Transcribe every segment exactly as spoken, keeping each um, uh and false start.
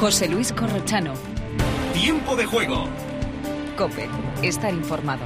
José Luis Corrochano. Tiempo de juego. COPE. Estar informado.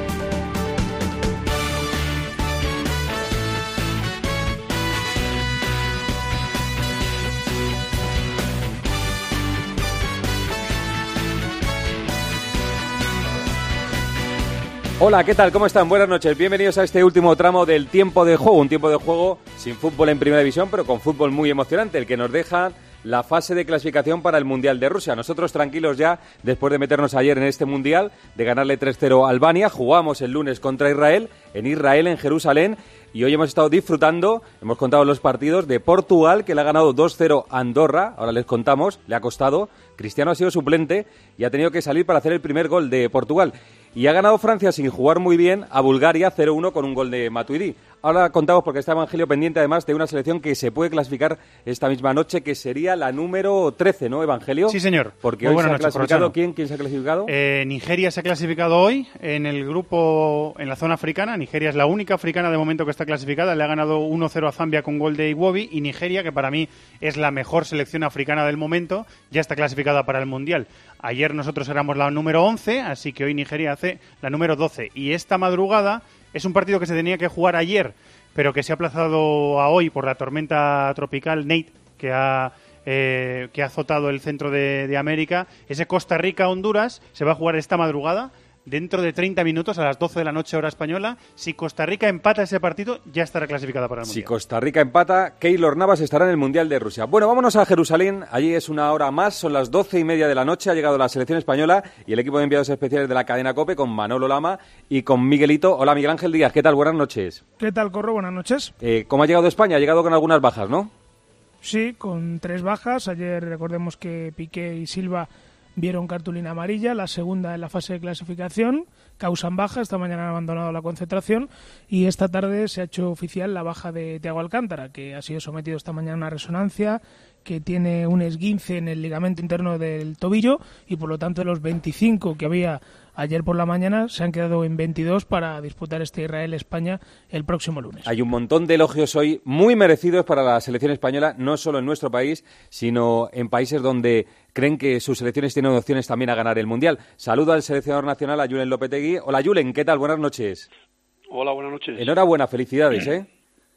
Hola, ¿qué tal? ¿Cómo están? Buenas noches. Bienvenidos a este último tramo del tiempo de juego. Un tiempo de juego sin fútbol en primera división, pero con fútbol muy emocionante, el que nos deja la fase de clasificación para el Mundial de Rusia. Nosotros tranquilos ya, después de meternos ayer en este Mundial, de ganarle tres cero a Albania, jugamos el lunes contra Israel, en Israel, en Jerusalén, y hoy hemos estado disfrutando, hemos contado los partidos de Portugal, que le ha ganado dos cero a Andorra, ahora les contamos, le ha costado, Cristiano ha sido suplente y ha tenido que salir para hacer el primer gol de Portugal. Y ha ganado Francia sin jugar muy bien a Bulgaria cero uno con un gol de Matuidi. Ahora contamos, porque está Evangelio pendiente además de una selección que se puede clasificar esta misma noche, que sería la número trece, ¿no, Evangelio? Sí, señor. Porque Muy hoy se ha noches, clasificado. ¿Quién? ¿Quién se ha clasificado? Eh, Nigeria se ha clasificado hoy en el grupo, en la zona africana. Nigeria es la única africana de momento que está clasificada. Le ha ganado uno cero a Zambia con gol de Iwobi. Y Nigeria, que para mí es la mejor selección africana del momento, ya está clasificada para el Mundial. Ayer nosotros éramos la número once, así que hoy Nigeria hace la número doce. Y esta madrugada es un partido que se tenía que jugar ayer, pero que se ha aplazado a hoy por la tormenta tropical Nate, que ha, eh, que ha azotado el centro de, de América. Ese Costa Rica-Honduras se va a jugar esta madrugada, dentro de treinta minutos, a las doce de la noche hora española. Si Costa Rica empata ese partido, ya estará clasificada para el Mundial. Si Costa Rica empata, Keylor Navas estará en el Mundial de Rusia. Bueno, vámonos a Jerusalén. Allí es una hora más, son las doce y media de la noche. Ha llegado la selección española y el equipo de enviados especiales de la cadena COPE con Manolo Lama y con Miguelito. Hola, Miguel Ángel Díaz. ¿Qué tal? Buenas noches. ¿Qué tal, Corro? Buenas noches. Eh, ¿Cómo ha llegado España? Ha llegado con algunas bajas, ¿no? Sí, con tres bajas. Ayer recordemos que Piqué y Silva vieron cartulina amarilla, la segunda en la fase de clasificación, causan baja, esta mañana han abandonado la concentración y esta tarde se ha hecho oficial la baja de Thiago Alcántara, que ha sido sometido esta mañana a una resonancia, que tiene un esguince en el ligamento interno del tobillo y por lo tanto de los veinticinco que había ayer por la mañana se han quedado en veintidós para disputar este Israel-España el próximo lunes. Hay un montón de elogios hoy muy merecidos para la selección española, no solo en nuestro país, sino en países donde creen que sus selecciones tienen opciones también a ganar el Mundial. Saludo al seleccionador nacional, a Julen Lopetegui. Hola, Julen, ¿qué tal? Buenas noches. Hola, buenas noches. Enhorabuena, felicidades, ¿eh?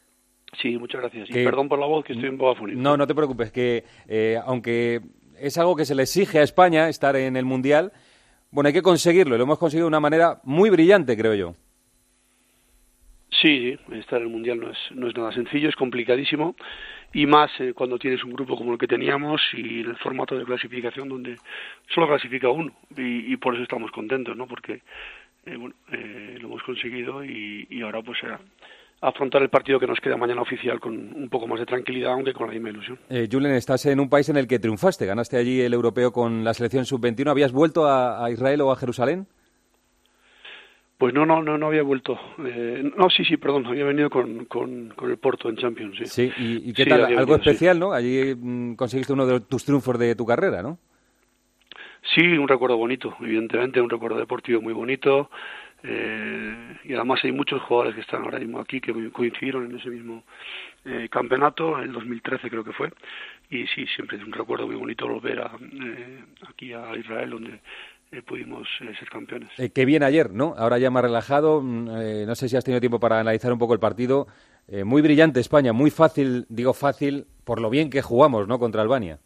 Sí, muchas gracias. Que... Y perdón por la voz, que estoy un poco afónico. No, no te preocupes, que eh, aunque es algo que se le exige a España, estar en el Mundial, bueno, hay que conseguirlo, y lo hemos conseguido de una manera muy brillante, creo yo. Sí, estar en el Mundial no es, no es nada sencillo, es complicadísimo, y más eh, cuando tienes un grupo como el que teníamos y el formato de clasificación donde solo clasifica uno, y, y por eso estamos contentos, ¿no? Porque eh, bueno, eh, lo hemos conseguido y, y ahora pues será afrontar el partido que nos queda mañana oficial con un poco más de tranquilidad, aunque con la misma ilusión. Eh, Julen, estás en un país en el que triunfaste, ganaste allí el europeo con la selección sub veintiuno. ¿Habías vuelto a, a Israel o a Jerusalén? Pues no, no, no, no había vuelto. Eh, no, sí, sí, perdón, había venido con, con, con el Porto en Champions, sí. Sí, ¿y, y qué sí, tal? Algo venido, especial, sí. ¿no? Allí mmm, conseguiste uno de tus triunfos de tu carrera, ¿no? Sí, un recuerdo bonito, evidentemente, un recuerdo deportivo muy bonito. Eh, y además hay muchos jugadores que están ahora mismo aquí que coincidieron en ese mismo eh, campeonato, el dos mil trece creo que fue, y sí, siempre es un recuerdo muy bonito volver a, eh, aquí a Israel, donde eh, pudimos eh, ser campeones. Eh, qué bien ayer, ¿no? Ahora ya más relajado, eh, no sé si has tenido tiempo para analizar un poco el partido. Eh, muy brillante España, muy fácil, digo fácil, por lo bien que jugamos, ¿no?, contra Albania.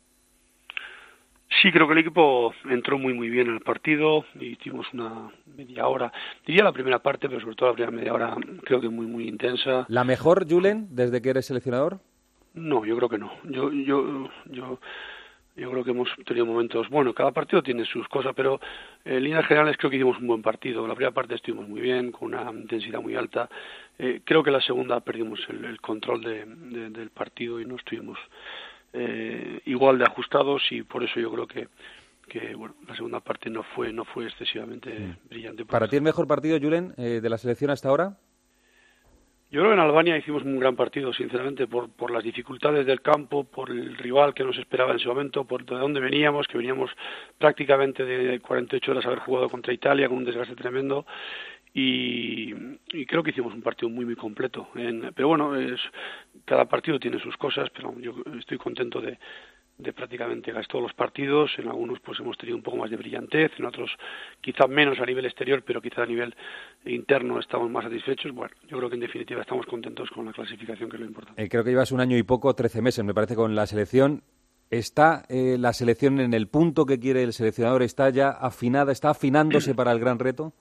Sí, creo que el equipo entró muy muy bien en el partido y hicimos una media hora, diría la primera parte, pero sobre todo la primera media hora creo que muy muy intensa. ¿La mejor, Julen, desde que eres seleccionador? No, yo creo que no. Yo yo yo yo creo que hemos tenido momentos, bueno, cada partido tiene sus cosas, pero en líneas generales creo que hicimos un buen partido. La primera parte estuvimos muy bien, con una intensidad muy alta. Eh, creo que la segunda perdimos el, el control de, de, del partido y no estuvimos Eh, igual de ajustados, y por eso yo creo que, que bueno, la segunda parte no fue no fue excesivamente mm. brillante. ¿Para ti el mejor partido, Julen, eh, de la selección hasta ahora? Yo creo que en Albania hicimos un gran partido, sinceramente, por por las dificultades del campo, por el rival que nos esperaba en ese momento, por de dónde veníamos, que veníamos prácticamente de cuarenta y ocho horas haber jugado contra Italia con un desgaste tremendo. Y, y creo que hicimos un partido muy muy completo en, pero bueno, es, cada partido tiene sus cosas, pero yo estoy contento de, de prácticamente casi todos los partidos. En algunos pues hemos tenido un poco más de brillantez, en otros quizás menos a nivel exterior, pero quizás a nivel interno estamos más satisfechos. Bueno, yo creo que en definitiva estamos contentos con la clasificación, que es lo importante. Eh, creo que llevas un año y poco, trece meses, me parece, con la selección. ¿Está eh, la selección en el punto que quiere el seleccionador? ¿Está ya afinada, está afinándose para el gran reto?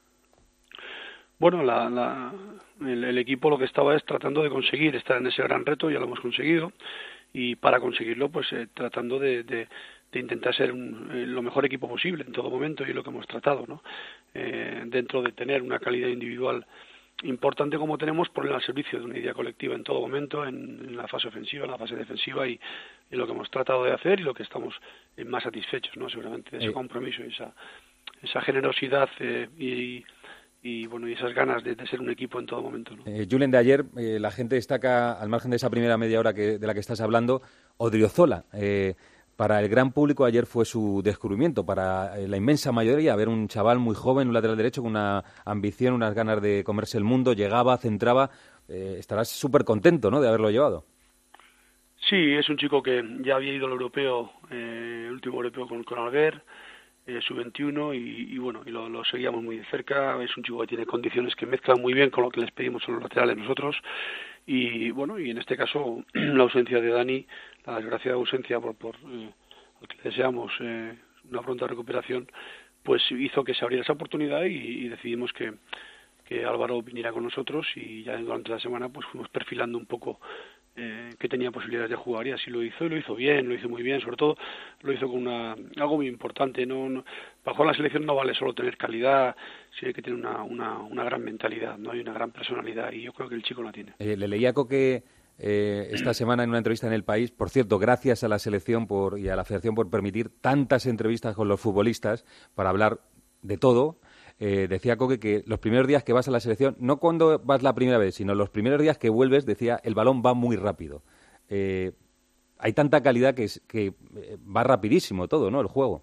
Bueno, la, la, el, el equipo lo que estaba es tratando de conseguir estar en ese gran reto, ya lo hemos conseguido, y para conseguirlo, pues eh, tratando de, de, de intentar ser un, eh, lo mejor equipo posible en todo momento, y es lo que hemos tratado, ¿no? Eh, dentro de tener una calidad individual importante como tenemos, poner al servicio de una idea colectiva en todo momento, en, en la fase ofensiva, en la fase defensiva, y, y lo que hemos tratado de hacer y lo que estamos eh, más satisfechos, ¿no? Seguramente de ese compromiso y esa, esa generosidad eh, y y bueno y esas ganas de, de ser un equipo en todo momento, ¿no? Eh, Julen, de ayer eh, la gente destaca, al margen de esa primera media hora que, de la que estás hablando, Odriozola. Eh, para el gran público ayer fue su descubrimiento, para eh, la inmensa mayoría, ver un chaval muy joven, un lateral derecho con una ambición, unas ganas de comerse el mundo, llegaba, centraba. Eh, estarás súper contento, ¿no?, de haberlo llevado. Sí, es un chico que ya había ido al europeo, eh, el último europeo con, con Alguer, Eh, sub veintiuno, y, y bueno, y lo, lo seguíamos muy de cerca. Es un chico que tiene condiciones que mezclan muy bien con lo que les pedimos a los laterales nosotros, y bueno, y en este caso la ausencia de Dani, la desgraciada ausencia por, por eh, al que le deseamos eh, una pronta recuperación, pues hizo que se abriera esa oportunidad, y, y decidimos que, que Álvaro viniera con nosotros, y ya durante la semana pues fuimos perfilando un poco Eh, que tenía posibilidades de jugar, y así lo hizo, y lo hizo bien, lo hizo muy bien. Sobre todo lo hizo con una algo muy importante, no, no para jugar la selección no vale solo tener calidad, sí hay que tener una, una, una gran mentalidad, no hay una gran personalidad, y yo creo que el chico la tiene. Eh, le leía a Coque eh, esta semana en una entrevista en El País, por cierto, gracias a la selección por, y a la Federación por permitir tantas entrevistas con los futbolistas para hablar de todo. Eh, decía Coque que los primeros días que vas a la selección, no cuando vas la primera vez, sino los primeros días que vuelves, decía, el balón va muy rápido. Eh, hay tanta calidad que, es, que va rapidísimo todo, ¿no?, el juego.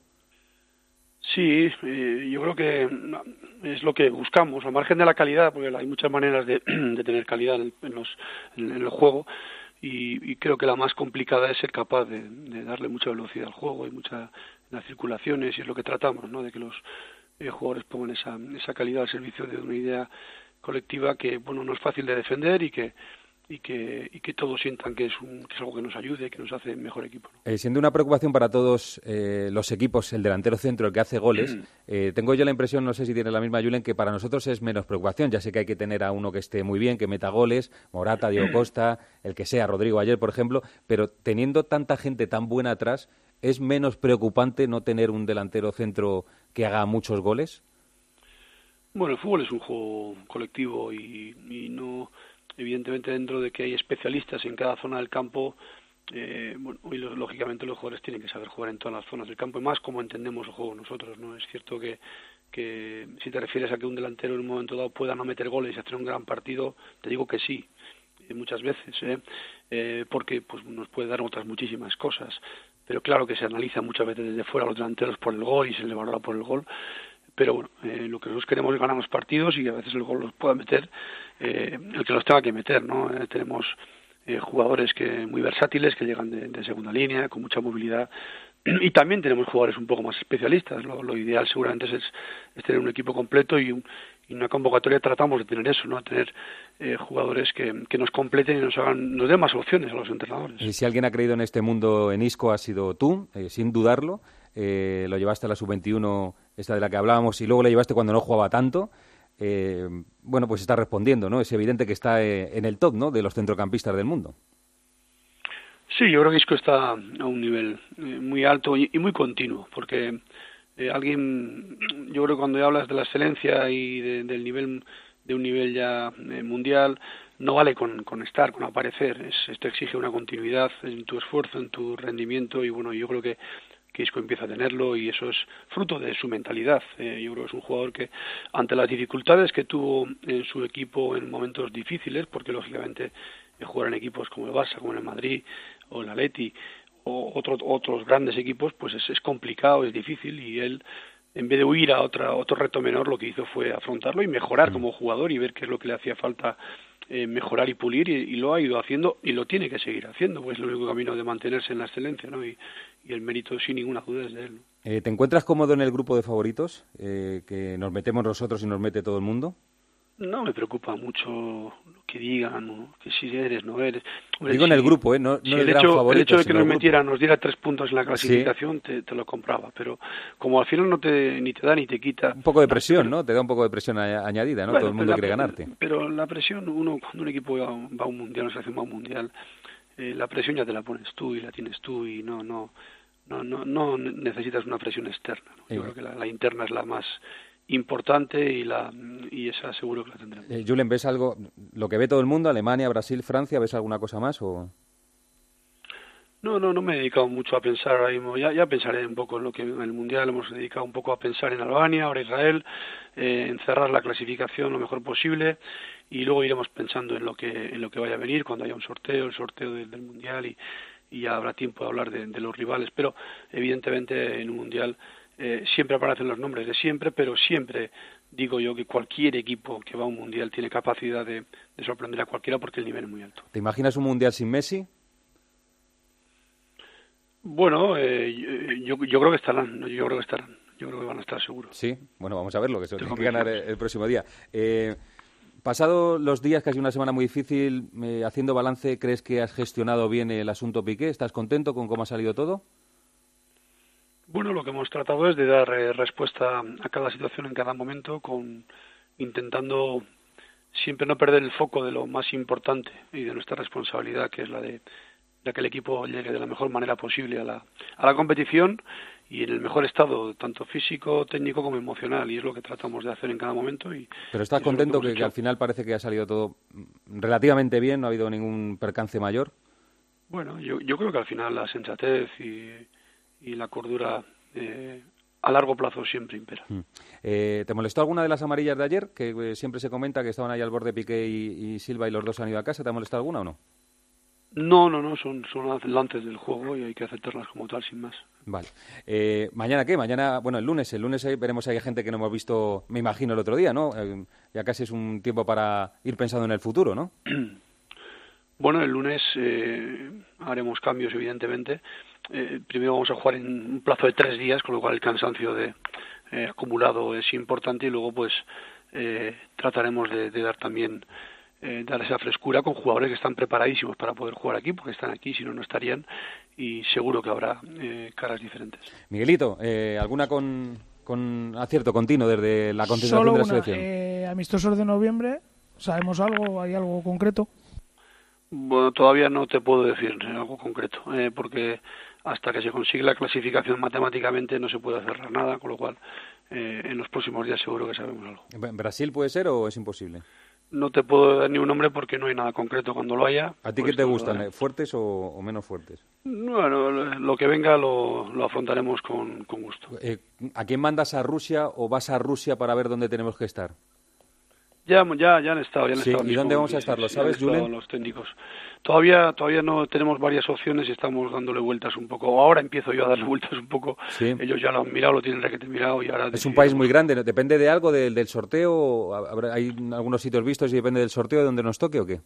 Sí, eh, yo creo que es lo que buscamos, al margen de la calidad, porque hay muchas maneras de, de tener calidad en, en, los, en, en el juego, y, y creo que la más complicada es ser capaz de, de darle mucha velocidad al juego y mucha las circulaciones, y es lo que tratamos, ¿no?, de que los eh, jugadores pongan esa, esa calidad al servicio de una idea colectiva que, bueno, no es fácil de defender, y que y que y que todos sientan que es, un, que es algo que nos ayude, que nos hace mejor equipo, ¿no? Eh, siendo una preocupación para todos eh, los equipos el delantero centro, el que hace goles, eh, tengo yo la impresión, no sé si tiene la misma Julen, que para nosotros es menos preocupación. Ya sé que hay que tener a uno que esté muy bien, que meta goles, Morata, Diego Costa, el que sea, Rodrigo ayer, por ejemplo, pero teniendo tanta gente tan buena atrás, ¿es menos preocupante no tener un delantero centro que haga muchos goles? Bueno, el fútbol es un juego colectivo, y, y no, evidentemente, dentro de que hay especialistas en cada zona del campo, eh, bueno, y lo, lógicamente los jugadores tienen que saber jugar en todas las zonas del campo, y más como entendemos el juego nosotros, ¿no? Es cierto que, que si te refieres a que un delantero en un momento dado pueda no meter goles y hacer un gran partido, te digo que sí, muchas veces, ¿eh? Eh, porque pues nos puede dar otras muchísimas cosas, pero claro que se analiza muchas veces desde fuera los delanteros por el gol y se le valora por el gol. Pero bueno, eh, lo que nosotros queremos es ganar los partidos, y a veces el gol los pueda meter eh, el que los tenga que meter, ¿no? Eh, tenemos eh, jugadores que muy versátiles, que llegan de, de segunda línea, con mucha movilidad, y también tenemos jugadores un poco más especialistas. Lo, lo ideal seguramente es, es tener un equipo completo, y, un, y una convocatoria tratamos de tener eso, ¿no? Tener eh, jugadores que, que nos completen y nos hagan, nos den más opciones a los entrenadores. Y si alguien ha creído en este mundo en Isco ha sido tú, eh, sin dudarlo. Eh, lo llevaste a la sub veintiuno, esta de la que hablábamos, y luego le llevaste cuando no jugaba tanto. Eh, bueno, pues está respondiendo, ¿no? Es evidente que está eh, en el top, ¿no?, de los centrocampistas del mundo. Sí, yo creo que Isco está a un nivel eh, muy alto y, y muy continuo, porque eh, alguien, yo creo que cuando hablas de la excelencia y de, del nivel, de un nivel ya eh, mundial, no vale con, con estar, con aparecer. Es, esto exige una continuidad en tu esfuerzo, en tu rendimiento, y bueno, yo creo que que Isco empieza a tenerlo, y eso es fruto de su mentalidad. Eh, yo creo que es un jugador que, ante las dificultades que tuvo en su equipo en momentos difíciles, porque lógicamente eh, jugar en equipos como el Barça, como el Madrid o el Atleti o otro, otros grandes equipos, pues es, es complicado, es difícil, y él, en vez de huir a otra, otro reto menor, lo que hizo fue afrontarlo y mejorar como jugador, y ver qué es lo que le hacía falta eh, mejorar y pulir, y, y lo ha ido haciendo y lo tiene que seguir haciendo, pues es el único camino de mantenerse en la excelencia, ¿no? Y, y el mérito sin ninguna duda es de él, ¿no? Eh, ¿Te encuentras cómodo en el grupo de favoritos, eh, que nos metemos nosotros y nos mete todo el mundo? No me preocupa mucho lo que digan, ¿no? Que si eres, no eres. Hombre, Digo si, en el grupo, ¿eh? No, si no el, el gran hecho, favorito, el hecho de que sino nos el grupo. metiera, nos diera tres puntos en la clasificación, sí. te, te lo compraba. Pero como al final no te ni te da ni te quita. Un poco de presión, ¿no? Te da un poco de presión a, añadida, ¿no? Bueno, todo el mundo la, quiere ganarte. Pero la presión, uno cuando un equipo va, va a un mundial, una selección va a un mundial, eh, la presión ya te la pones tú y la tienes tú y no, no, no, no, no necesitas una presión externa, ¿no? Yo eh. creo que la, la interna es la más importante y la y esa seguro que la tendremos. Eh, Julen, ¿ves algo, lo que ve todo el mundo, Alemania, Brasil, Francia, ves alguna cosa más o...? No, no, no me he dedicado mucho a pensar ahora mismo, ya, ya pensaré un poco en lo que en el Mundial hemos dedicado un poco a pensar en Albania, ahora Israel, eh, en cerrar la clasificación lo mejor posible y luego iremos pensando en lo que en lo que vaya a venir cuando haya un sorteo, el sorteo del, del Mundial y, y ya habrá tiempo de hablar de, de los rivales, pero evidentemente en un Mundial Eh, siempre aparecen los nombres de siempre, pero siempre digo yo que cualquier equipo que va a un mundial tiene capacidad de, de sorprender a cualquiera porque el nivel es muy alto. ¿Te imaginas un mundial sin Messi? Bueno, eh, yo, yo creo que estarán, yo creo que estarán, yo creo que van a estar seguros. Sí, bueno, vamos a verlo, que se tiene que ganar el, el próximo día. Eh, pasado los días, casi una semana muy difícil, eh, haciendo balance, ¿crees que has gestionado bien el asunto Piqué? ¿Estás contento con cómo ha salido todo? Bueno, lo que hemos tratado es de dar eh, respuesta a cada situación en cada momento, con intentando siempre no perder el foco de lo más importante y de nuestra responsabilidad, que es la de, de que el equipo llegue de la mejor manera posible a la, a la competición y en el mejor estado, tanto físico, técnico como emocional, y es lo que tratamos de hacer en cada momento. Y, ¿Pero estás y contento que, que, que al final parece que ha salido todo relativamente bien, no ha habido ningún percance mayor? Bueno, yo, yo creo que al final la sensatez y... y la cordura eh, a largo plazo siempre impera. Mm. Eh, ¿Te molestó alguna de las amarillas de ayer? Que eh, siempre se comenta que estaban ahí al borde Piqué y, y Silva y los dos han ido a casa. ¿Te ha molestado alguna o no? No, no, no, son, son lances del juego y hay que aceptarlas como tal, sin más. Vale. Eh, ¿Mañana qué? Mañana, bueno, el lunes. El lunes eh, veremos si hay gente que no hemos visto, me imagino, el otro día, ¿no? Eh, ya casi es un tiempo para ir pensando en el futuro, ¿no? Bueno, el lunes eh, haremos cambios, evidentemente. Eh, primero vamos a jugar en un plazo de tres días, con lo cual el cansancio de, eh, acumulado es importante y luego pues eh, trataremos de, de dar también eh, dar esa frescura con jugadores que están preparadísimos para poder jugar aquí, porque están aquí, si no, no estarían, y seguro que habrá eh, caras diferentes. Miguelito, eh, ¿alguna con, con acierto continuo desde la concentración de la selección? Solo una, eh, amistosos de noviembre, ¿sabemos algo? ¿Hay algo concreto? Bueno, todavía no te puedo decir algo concreto, eh, porque hasta que se consigue la clasificación matemáticamente no se puede cerrar nada, con lo cual eh, en los próximos días seguro que sabemos algo. ¿En Brasil puede ser o es imposible? No te puedo dar ni un nombre porque no hay nada concreto. Cuando lo haya... ¿A ti pues qué te no gustan? ¿Eh? ¿Fuertes o, o menos fuertes? Bueno, lo que venga lo, lo afrontaremos con, con gusto. Eh, ¿A quién mandas a Rusia o vas a Rusia para ver dónde tenemos que estar? Ya, ya, ya han estado. Ya han sí, estado ¿y dónde vamos a estar? ¿Lo sabes, Julen? Los técnicos. Todavía, todavía no tenemos varias opciones y estamos dándole vueltas un poco. Ahora empiezo yo a darle vueltas un poco. Sí. Ellos ya lo han mirado, lo tienen requete mirado y ahora... Es un país muy grande. ¿Depende de algo del, del sorteo? ¿Hay algunos sitios vistos y depende del sorteo de donde nos toque o qué?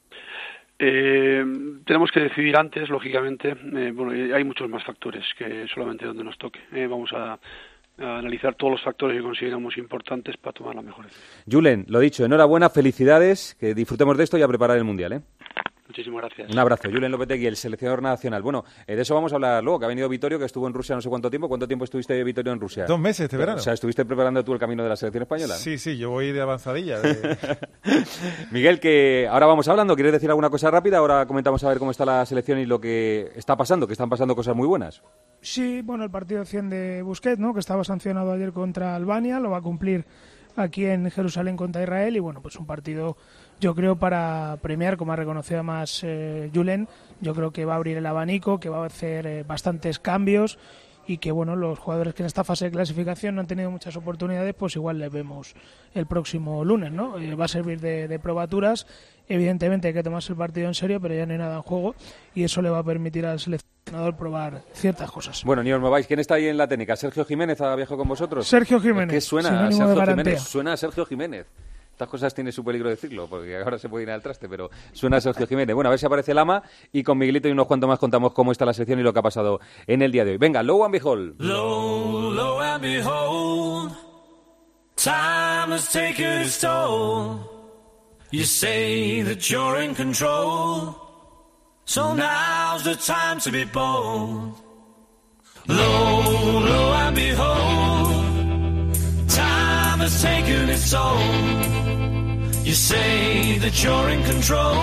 Eh, tenemos que decidir antes, lógicamente. Eh, bueno, hay muchos más factores que solamente donde nos toque. Eh, vamos a... a analizar todos los factores que consideramos importantes para tomar la mejor decisión. Julen, lo dicho, enhorabuena, felicidades, que disfrutemos de esto y a preparar el Mundial, ¿eh? Muchísimas gracias. Un abrazo. Julen Lopetegui, el seleccionador nacional. Bueno, eh, de eso vamos a hablar luego, que ha venido Vittorio, que estuvo en Rusia no sé cuánto tiempo. ¿Cuánto tiempo estuviste, Vittorio, en Rusia? Dos meses este verano. O sea, ¿estuviste preparando tú el camino de la selección española? Sí, sí, yo voy de avanzadilla. De... Miguel, que ahora vamos hablando. ¿Quieres decir alguna cosa rápida? Ahora comentamos a ver cómo está la selección y lo que está pasando, que están pasando cosas muy buenas. Sí, bueno, el partido cien de Busquets, ¿no?, que estaba sancionado ayer contra Albania, lo va a cumplir aquí en Jerusalén contra Israel y bueno, pues un partido, yo creo, para premiar, como ha reconocido más eh, Julen, yo creo que va a abrir el abanico, que va a hacer eh, bastantes cambios y que bueno, los jugadores que en esta fase de clasificación no han tenido muchas oportunidades, pues igual les vemos el próximo lunes, ¿no? Eh, va a servir de, de probaturas. Evidentemente hay que tomarse el partido en serio, pero ya no hay nada en juego y eso le va a permitir al seleccionador probar ciertas cosas. Bueno, ni os mováis. ¿Quién está ahí en la técnica? ¿Sergio Jiménez ha viajado con vosotros? Sergio Jiménez. ¿Qué suena a Sinónimo de Sergio garantía. Jiménez? Suena a Sergio Jiménez. Estas cosas tiene su peligro decirlo, porque ahora se puede ir al traste, pero suena Sergio Jiménez. Bueno, a ver si aparece Lama, y con Miguelito y unos cuantos más contamos cómo está la sección y lo que ha pasado en el día de hoy. Venga, Lo and Behold. Lo, lo and behold, time has taken its toll. You say that you're in control, so now's the time to be bold. Lo, lo and behold, time has taken its toll. You say that you're in control,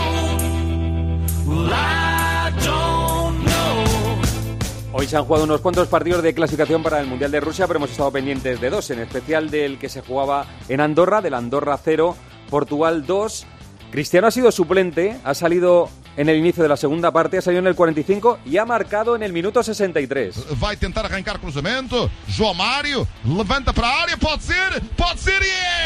well, I don't know. Hoy se han jugado unos cuantos partidos de clasificación para el Mundial de Rusia, pero hemos estado pendientes de dos, en especial del que se jugaba en Andorra, del Andorra cero, Portugal dos. Cristiano ha sido suplente, ha salido en el inicio de la segunda parte, ha salido en el cuarenta y cinco y ha marcado en el minuto sesenta y tres. Vai tentar arrancar cruzamento, João Mário, levanta para a área, pode ser, pode ser,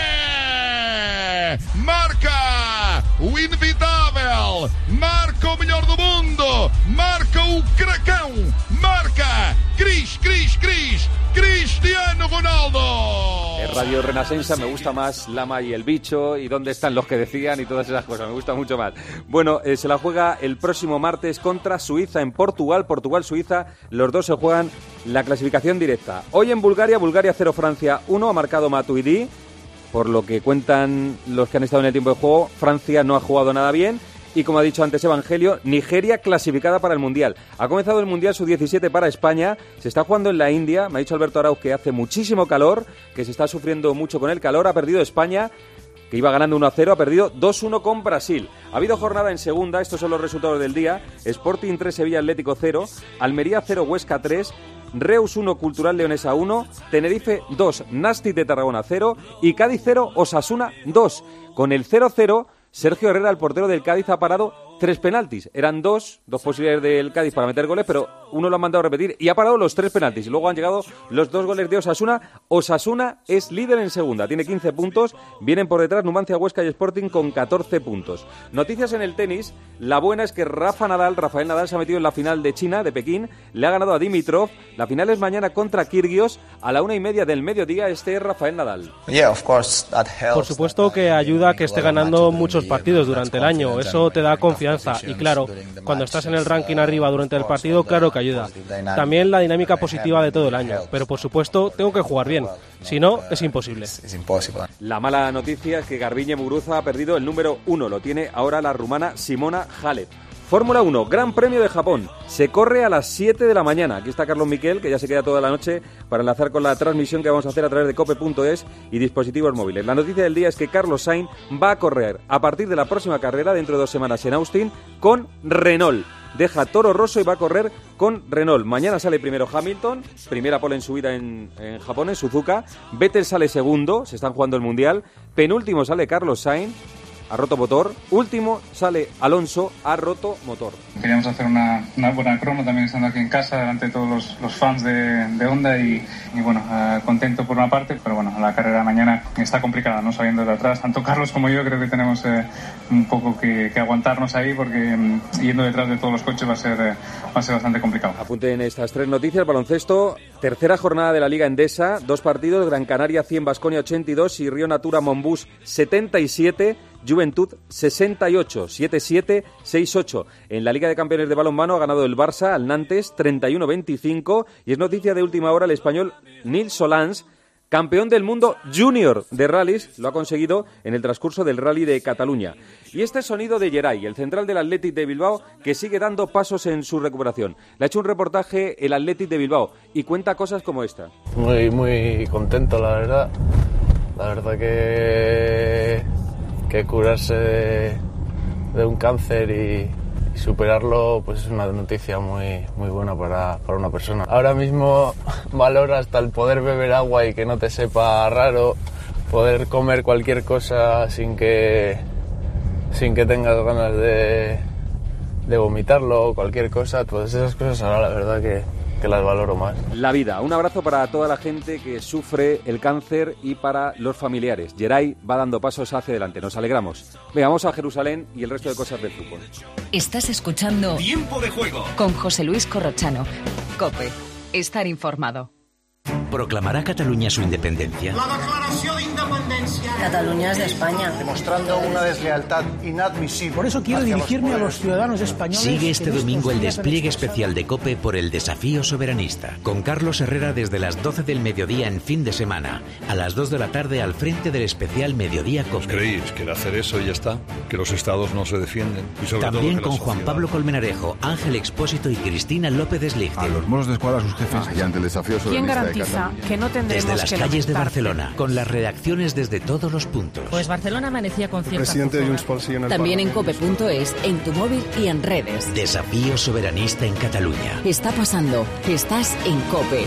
yeah! Marca o inevitável, marca o melhor do mundo, marca o cracão, marca Cris, Cris, Cris, Cristiano Ronaldo. En Radio Renacensa me gusta más Lama y el bicho y dónde están los que decían y todas esas cosas, me gusta mucho más. Bueno, eh, se la juega el próximo martes contra Suiza en Portugal, Portugal-Suiza, los dos se juegan la clasificación directa. Hoy en Bulgaria, Bulgaria cero, Francia uno, ha marcado Matuidi, por lo que cuentan los que han estado en el tiempo de juego, Francia no ha jugado nada bien. Y como ha dicho antes Evangelio, Nigeria clasificada para el Mundial. Ha comenzado el Mundial sub diecisiete para España, se está jugando en la India, me ha dicho Alberto Arauz que hace muchísimo calor, que se está sufriendo mucho con el calor, ha perdido España, que iba ganando uno a cero, ha perdido dos uno con Brasil. Ha habido jornada en segunda, estos son los resultados del día: Sporting tres, Sevilla Atlético cero, Almería cero, Huesca tres, Reus uno, Cultural Leonesa uno, Tenerife dos, Nastic de Tarragona cero y Cádiz cero, Osasuna dos. Con el cero cero, Sergio Herrera, el portero del Cádiz, ha parado tres penaltis. Eran dos, dos posibilidades del Cádiz para meter goles, pero uno lo han mandado a repetir y ha parado los tres penaltis. Y luego han llegado los dos goles de Osasuna. Osasuna es líder en segunda, tiene quince puntos. Vienen por detrás Numancia, Huesca y Sporting con catorce puntos. Noticias en el tenis. La buena es que Rafa Nadal, Rafael Nadal se ha metido en la final de China, de Pekín. Le ha ganado a Dimitrov. La final es mañana contra Kyrgios a la una y media del mediodía. Este es Rafael Nadal. Por supuesto que ayuda a que esté ganando muchos partidos durante el año. Eso te da confianza. Y claro, cuando estás en el ranking arriba durante el partido, claro que ayuda. También la dinámica positiva de todo el año. Pero por supuesto, tengo que jugar bien. Si no, es imposible. La mala noticia es que Garbiñe Muguruza ha perdido el número uno. Lo tiene ahora la rumana Simona Halep. Fórmula uno, Gran Premio de Japón. Se corre a las siete de la mañana. Aquí está Carlos Miquel, que ya se queda toda la noche para enlazar con la transmisión que vamos a hacer a través de cope punto es y dispositivos móviles. La noticia del día es que Carlos Sainz va a correr a partir de la próxima carrera, dentro de dos semanas en Austin, con Renault. Deja Toro Rosso y va a correr con Renault. Mañana sale primero Hamilton, primera pole en su vida en, en Japón, en Suzuka. Vettel sale segundo, se están jugando el Mundial. Penúltimo sale Carlos Sainz, ha roto motor. Último sale Alonso, ha roto motor. Queríamos hacer una, una buena crono también estando aquí en casa delante de todos los, los fans de, de Honda y, y bueno, uh, contento por una parte, pero bueno, la carrera de mañana está complicada, no sabiendo de atrás. Tanto Carlos como yo creo que tenemos eh, un poco que, que aguantarnos ahí porque um, yendo detrás de todos los coches va a ser, eh, va a ser bastante complicado. Apunten estas tres noticias. Baloncesto, tercera jornada de la Liga Endesa, dos partidos, Gran Canaria cien, Baskonia ochenta y dos y Río Natura Monbús setenta y siete. Juventud sesenta y ocho, siete siete, seis ocho. En la Liga de Campeones de Balonmano ha ganado el Barça al Nantes treinta y uno veinticinco y es noticia de última hora el español Nils Solans, campeón del mundo junior de rallies, lo ha conseguido en el transcurso del Rally de Cataluña. Y este sonido de Geray, el central del Athletic de Bilbao, que sigue dando pasos en su recuperación. Le ha hecho un reportaje el Athletic de Bilbao y cuenta cosas como esta. Muy, muy contento, la verdad. La verdad que... que curarse de, de un cáncer y, y superarlo pues es una noticia muy, muy buena para, para una persona. Ahora mismo valoro hasta el poder beber agua y que no te sepa raro, poder comer cualquier cosa sin que, sin que tengas ganas de, de vomitarlo o cualquier cosa, todas esas cosas ahora la verdad que... que las valoro más. La vida. Un abrazo para toda la gente que sufre el cáncer y para los familiares. Geray va dando pasos hacia adelante. Nos alegramos. Venga, vamos a Jerusalén y el resto de cosas del fútbol. Estás escuchando Tiempo de Juego con José Luis Corrochano. COPE. Estar informado. proclamará Cataluña su independencia. La declaració d'independència. Cataluña es de España. Demostrando una deslealtad inadmisible. Por eso quiero dirigirme a los ciudadanos españoles. Sigue este domingo el despliegue especial de COPE por el desafío soberanista. Con Carlos Herrera desde las doce del mediodía en fin de semana. A las dos de la tarde al frente del especial Mediodía COPE. ¿Creéis que el hacer eso y ya está? ¿Que los estados no se defienden? Y sobre También todo con Juan Pablo Colmenarejo, Ángel Expósito y Cristina López Deslichte. A los moros de escuadra, a sus jefes. Y ante el desafío ¿Quién soberanista garantiza de Cataluña? que no tendremos Desde las que calles de lamentar? Barcelona, con las reacciones desde todos los puntos. Pues Barcelona amanecía con cierta Presidente de zozobra. Junts pel Sí en el También en Parlamento. cope punto es, en tu móvil y en redes. Desafío soberanista en Cataluña. Está pasando. Estás en COPE.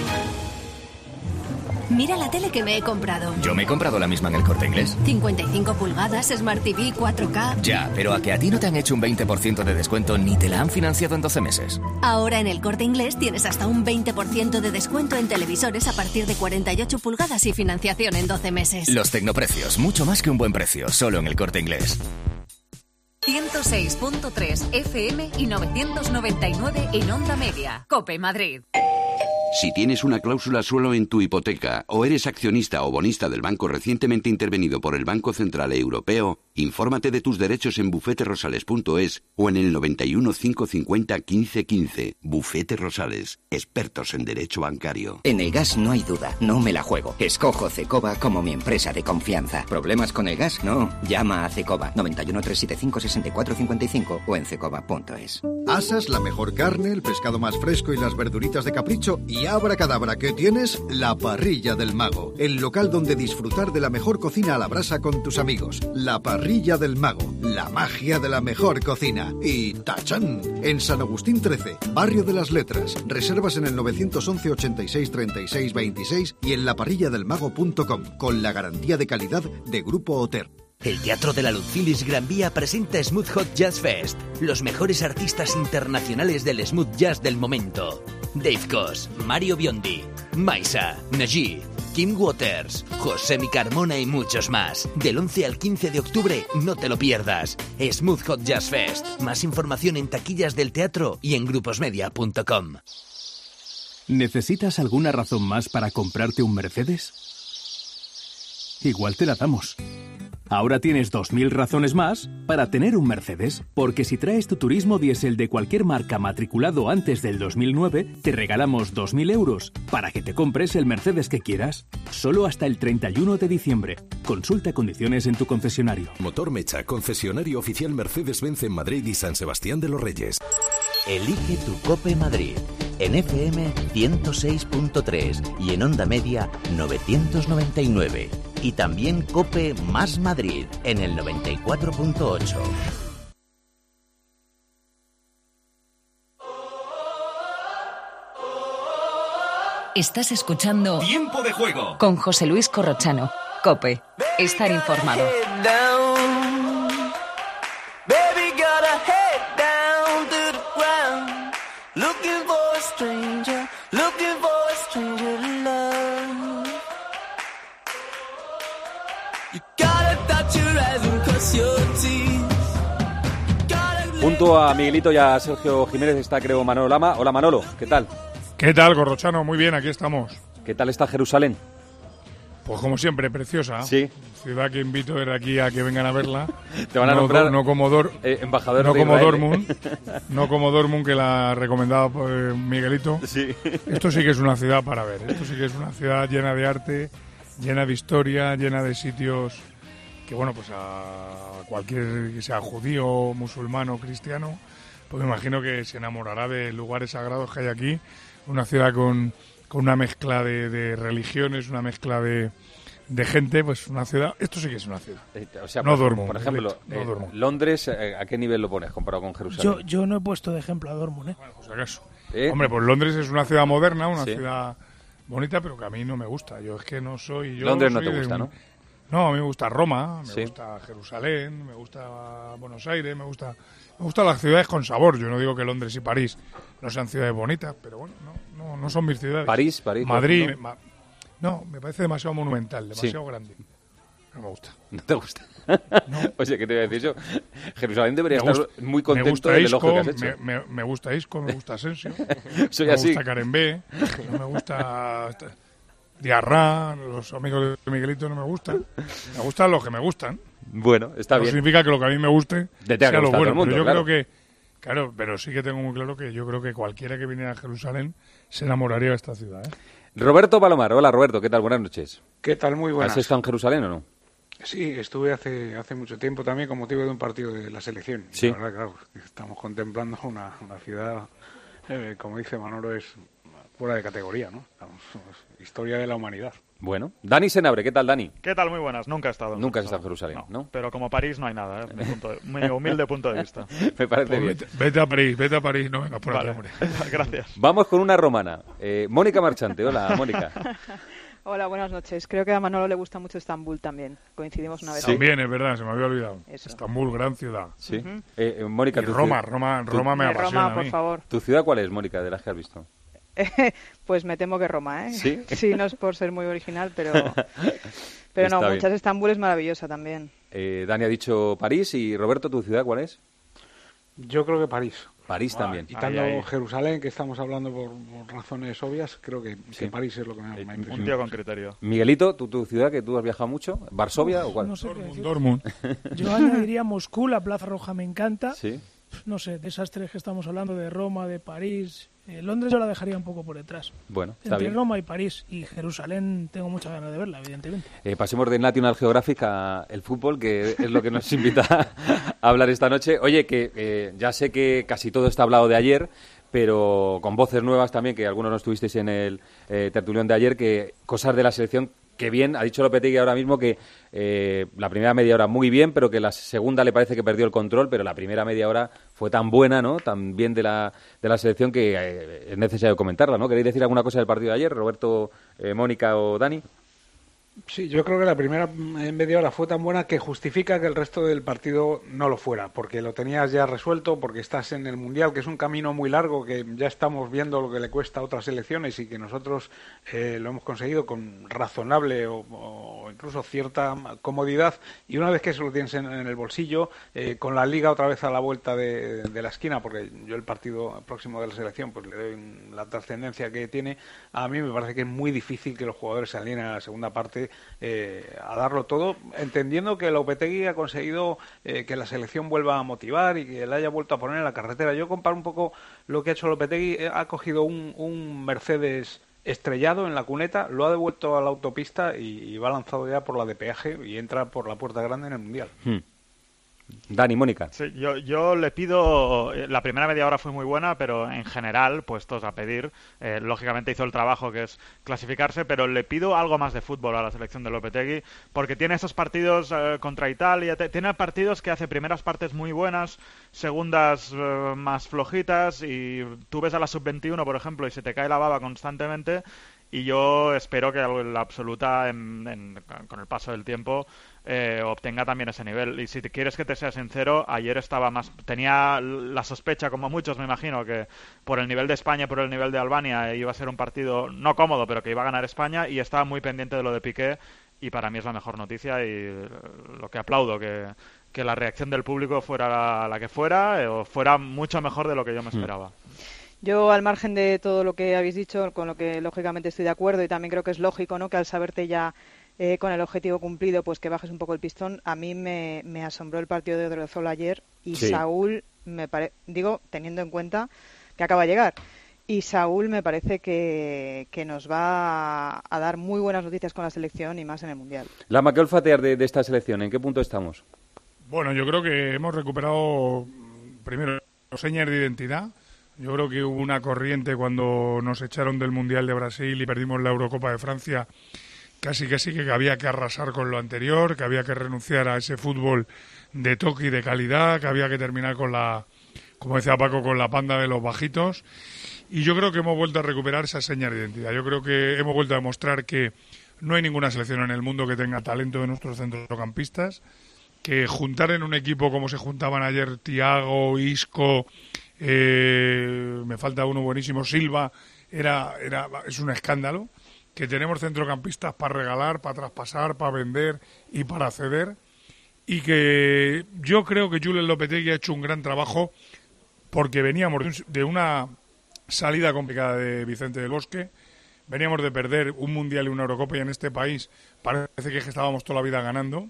Mira la tele que me he comprado. Yo me he comprado la misma en el Corte Inglés. cincuenta y cinco pulgadas, Smart T V, cuatro K. Ya, pero a que a ti no te han hecho un veinte por ciento de descuento ni te la han financiado en doce meses. Ahora en el Corte Inglés tienes hasta un veinte por ciento de descuento en televisores a partir de cuarenta y ocho pulgadas y financiación en doce meses. Los tecnoprecios, mucho más que un buen precio, solo en el Corte Inglés. ciento seis punto tres F M y novecientos noventa y nueve en Onda Media. COPE Madrid. Si tienes una cláusula suelo en tu hipoteca o eres accionista o bonista del banco recientemente intervenido por el Banco Central Europeo, infórmate de tus derechos en bufete rosales punto es o en el noventa y uno, cinco cincuenta, quince quince. Bufete Rosales, expertos en derecho bancario. En el gas no hay duda, no me la juego. Escojo Cecoba como mi empresa de confianza. ¿Problemas con el gas? No. Llama a Cecoba noventa y uno, trescientos setenta y cinco, sesenta y cuatro cincuenta y cinco o en cecoba punto es. Asas, la mejor carne, el pescado más fresco y las verduritas de capricho. Y abracadabra, ¿qué tienes? La Parrilla del Mago. El local donde disfrutar de la mejor cocina a la brasa con tus amigos. La Parrilla del Mago. La magia de la mejor cocina. Y ¡tachán! En San Agustín trece, Barrio de las Letras. Reservas en el nueve once, ochenta y seis, treinta y seis, veintiséis y en la parrilla del mago punto com con la garantía de calidad de Grupo Oter. El Teatro de la Ludfilis Gran Vía presenta Smooth Hot Jazz Fest. Los mejores artistas internacionales del smooth jazz del momento. Dave Koz, Mario Biondi, Maisa, Najee, Kim Waters, José Mi Carmona y muchos más. Del once al quince de octubre, no te lo pierdas. Smooth Hot Jazz Fest. Más información en taquillas del teatro y en gruposmedia punto com. ¿Necesitas alguna razón más para comprarte un Mercedes? Igual te la damos. Ahora tienes dos mil razones más para tener un Mercedes, porque si traes tu turismo diésel de cualquier marca matriculado antes del dos mil nueve, te regalamos dos mil euros para que te compres el Mercedes que quieras. Solo hasta el treinta y uno de diciembre. Consulta condiciones en tu concesionario. Motor Mecha, concesionario oficial Mercedes-Benz en Madrid y San Sebastián de los Reyes. Elige tu COPE Madrid. En F M ciento seis punto tres y en Onda Media novecientos noventa y nueve. Y también COPE más Madrid en el noventa y cuatro punto ocho. Estás escuchando Tiempo de Juego con José Luis Corrochano. COPE. Estar informado. Junto a Miguelito y a Sergio Jiménez está, creo, Manolo Lama. Hola, Manolo, ¿qué tal? ¿Qué tal, Corrochano? Muy bien, aquí estamos. ¿Qué tal está Jerusalén? Pues como siempre, preciosa. Sí. Ciudad que invito desde aquí a que vengan a verla. Te van a no, nombrar no como Dor, eh, embajador no de como Israel. Dortmund, no como Dortmund, que la ha recomendado eh, Miguelito. Sí. Esto sí que es una ciudad para ver. Esto sí que es una ciudad llena de arte, llena de historia, llena de sitios que, bueno, pues a cualquier que sea judío, musulmano, cristiano, pues me imagino que se enamorará de lugares sagrados que hay aquí. Una ciudad con, con una mezcla de, de religiones, una mezcla de, de gente, pues una ciudad... Esto sí que es una ciudad. O sea, no por, duermo. Por ejemplo, no eh, duermo. Londres, eh, ¿a qué nivel lo pones comparado con Jerusalén? Yo, yo no he puesto de ejemplo a Dortmund, ¿eh? Bueno, pues acaso. ¿Eh? Hombre, pues Londres es una ciudad moderna, una Sí. ciudad bonita, pero que a mí no me gusta. Yo es que no soy... Yo Londres no soy te de gusta, un- ¿no? No, a mí me gusta Roma, me Sí. gusta Jerusalén, me gusta Buenos Aires, me gusta me gustan las ciudades con sabor. Yo no digo que Londres y París no sean ciudades bonitas, pero bueno, no, no, no son mis ciudades. París, París. Madrid, ¿no? ma- no, me parece demasiado monumental, demasiado Sí. grande. No me gusta. ¿No te gusta? Oye, ¿qué te voy a decir yo? Jerusalén debería Me estar gusta- muy me contento gusta del Isco, elogio que has hecho. Me, me- me gusta Isco, me gusta Asensio, Soy me así. gusta Karen B, no me gusta... Diarra, los amigos de Miguelito no me gustan. Me gustan los que me gustan. Bueno, está no bien. No significa que lo que a mí me guste de sea lo bueno, mundo, pero yo claro. creo que, claro, pero sí que tengo muy claro que yo creo que cualquiera que viniera a Jerusalén se enamoraría de esta ciudad, ¿eh? Roberto Palomar, hola Roberto, ¿qué tal? Buenas noches. ¿Qué tal? Muy buenas. ¿Has estado en Jerusalén o no? Sí, estuve hace hace mucho tiempo también con motivo de un partido de la selección. Sí. La verdad, claro, estamos contemplando una, una ciudad, eh, como dice Manolo, es fuera de categoría, ¿no? Estamos, es historia de la humanidad. Bueno, Dani Senabre, ¿qué tal, Dani? ¿Qué tal? Muy buenas. Nunca he estado en Nunca has estado en Jerusalén, ¿no? ¿no? Pero como París no hay nada, ¿eh? Mi, punto de, mi humilde punto de vista. Me parece pues bien. Vete, vete a París, vete a París, no vengas por vale. aquí, hombre. Gracias. Vamos con una romana. Eh, Mónica Marchante, hola, Mónica. Hola, buenas noches. Creo que a Manolo le gusta mucho Estambul también. Coincidimos una vez. Sí. También, es verdad, se me había olvidado. Eso. Estambul, gran ciudad. Sí. Uh-huh. eh, Mónica, y Roma, Roma, Roma me apasiona Roma, por a mí. favor. ¿Tu ciudad cuál es, Mónica, de las que has visto? Pues me temo que Roma, ¿eh? Sí. Sí, no es por ser muy original, pero pero no, muchas. Estambul es maravillosa también. Eh, Dani ha dicho París y Roberto, ¿tu ciudad cuál es? Yo creo que París. París ah, también. Quitando ahí, ahí. Jerusalén, que estamos hablando por, por razones obvias, creo que, sí. que París es lo que me, me impresiona. Un tío con criterio. Miguelito, ¿tu, tu ciudad que tú has viajado mucho? ¿Varsovia Uf, o cuál? No sé Dortmund, Dortmund. Yo añadiría Moscú, la Plaza Roja me encanta. Sí. No sé, de esas tres que estamos hablando, de Roma, de París. Eh, Londres yo la dejaría un poco por detrás. Bueno, está Entre bien. Roma y París. Y Jerusalén tengo muchas ganas de verla, evidentemente. Eh, pasemos de National Geographic a el fútbol, que es lo que nos invita a hablar esta noche. Oye, que eh, ya sé que casi todo está hablado de ayer, pero con voces nuevas también, que algunos no estuvisteis en el eh, tertulión de ayer, que cosas de la selección que bien, ha dicho Lopetegui ahora mismo que eh, la primera media hora muy bien, pero que la segunda le parece que perdió el control, pero la primera media hora fue tan buena, ¿no? Tan bien de la, de la selección que eh, es necesario comentarla, ¿no? ¿Queréis decir alguna cosa del partido de ayer, Roberto, eh, Mónica o Dani? Sí, yo creo que la primera media hora fue tan buena que justifica que el resto del partido no lo fuera, porque lo tenías ya resuelto, porque estás en el Mundial, que es un camino muy largo, que ya estamos viendo lo que le cuesta a otras selecciones y que nosotros eh, lo hemos conseguido con razonable o, o incluso cierta comodidad, y una vez que eso lo tienes en, en el bolsillo, eh, con la Liga otra vez a la vuelta de, de la esquina, porque yo el partido próximo de la selección pues le doy la trascendencia que tiene, a mí me parece que es muy difícil que los jugadores se alineen a la segunda parte Eh, a darlo todo, entendiendo que Lopetegui ha conseguido eh, que la selección vuelva a motivar y que la haya vuelto a poner en la carretera. Yo comparo un poco lo que ha hecho Lopetegui. Ha cogido un, un Mercedes estrellado en la cuneta, lo ha devuelto a la autopista y, y va lanzado ya por la de peaje y entra por la puerta grande en el Mundial. Hmm. Dani, Mónica. Sí, yo, yo le pido, la primera media hora fue muy buena, pero en general, puestos a pedir, eh, lógicamente hizo el trabajo que es clasificarse, pero le pido algo más de fútbol a la selección de Lopetegui, porque tiene esos partidos eh, contra Italia, te, tiene partidos que hace primeras partes muy buenas, segundas eh, más flojitas, y tú ves a la sub veintiuno, por ejemplo, y se te cae la baba constantemente, y yo espero que la absoluta, en, en, con el paso del tiempo, eh, obtenga también ese nivel. Y si te quieres que te sea sincero, ayer estaba más, tenía la sospecha, como muchos me imagino, que por el nivel de España y por el nivel de Albania iba a ser un partido no cómodo, pero que iba a ganar España, y estaba muy pendiente de lo de Piqué, y para mí es la mejor noticia y lo que aplaudo, que, que la reacción del público fuera la, la que fuera, eh, o fuera mucho mejor de lo que yo me esperaba. Yo, al margen de todo lo que habéis dicho, con lo que lógicamente estoy de acuerdo, y también creo que es lógico, ¿no?, que al saberte ya eh, con el objetivo cumplido, pues que bajes un poco el pistón. A mí me, me asombró el partido de Odriozola ayer, y sí. Saúl, me pare... digo, teniendo en cuenta que acaba de llegar, y Saúl me parece que, que nos va a dar muy buenas noticias con la selección y más en el Mundial. Lama, ¿qué olfatear de, de esta selección? ¿En qué punto estamos? Bueno, yo creo que hemos recuperado primero señas de identidad. Yo creo que hubo una corriente cuando nos echaron del Mundial de Brasil y perdimos la Eurocopa de Francia, casi que sí que había que arrasar con lo anterior, que había que renunciar a ese fútbol de toque y de calidad, que había que terminar con la, como decía Paco, con la panda de los bajitos. Y yo creo que hemos vuelto a recuperar esa señal de identidad. Yo creo que hemos vuelto a demostrar que no hay ninguna selección en el mundo que tenga talento de nuestros centrocampistas, que juntar en un equipo como se juntaban ayer Thiago, Isco, eh, me falta uno buenísimo, Silva, era, era es un escándalo. Que tenemos centrocampistas para regalar, para traspasar, para vender y para ceder, y que yo creo que Julen Lopetegui ha hecho un gran trabajo, porque veníamos de, un, de una salida complicada de Vicente del Bosque, veníamos de perder un Mundial y una Eurocopa y en este país parece que estábamos toda la vida ganando.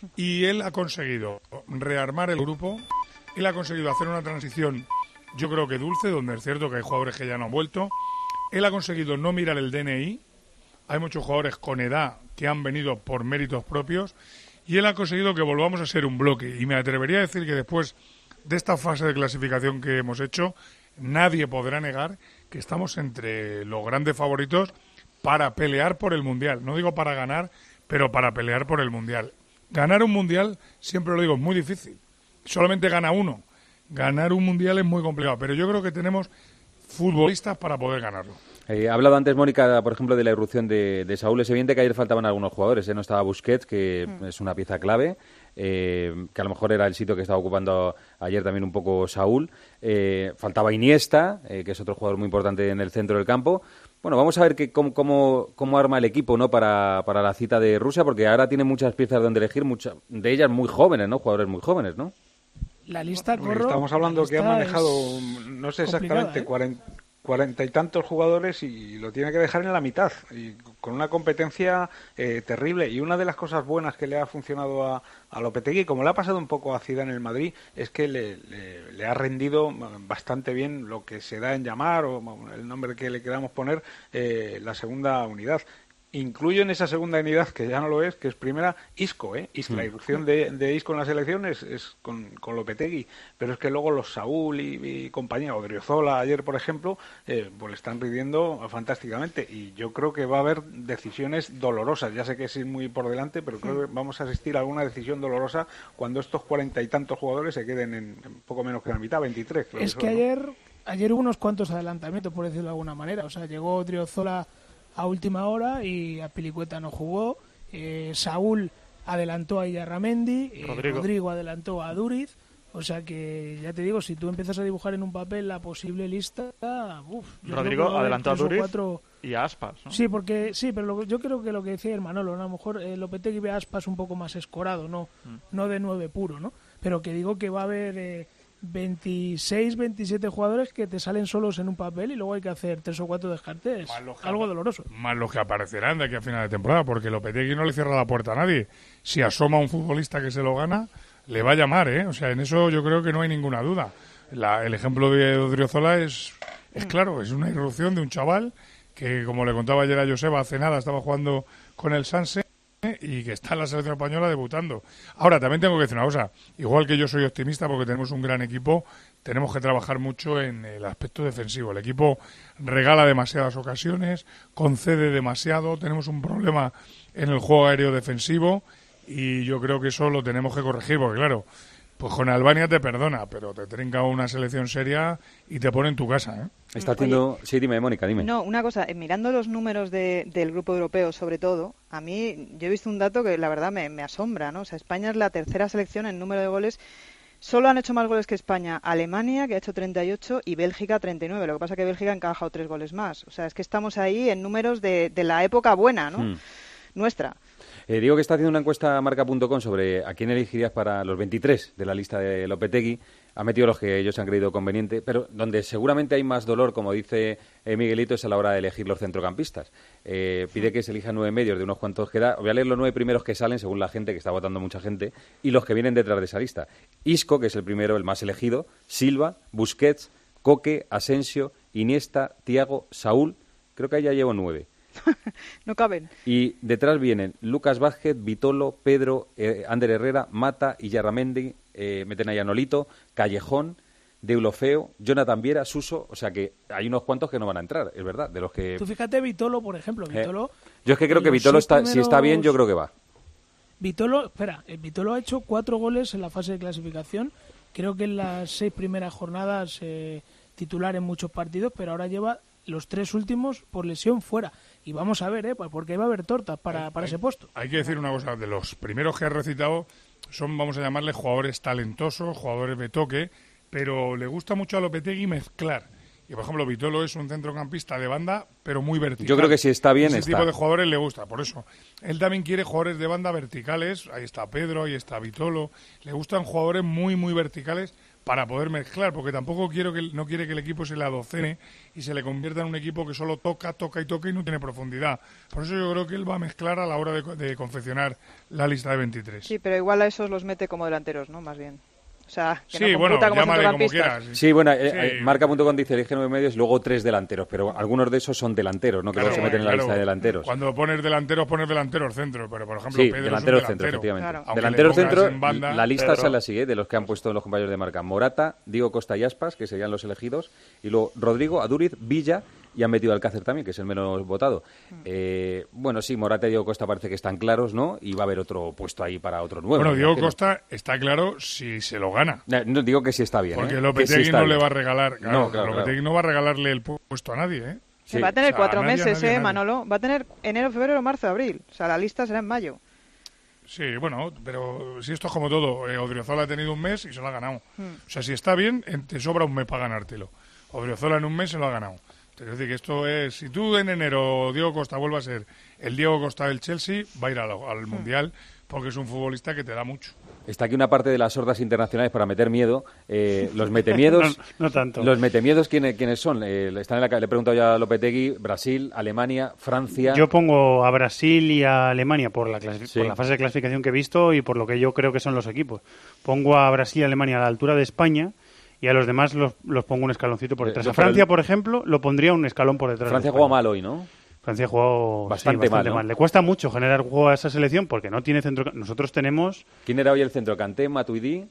Y él ha conseguido rearmar el grupo, él ha conseguido hacer una transición, yo creo que dulce, donde es cierto que hay jugadores que ya no han vuelto. Él ha conseguido no mirar el D N I, hay muchos jugadores con edad que han venido por méritos propios, y él ha conseguido que volvamos a ser un bloque. Y me atrevería a decir que después de esta fase de clasificación que hemos hecho, nadie podrá negar que estamos entre los grandes favoritos para pelear por el Mundial. No digo para ganar, pero para pelear por el Mundial. Ganar un Mundial, siempre lo digo, es muy difícil. Solamente gana uno. Ganar un Mundial es muy complicado, pero yo creo que tenemos futbolistas para poder ganarlo. Eh, ha hablado antes, Mónica, por ejemplo, de la irrupción de, de Saúl. Es evidente que ayer faltaban algunos jugadores. ¿eh? No estaba Busquets, que mm. es una pieza clave, eh, que a lo mejor era el sitio que estaba ocupando ayer también un poco Saúl. Eh, faltaba Iniesta, eh, que es otro jugador muy importante en el centro del campo. Bueno, vamos a ver que, cómo, cómo, cómo arma el equipo, ¿no? para, para la cita de Rusia, porque ahora tiene muchas piezas donde elegir, muchas de ellas muy jóvenes, ¿no? Jugadores muy jóvenes, ¿no? La lista, Corro, Estamos hablando que ha manejado, no sé exactamente, ¿eh? cuarenta, cuarenta y tantos jugadores y lo tiene que dejar en la mitad, y con una competencia eh, terrible. Y una de las cosas buenas que le ha funcionado a, a Lopetegui, como le ha pasado un poco a Zidane en el Madrid, es que le, le, le ha rendido bastante bien lo que se da en llamar, o el nombre que le queramos poner, eh, la segunda unidad. Incluyo en esa segunda unidad, que ya no lo es, que es primera, Isco, ¿eh? Isco, la irrupción de, de Isco en la selección es, es con, con Lopetegui, pero es que luego los Saúl y, y compañía, Odriozola ayer, por ejemplo, eh, pues le están rindiendo fantásticamente, y yo creo que va a haber decisiones dolorosas. Ya sé que es ir muy por delante, pero creo que vamos a asistir a alguna decisión dolorosa cuando estos cuarenta y tantos jugadores se queden en, en poco menos que la mitad, veintitrés. Creo es que, que son, ayer, ¿no? ayer hubo unos cuantos adelantamientos, por decirlo de alguna manera. O sea, llegó Odriozola a última hora y Azpilicueta no jugó. eh, Saúl adelantó a Illarramendi, eh, Rodrigo. Rodrigo adelantó a Duriz. O sea que, ya te digo, si tú empiezas a dibujar en un papel la posible lista, uf, Rodrigo adelantó a Duriz cuatro... y a Aspas, ¿no? Sí, porque sí, pero lo, yo creo que lo que decía el Manolo, ¿no? A lo mejor eh, Lopetegui ve a Aspas un poco más escorado, no, mm. no de nueve puro, ¿no? Pero que digo que va a haber eh, veintiséis, veintisiete jugadores que te salen solos en un papel y luego hay que hacer tres o cuatro descartes. Algo doloroso. Más los que aparecerán de aquí a final de temporada, porque Lopetegui no le cierra la puerta a nadie. Si asoma un futbolista que se lo gana, le va a llamar, ¿eh? O sea, en eso yo creo que no hay ninguna duda. La, el ejemplo de Odriozola es, es claro, es una irrupción de un chaval que, como le contaba ayer a Joseba, hace nada estaba jugando con el Sanse y que está en la selección española debutando. Ahora, también tengo que decir una cosa. Igual que yo soy optimista porque tenemos un gran equipo, tenemos que trabajar mucho en el aspecto defensivo. El equipo regala demasiadas ocasiones, concede demasiado, tenemos un problema en el juego aéreo defensivo y yo creo que eso lo tenemos que corregir porque, claro, pues con Albania te perdona, pero te trinca una selección seria y te pone en tu casa, ¿eh? Está haciendo... Oye, sí, dime, Mónica, dime. No, una cosa, eh, mirando los números de, del grupo europeo, sobre todo, a mí, yo he visto un dato que la verdad me, me asombra, ¿no? O sea, España es la tercera selección en número de goles. Solo han hecho más goles que España Alemania, que ha hecho treinta y ocho, y Bélgica treinta y nueve. Lo que pasa es que Bélgica ha encajado tres goles más. O sea, es que estamos ahí en números de, de la época buena, ¿no? Hmm. Nuestra. Eh, digo que está haciendo una encuesta marca punto com sobre a quién elegirías para los veintitrés de la lista de Lopetegui. Ha metido los que ellos han creído conveniente, pero donde seguramente hay más dolor, como dice eh, Miguelito, es a la hora de elegir los centrocampistas. Eh, pide que se elijan nueve medios de unos cuantos que da. Voy a leer los nueve primeros que salen, según la gente, que está votando mucha gente, y los que vienen detrás de esa lista. Isco, que es el primero, el más elegido, Silva, Busquets, Coque, Asensio, Iniesta, Thiago, Saúl. Creo que ahí ya llevo nueve. No caben. Y detrás vienen Lucas Vázquez, Vitolo, Pedro, eh, Ander Herrera, Mata, Illarramendi, eh, meten ahí a Nolito, Callejón, Deulofeo, Jonathan Viera, Suso. O sea que hay unos cuantos que no van a entrar, es verdad. De los que... Tú fíjate, Vitolo, por ejemplo. Vitolo, eh, yo es que creo que Vitolo, está, primeros... si está bien, yo creo que va. Vitolo, espera, eh, Vitolo ha hecho cuatro goles en la fase de clasificación. Creo que en las seis primeras jornadas eh, titular en muchos partidos, pero ahora lleva los tres últimos por lesión fuera. Y vamos a ver, ¿eh? Porque va a haber tortas para, hay, para hay, ese puesto. Hay que decir una cosa, de los primeros que ha recitado son, vamos a llamarle, jugadores talentosos, jugadores de toque, pero le gusta mucho a Lopetegui mezclar. Y, por ejemplo, Vitolo es un centrocampista de banda, pero muy vertical. Yo creo que si está bien, Ese está. tipo de jugadores le gusta, por eso. Él también quiere jugadores de banda verticales, ahí está Pedro, ahí está Vitolo. Le gustan jugadores muy, muy verticales para poder mezclar, porque tampoco quiero que no quiere que el equipo se le adocene y se le convierta en un equipo que solo toca, toca y toca y no tiene profundidad. Por eso yo creo que él va a mezclar a la hora de, de confeccionar la lista de veintitrés. Sí, pero igual a esos los mete como delanteros, ¿no? Más bien. O sea, que sí, no bueno, como llámale como quieras. Sí, sí bueno, eh, sí. eh, marca punto com dice elige nueve medios, luego tres delanteros, pero algunos de esos son delanteros, ¿no? Que claro, no se meten claro. en la lista de delanteros. Cuando pones delanteros, pones delanteros centro, pero por ejemplo, sí, Pedro delantero es un centro, delantero. efectivamente. Claro. Delantero centro, banda, la lista Pedro. es la sigue, de los que han puesto los compañeros de marca. Morata, Diego Costa y Aspas, que serían los elegidos, y luego Rodrigo, Aduriz, Villa, y han metido a Alcácer también, que es el menos votado. Eh, bueno, sí, Morata y Diego Costa parece que están claros, ¿no? Y va a haber otro puesto ahí para otro nuevo. Bueno, Diego Costa está claro si se lo gana. No, no digo que sí está bien, porque ¿eh? Lopetegui sí no bien. le va a regalar, claro, no, claro, Lopetegui claro. no va a regalarle el puesto a nadie, ¿eh? Sí. Va a tener o sea, cuatro nadie, meses, nadie, ¿eh, nadie. Manolo? Va a tener enero, febrero, marzo, abril. O sea, la lista será en mayo. Sí, bueno, pero si esto es como todo, eh, Odriozola ha tenido un mes y se lo ha ganado. Hmm. O sea, si está bien, en- te sobra un mes para ganártelo. Odriozola en un mes se lo ha ganado. Es decir, que esto es, si tú en enero Diego Costa vuelve a ser el Diego Costa del Chelsea, va a ir al, al Mundial porque es un futbolista que te da mucho. Está aquí una parte de las hordas internacionales para meter miedo. Eh, los metemiedos. no, no tanto. Los metemiedos, ¿quiénes, quiénes son? Eh, están en la, ca- le he preguntado ya a Lopetegui, Brasil, Alemania, Francia. Yo pongo a Brasil y a Alemania por la, clasi- Sí. por la fase de clasificación que he visto y por lo que yo creo que son los equipos. Pongo a Brasil y Alemania a la altura de España y a los demás los, los pongo un escaloncito por Eh, detrás. yo A por Francia, el- por ejemplo, lo pondría un escalón por detrás. Francia de juega España. mal hoy, ¿no? Francia ha jugado Bastante sí, bastante mal, mal, ¿no? Le cuesta mucho generar juego a esa selección porque no tiene centro. Nosotros tenemos... ¿Quién era hoy el centro? Kanté, Matuidi.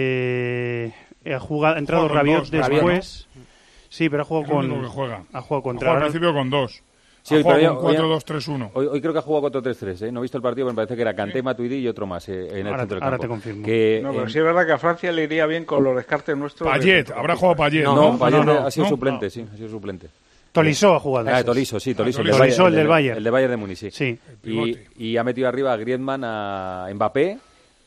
Eh, ha jugado, ha entrado Juega con Rabiot dos, después. Rabiot, Sí, pero ha jugado Es el con... único que juega. Ha jugado Ha contra... jugado al ahora- principio con dos. Sí, ha hoy, jugado pero con hoy- cuatro dos tres uno. Hoy, hoy creo que ha jugado cuatro tres tres, ¿eh? No he visto el partido, pero me parece que era Kanté, Matuidi y otro más eh, en el Ahora- centro del ahora campo. te confirmo. Que, No, pero eh, sí es verdad que a Francia le iría bien con los descartes nuestros. de Payet, centro. habrá jugado Payet. No, ¿no? Payet no, no, ha sido no. suplente, sí, ha sido suplente. Tolisso ha jugado. de Ah, esas. Tolisso, sí, Tolisso. Tolisso, Tolisso, el del Bayern. El del Bayern de Múnich, sí. Sí. Y, y ha metido arriba a Griezmann, a Mbappé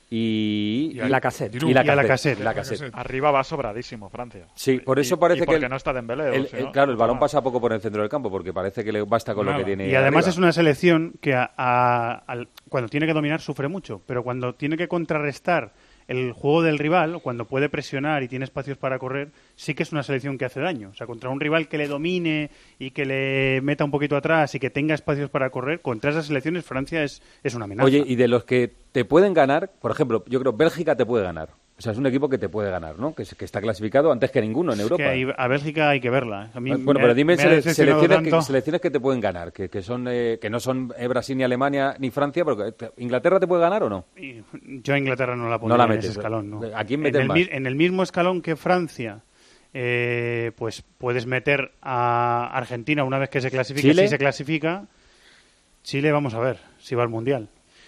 y... Y a Lacazette. Y la Y a Lacazette. Lacazette. Lacazette. Arriba va sobradísimo Francia. Sí, por eso Y- parece y que... porque el- no está Dembélé. o el- si el- no, claro, el no balón nada. pasa poco por el centro del campo porque parece que le basta con Nada. lo que tiene Y además arriba. es una selección que a- a- al- cuando tiene que dominar sufre mucho, pero cuando tiene que contrarrestar el juego del rival, cuando puede presionar y tiene espacios para correr, sí que es una selección que hace daño. O sea, contra un rival que le domine y que le meta un poquito atrás y que tenga espacios para correr, contra esas selecciones Francia es, es una amenaza. Oye, y de los que te pueden ganar, por ejemplo, yo creo Bélgica te puede ganar. O sea, es un equipo que te puede ganar, ¿no? Que, es- que está clasificado antes que ninguno en Es Europa. que hay- a Bélgica hay que verla. A mí bueno, me pero ha- dime me ha sele- decepcionado selecciones que, tanto. selecciones que te pueden ganar, que, que son eh, que no son eh, Brasil ni Alemania ni Francia, porque eh, ¿Inglaterra te puede ganar o no? Y yo a Inglaterra no la No pondría la en metes. ese escalón. No. ¿A quién en, metes el, más? mi- en el mismo escalón que Francia, eh, pues puedes meter a Argentina una vez que se clasifique. ¿Chile? Si se clasifica, Chile vamos a ver si va al Mundial.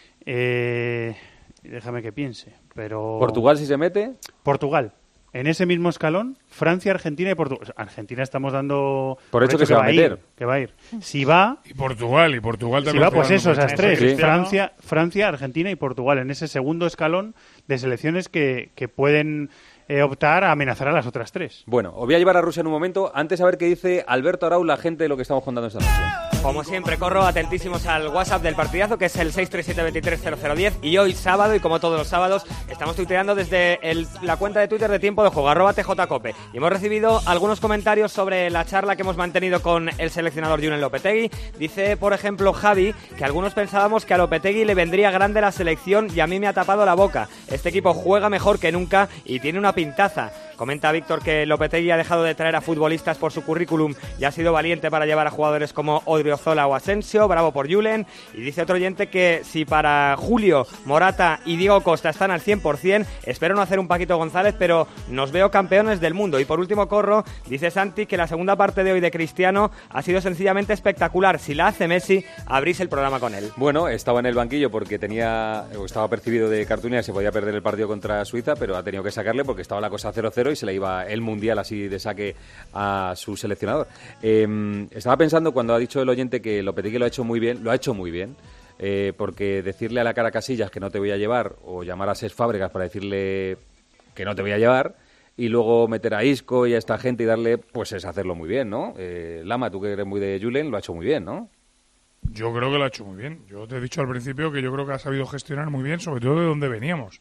Eh, déjame que piense. Pero Portugal si se mete. Portugal. En ese mismo escalón, Francia, Argentina y Portugal. Argentina estamos dando Por hecho que se va a a meter. ir, que va a ir. Si va, Y Portugal, y Portugal si también. va, pues juega eso, mucho. esas tres. Sí. Francia, Francia, Argentina y Portugal. En ese segundo escalón de selecciones que, que pueden eh, optar a amenazar a las otras tres. Bueno, os voy a llevar a Rusia en un momento. Antes a ver qué dice Alberto Arau, la gente de lo que estamos contando esta noche. Como siempre, corro atentísimos al WhatsApp del partidazo, que es el seis tres siete, dos tres cero cero uno cero. Y hoy, sábado, y como todos los sábados, estamos tuiteando desde el- la cuenta de Twitter de Tiempo de Juego, arroba tjcope. Y hemos recibido algunos comentarios sobre la charla que hemos mantenido con el seleccionador Julen Lopetegui. Dice, por ejemplo, Javi, que algunos pensábamos que a Lopetegui le vendría grande la selección y a mí me ha tapado la boca. Este equipo juega mejor que nunca y tiene una pintaza. Comenta Víctor que Lopetegui ha dejado de traer a futbolistas por su currículum y ha sido valiente para llevar a jugadores como Odriozola o Asensio, bravo por Julen. Y dice otro oyente que si para Julio, Morata y Diego Costa están al cien por ciento, espero no hacer un Paquito González, pero nos veo campeones del mundo. Y por último, corro, dice Santi que la segunda parte de hoy de Cristiano ha sido sencillamente espectacular. Si la hace Messi, abrís el programa con él. Bueno, estaba en el banquillo porque tenía o estaba percibido de cartulina, se podía perder el partido contra Suiza, pero ha tenido que sacarle porque estaba la cosa cero cero y se le iba el Mundial así de saque a su seleccionador. Eh, estaba pensando cuando ha dicho el oyente que Lopetegui lo ha hecho muy bien, lo ha hecho muy bien, eh, porque decirle a la cara a Casillas que no te voy a llevar o llamar a Cesc Fábregas para decirle que no te voy a llevar y luego meter a Isco y a esta gente y darle, pues es hacerlo muy bien, ¿no? Eh, Lama, tú que eres muy de Julen, lo ha hecho muy bien, ¿no? Yo creo que lo ha hecho muy bien. Yo te he dicho al principio que yo creo que ha sabido gestionar muy bien, sobre todo de donde veníamos.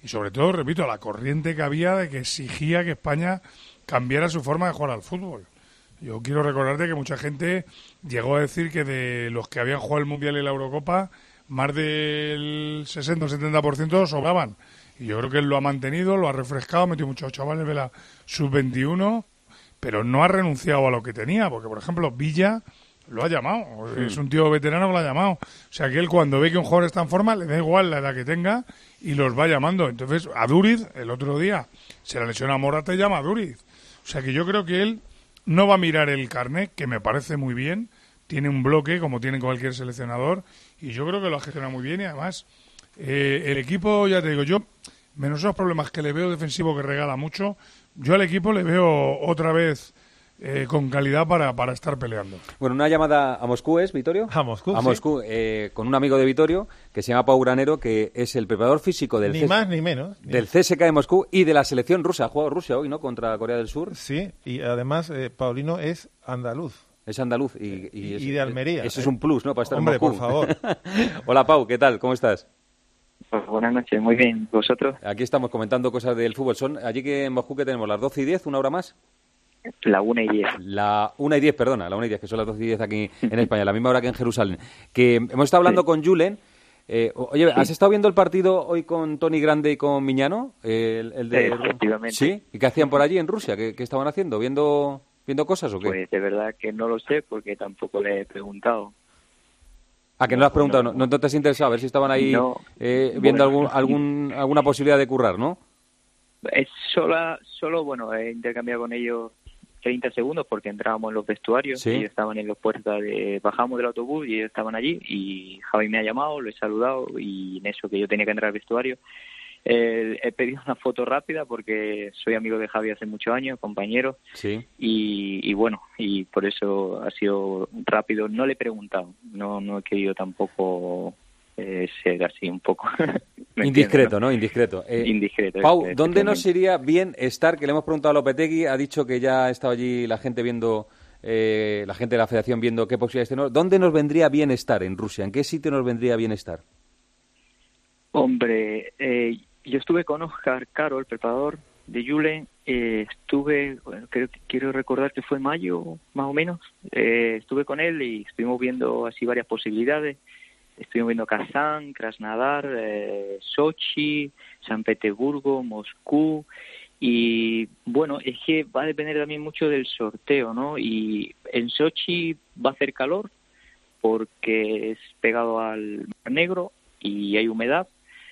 y sobre todo, repito, la corriente que había de que exigía que España cambiara su forma de jugar al fútbol. Yo quiero recordarte que mucha gente llegó a decir que de los que habían jugado el Mundial y la Eurocopa, más del sesenta o setenta por ciento sobraban. Y yo creo que él lo ha mantenido, lo ha refrescado, ha metido muchos chavales de la sub veintiuno, pero no ha renunciado a lo que tenía, porque, por ejemplo, Villa lo ha llamado. Sí. Es un tío veterano que lo ha llamado. O sea, que él cuando ve que un jugador está en forma, le da igual la edad que tenga y los va llamando. Entonces, a Duriz, el otro día, se la lesiona a Morata y llama a Duriz. O sea, que yo creo que él no va a mirar el carnet, que me parece muy bien. Tiene un bloque, como tiene cualquier seleccionador, y yo creo que lo ha gestionado muy bien. Y además, eh, el equipo, ya te digo, yo, menos esos problemas que le veo defensivo que regala mucho, yo al equipo le veo otra vez eh, con calidad para, para estar peleando. Bueno, una llamada a Moscú, ¿es, Vittorio? A Moscú, A sí. Moscú, eh, con un amigo de Vittorio, que se llama Pau Granero, que es el preparador físico del, Ni C S... más ni menos. del C S K A de Moscú y de la selección rusa. Ha jugado Rusia hoy, ¿no?, contra Corea del Sur. Sí, y además eh, Paulino es andaluz. Es andaluz y, y, es, y de Almería. Eso es un plus, ¿no?, para estar Hombre, en Moscú. por favor. Hola, Pau, ¿qué tal? ¿Cómo estás? Pues buenas noches, muy bien. ¿Vosotros? Aquí estamos comentando cosas del fútbol. Son allí que en Moscú que tenemos las doce y diez, una hora más. La una y diez. La una y diez, perdona, la una y diez, que son las doce y diez aquí en España, la misma hora que en Jerusalén. Que hemos estado hablando sí. con Julen. Eh, oye, ¿has sí. estado viendo el partido hoy con Tony Grande y con Miñano? El, el de... Efectivamente. ¿Sí? ¿Y qué hacían por allí en Rusia? ¿Qué, qué estaban haciendo? ¿Viendo, ¿Viendo cosas o qué? Pues de verdad que no lo sé porque tampoco le he preguntado. ¿A que no, no lo has preguntado? No, no, no te has interesado a ver si estaban ahí no, eh, viendo bueno, algún, algún, alguna posibilidad de currar, ¿no? Es solo, solo, bueno, he intercambiado con ellos treinta segundos porque entrábamos en los vestuarios, ¿sí? Ellos estaban en las puertas de... Bajamos del autobús y ellos estaban allí y Javi me ha llamado, lo he saludado y en eso que yo tenía que entrar al vestuario eh, he pedido una foto rápida porque soy amigo de Javi hace muchos años, compañero, sí. y, y bueno, y por eso ha sido rápido. No le he preguntado, no, no he querido tampoco... Eh, ser así un poco indiscreto, ¿no? ¿no? Indiscreto. Eh, Indiscreto. Pau, ¿dónde nos iría bien estar? Que le hemos preguntado a Lopetegui, ha dicho que ya ha estado allí la gente viendo, eh, la gente de la Federación viendo qué posibilidades tenemos. ¿Dónde nos vendría bien estar en Rusia? ¿En qué sitio nos vendría bien estar? Hombre, eh, yo estuve con Oscar Caro, el preparador de Julen, eh, estuve, bueno, creo, quiero recordar que fue en mayo, más o menos, eh, estuve con él y estuvimos viendo así varias posibilidades. Estuvimos viendo Kazán, Krasnodar, eh, Sochi, San Petersburgo, Moscú y bueno, es que va a depender también mucho del sorteo, ¿no? Y en Sochi va a hacer calor porque es pegado al Mar Negro y hay humedad.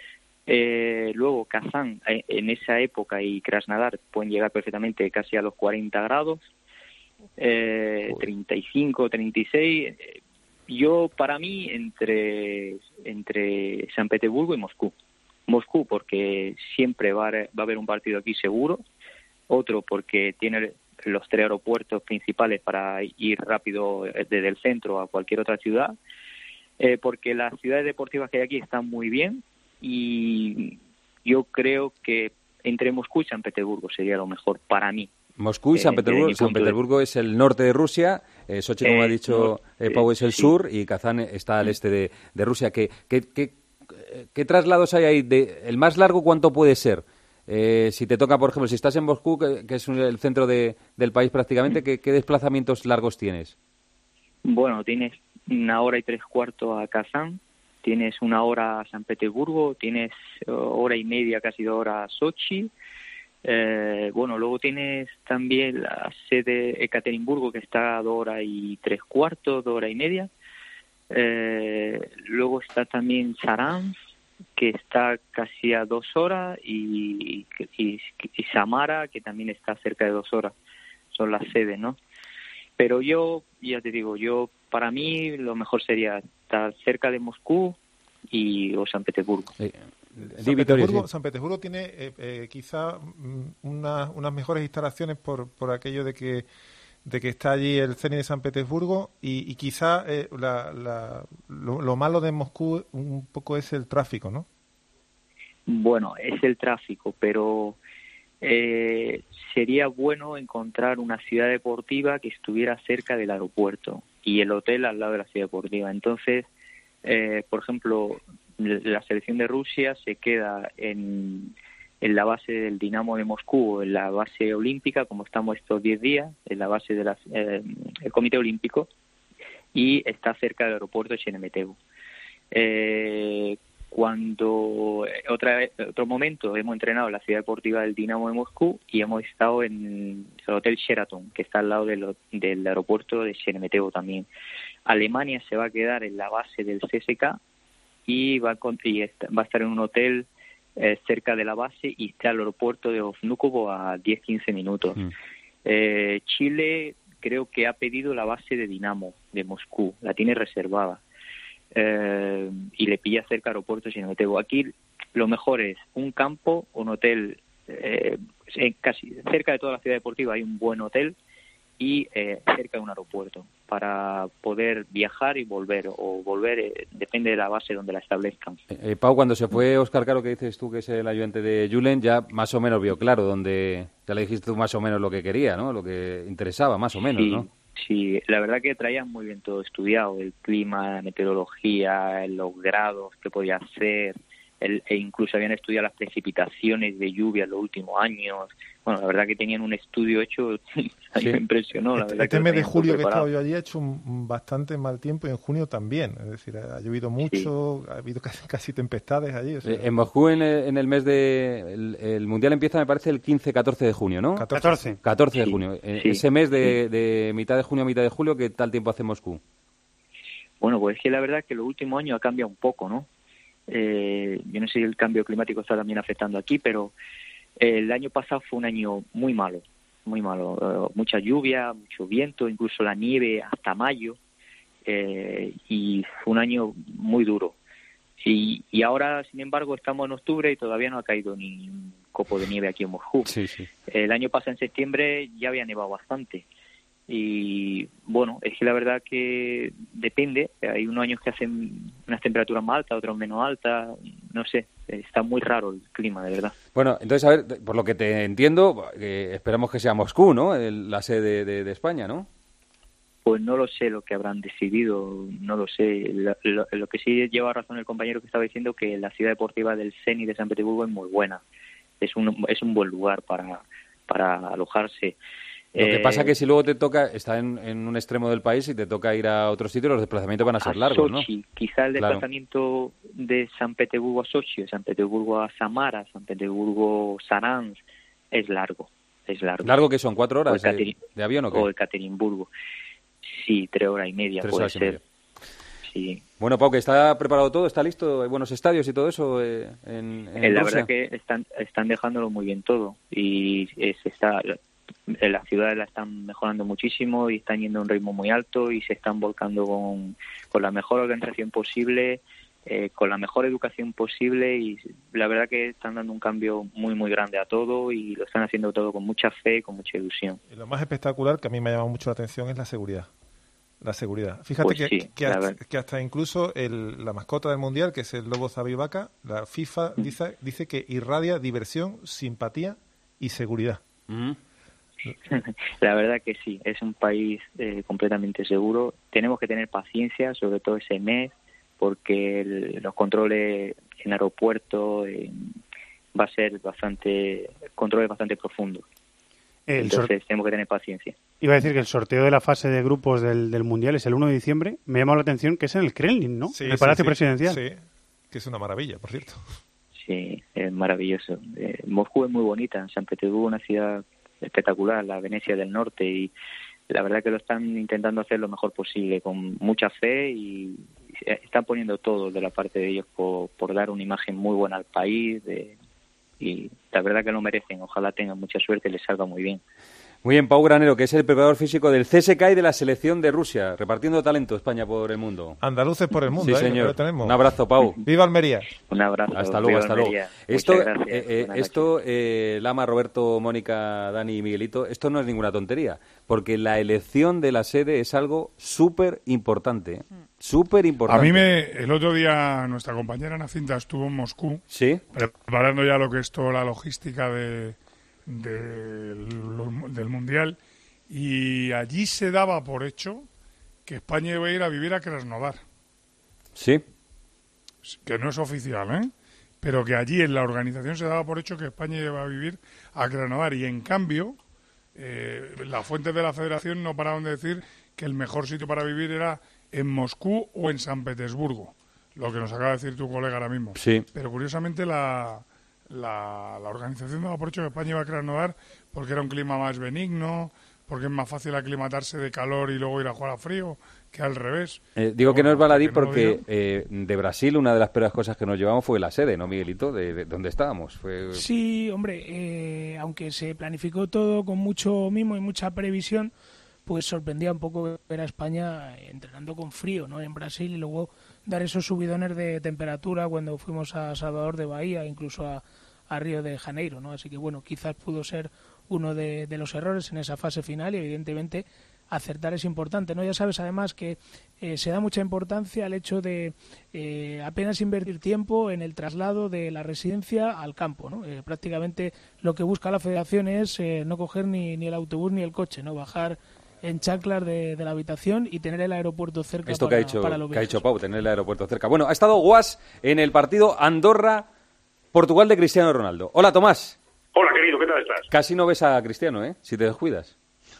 Eh, luego Kazán eh, en esa época y Krasnodar pueden llegar perfectamente casi a los cuarenta grados, eh, treinta y cinco, treinta y seis. Eh, Yo, para mí, entre entre San Petersburgo y Moscú. Moscú, porque siempre va a, va a haber un partido aquí seguro. Otro, porque tiene los tres aeropuertos principales para ir rápido desde el centro a cualquier otra ciudad. Eh, porque las ciudades deportivas que hay aquí están muy bien. Y yo creo que entre Moscú y San Petersburgo sería lo mejor para mí. Moscú y San Petersburgo. Eh, San Petersburgo de... es el norte de Rusia, eh, Sochi, como eh, ha dicho no, eh, Pau, es el sí. sur, y Kazán está al este de, de Rusia. ¿Qué, qué, qué, ¿Qué traslados hay ahí? De, ¿El más largo cuánto puede ser? Eh, si te toca, por ejemplo, si estás en Moscú, que, que es el centro de, del país prácticamente, ¿qué, ¿qué desplazamientos largos tienes? Bueno, tienes una hora y tres cuartos a Kazán, tienes una hora a San Petersburgo, tienes hora y media, casi dos horas a Sochi. Eh, bueno, luego tienes también la sede Ekaterimburgo, que está a dos horas y tres cuartos, dos horas y media. Eh, luego está también Saransk, que está casi a dos horas, y, y, y Samara, que también está cerca de dos horas. Son las sedes, ¿no? Pero yo, ya te digo, yo para mí lo mejor sería estar cerca de Moscú y o San Petersburgo. Sí. San Petersburgo, San Petersburgo tiene eh, eh, quizá una, unas mejores instalaciones por, por aquello de que de que está allí el Zenit de San Petersburgo y, y quizá eh, la, la, lo, lo malo de Moscú un poco es el tráfico, ¿no? Bueno, es el tráfico, pero eh, sería bueno encontrar una ciudad deportiva que estuviera cerca del aeropuerto y el hotel al lado de la ciudad deportiva. Entonces, eh, por ejemplo, la selección de Rusia se queda en, en la base del Dinamo de Moscú, en la base olímpica, como estamos estos diez días, en la base del eh, Comité Olímpico, y está cerca del aeropuerto de Sheremetyevo. Eh, cuando otra vez, otro momento hemos entrenado en la ciudad deportiva del Dinamo de Moscú y hemos estado en el Hotel Sheraton, que está al lado del, del aeropuerto de Sheremetyevo también. Alemania se va a quedar en la base del C S K y va a, y está, va a estar en un hotel eh, cerca de la base y está al aeropuerto de Vnukovo a diez a quince minutos. Mm. Eh, Chile creo que ha pedido la base de Dinamo de Moscú, la tiene reservada. Eh, y le pilla cerca al aeropuerto de Sheremetyevo. Aquí lo mejor es un campo, un hotel, eh, casi cerca de toda la ciudad deportiva hay un buen hotel y eh, cerca de un aeropuerto para poder viajar y volver, o volver, eh, depende de la base donde la establezcan. Eh, Pau, cuando se fue Óscar Caro, que dices tú que es el ayudante de Julen, ya más o menos vio claro donde, ya le dijiste tú más o menos lo que quería, ¿no? Lo que interesaba, más o menos, sí. ¿no? Sí, la verdad que traían muy bien todo estudiado, el clima, la meteorología, los grados que podía hacer, el, e incluso habían estudiado las precipitaciones de lluvia en los últimos años. Bueno, la verdad que tenían un estudio hecho, a mí me impresionó. La verdad este que mes de julio que he estado yo allí ha hecho un, un bastante mal tiempo y en junio también, es decir, ha llovido mucho, sí. Ha habido casi, casi tempestades allí. O sea. En Moscú en el, en el mes de... El, el Mundial empieza, me parece, el quince catorce de junio, ¿no? catorce. catorce de sí, junio. Sí, Ese mes de, sí. de mitad de junio a mitad de julio, ¿qué tal tiempo hace Moscú? Bueno, pues es que la verdad es que los últimos años ha cambiado un poco, ¿no? Eh, yo no sé si el cambio climático está también afectando aquí, pero el año pasado fue un año muy malo, muy malo. Uh, mucha lluvia, mucho viento, incluso la nieve hasta mayo, eh, y fue un año muy duro. Y, y ahora, sin embargo, estamos en octubre y todavía no ha caído ni un copo de nieve aquí en Moscú. Sí, sí. El año pasado, en septiembre, ya había nevado bastante. Y bueno, es que la verdad que depende, hay unos años que hacen unas temperaturas más altas, otros menos altas, no sé, está muy raro el clima, de verdad. Bueno, entonces, a ver, por lo que te entiendo, eh, esperamos que sea Moscú, ¿no? El, la sede de, de España, ¿no? Pues no lo sé lo que habrán decidido, no lo sé. Lo, lo, lo que sí lleva razón el compañero que estaba diciendo, que la ciudad deportiva del Zenit de San Petersburgo es muy buena, es un, es un buen lugar para, para alojarse. Lo que eh, pasa es que si luego te toca, está en, en un extremo del país y te toca ir a otro sitio, los desplazamientos van a ser a largos, Sochi. ¿no? Quizá el Claro. desplazamiento de San Petersburgo a Sochi, de San Petersburgo a Samara, San Petersburgo a Saransk, es largo, es largo. ¿Largo que son? ¿Cuatro horas de, Caterin- de avión o qué? O de Ekaterimburgo. Sí, tres horas y media Tres puede horas y ser. media. Sí. Bueno, Pau, que está preparado todo, está listo, hay buenos estadios y todo eso eh, en, en Eh, la Rusia. verdad que están están dejándolo muy bien todo y eh, se está las ciudades la están mejorando muchísimo y están yendo a un ritmo muy alto y se están volcando con, con la mejor organización posible, eh, con la mejor educación posible, y la verdad que están dando un cambio muy muy grande a todo y lo están haciendo todo con mucha fe y con mucha ilusión. Y lo más espectacular que a mí me ha llamado mucho la atención es la seguridad. La seguridad. Fíjate Pues que, sí, que, la hasta, verdad. que hasta incluso el, la mascota del Mundial, que es el lobo zabivaca, la FIFA dice, dice que irradia diversión, simpatía y seguridad. Mm. La verdad que sí, es un país eh, completamente seguro. Tenemos que tener paciencia, sobre todo ese mes, porque el, los controles en aeropuertos eh, va a ser bastante, controles bastante profundos. El Entonces sor- tenemos que tener paciencia. Iba a decir que el sorteo de la fase de grupos del, del Mundial es el uno de diciembre. Me ha llamado la atención que es en el Kremlin, ¿no? Sí, en el sí, Palacio sí. Presidencial. Sí, que es una maravilla, por cierto. Sí, es maravilloso. Eh, Moscú es muy bonita, San Petersburgo es una ciudad espectacular, la Venecia del Norte, y la verdad que lo están intentando hacer lo mejor posible, con mucha fe, y están poniendo todo de la parte de ellos por, por dar una imagen muy buena al país, de, y la verdad que lo merecen. Ojalá tengan mucha suerte y les salga muy bien. Muy bien, Pau Granero, que es el preparador físico del C S K y de la selección de Rusia, repartiendo talento España por el mundo. Andaluces por el mundo, Sí, ¿eh? señor. Lo tenemos. Un abrazo, Pau. ¡Viva Almería! Un abrazo. Hasta luego, hasta luego. Almería. Esto, Muchas gracias. eh, eh, Buenas esto eh, Lama, Roberto, Mónica, Dani y Miguelito, esto no es ninguna tontería, porque la elección de la sede es algo súper importante, súper importante. A mí me, el otro día nuestra compañera Ana Cinta estuvo en Moscú, ¿Sí? preparando ya lo que es toda la logística de, de- del Mundial, y allí se daba por hecho que España iba a ir a vivir a Krasnodar. Sí. que no es oficial, ¿eh? Pero que allí en la organización se daba por hecho que España iba a vivir a Krasnodar y en cambio eh, las fuentes de la federación no paraban de decir que el mejor sitio para vivir era en Moscú o en San Petersburgo, lo que nos acaba de decir tu colega ahora mismo. Sí. Pero curiosamente la, la, la organización daba por hecho que España iba a Krasnodar porque era un clima más benigno, porque es más fácil aclimatarse de calor y luego ir a jugar a frío que al revés. Eh, digo que no es baladí que no porque eh, de Brasil una de las peores cosas que nos llevamos fue la sede, ¿no, Miguelito? De, de donde estábamos. Fue... Sí, hombre, eh, aunque se planificó todo con mucho mimo y mucha previsión, pues sorprendía un poco ver a España entrenando con frío, ¿no? En Brasil, y luego dar esos subidones de temperatura cuando fuimos a Salvador de Bahía, incluso a, a Río de Janeiro, ¿no? Así que bueno, quizás pudo ser uno de, de los errores en esa fase final y evidentemente acertar es importante, ¿no? Ya sabes además que eh, se da mucha importancia al hecho de eh, apenas invertir tiempo en el traslado de la residencia al campo, ¿no? Eh, prácticamente lo que busca la Federación es eh, no coger ni, ni el autobús ni el coche, ¿no? Bajar en chanclas de, de la habitación y tener el aeropuerto cerca. Esto para, que ha hecho, para los que ha viajes. hecho Pau, tener el aeropuerto cerca. Bueno, ha estado Guas en el partido Andorra-Portugal de Cristiano Ronaldo. Hola, Tomás. Hola, querido, ¿qué tal estás? Casi no ves a Cristiano, ¿eh? Si te descuidas.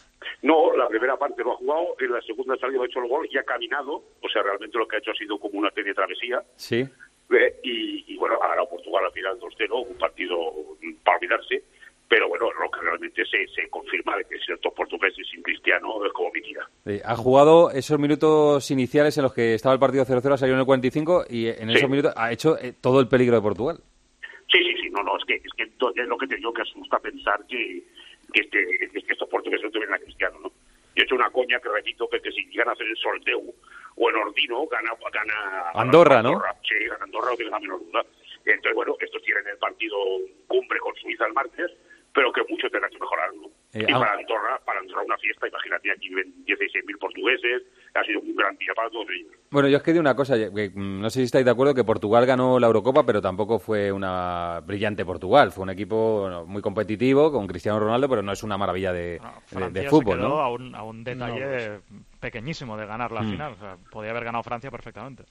No, la primera parte lo ha jugado, en la segunda ha salido, ha hecho el gol y ha caminado, o sea, realmente lo que ha hecho ha sido como una especie de travesía. Sí. Eh, y, y bueno, ha ganado Portugal al final dos cero, un partido para olvidarse, pero bueno, lo que realmente se, se confirma de que ciertos portugueses sin Cristiano es como mi tía. Eh, ha jugado esos minutos iniciales en los que estaba el partido cero cero, salió en el cuarenta y cinco y en esos Sí. minutos ha hecho eh, todo el peligro de Portugal. Sí, sí, sí, no, no, es que es, que to- es lo que te digo, que asusta pensar que, que, este, que estos portugueses no tuvieran a Cristiano, ¿no? Yo he hecho una coña que repito que, que si llegan a hacer el Soldeu o en Ordino, gana, gana Andorra, gana ¿no? Andorra. Sí, gana Andorra, no tiene la menor duda. Entonces, bueno, estos tienen el partido cumbre con Suiza el martes, pero que mucho tendrá que mejorar, ¿no? Eh, y ah. para Andorra, para Andorra una fiesta, imagínate, aquí viven dieciséis mil portugueses, ha sido un gran día para todos ellos. Bueno, yo es que digo una cosa, que, mm, no sé si estáis de acuerdo que Portugal ganó la Eurocopa, pero tampoco fue una brillante Portugal. Fue un equipo bueno, muy competitivo con Cristiano Ronaldo, pero no es una maravilla de, No, de- Francia de fútbol, se quedó ¿no? a un, a un detalle No, pues. pequeñísimo de ganar la Mm. final. O sea, podía haber ganado Francia perfectamente.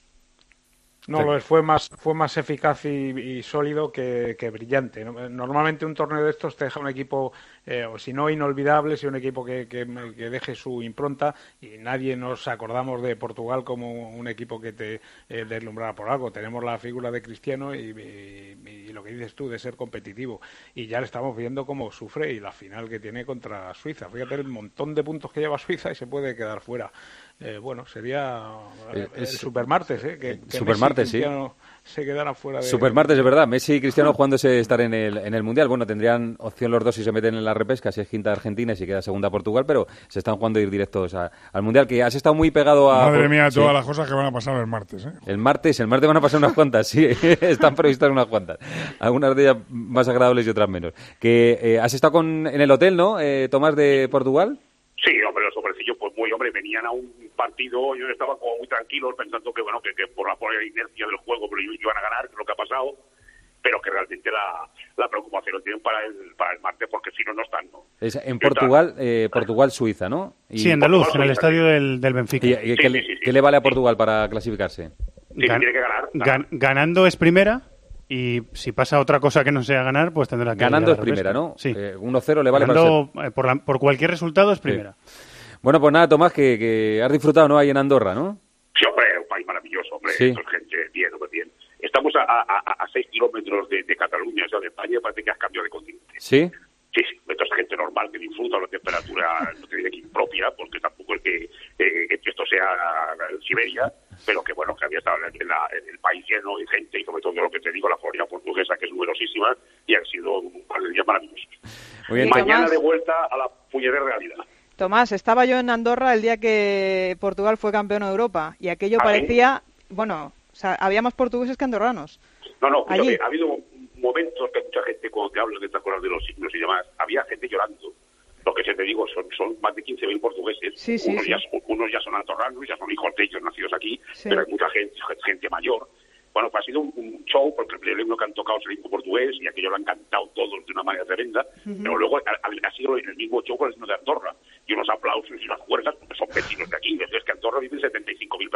No, lo es, fue más fue más eficaz y, y sólido que, que brillante, ¿no? Normalmente un torneo de estos te deja un equipo, eh, o si no inolvidable, si un equipo que, que, que deje su impronta, y nadie nos acordamos de Portugal como un equipo que te eh, deslumbrara por algo. Tenemos la figura de Cristiano y, y, y lo que dices tú de ser competitivo, y ya le estamos viendo cómo sufre y la final que tiene contra Suiza. Fíjate el montón de puntos que lleva Suiza y se puede quedar fuera. Eh, bueno, sería Eh, el es- Supermartes, ¿eh? Que, que Supermartes, Messi y sí. Cristiano se quedaran fuera de... Supermartes, es verdad. Messi y Cristiano jugándose estar en el, en el Mundial. Bueno, tendrían opción los dos si se meten en la repesca, si es quinta Argentina y si queda segunda Portugal, pero se están jugando a ir directos a- al Mundial, que has estado muy pegado a... Madre mía, sí. todas las cosas que van a pasar el martes, ¿eh? El martes, el martes van a pasar unas cuantas, sí, están previstas unas cuantas. Algunas de ellas más agradables y otras menos. Que eh, has estado con, en el hotel, ¿no, eh, Tomás, de Portugal? Sí, hombre, los hombrecillos, pues muy, hombre, venían a un partido, yo estaba como muy tranquilo pensando que, bueno, que, que por la por la inercia del juego pero iban a ganar, que es lo que ha pasado, pero que realmente la, la preocupación lo tienen para el, para el martes, porque si no, no están, ¿no? Es en Portugal, eh, Portugal-Suiza, ¿no? Y- Sí, andaluz, en el estadio del, del Benfica. ¿Y, y qué, le, qué le vale a Portugal para clasificarse? Gan- gan- ganando es primera, y si pasa otra cosa que no sea ganar, pues tendrá que... Ganando ir a es la primera, repesca. ¿no? Sí. Eh, uno cero le vale Ganando, para eh, por, la- por cualquier resultado es Sí. primera. Bueno, pues nada, Tomás, que, que has disfrutado, ¿no? Ahí en Andorra, ¿no? Sí, hombre, un país maravilloso, hombre, Sí. esto es gente bien, hombre, bien. Estamos a, a, a, a seis kilómetros de, de Cataluña, o sea, de España, parece que has cambiado de continente. ¿Sí? Sí, sí, esto es gente normal que disfruta una temperatura no tiene que impropia, porque tampoco es que, eh, que esto sea Siberia, pero que bueno, que había estado en, la, en el país lleno de gente, y sobre todo lo que te digo, la Florida portuguesa, que es numerosísima, y han sido un par de días maravillosos. Muy bien. Mañana Tomás. de vuelta a la puñetera realidad. Tomás, estaba yo en Andorra el día que Portugal fue campeón de Europa y aquello ¿Ah, sí? parecía, bueno, o sea, había más portugueses que andorranos. No, no, Allí. fíjate, ha habido momentos que mucha gente, cuando te habla de estas cosas de los signos y demás, había gente llorando. Lo que se te digo, son, son más de quince mil portugueses. Sí, sí, unos, sí. Ya, son- unos ya son andorranos, ya son hijos de ellos, nacidos aquí, Sí. pero hay mucha gente, gente mayor. Bueno, pues ha sido un, un show, porque el primer himno que han tocado es el himno portugués, y aquello lo han cantado todos de una manera tremenda, Ujú. pero luego ha, ha- ha sido el mismo show con el himno de Andorra, y unos aplausos y unas fuerzas, porque son vecinos de aquí. Es que Andorra viven setenta y cinco mil personas.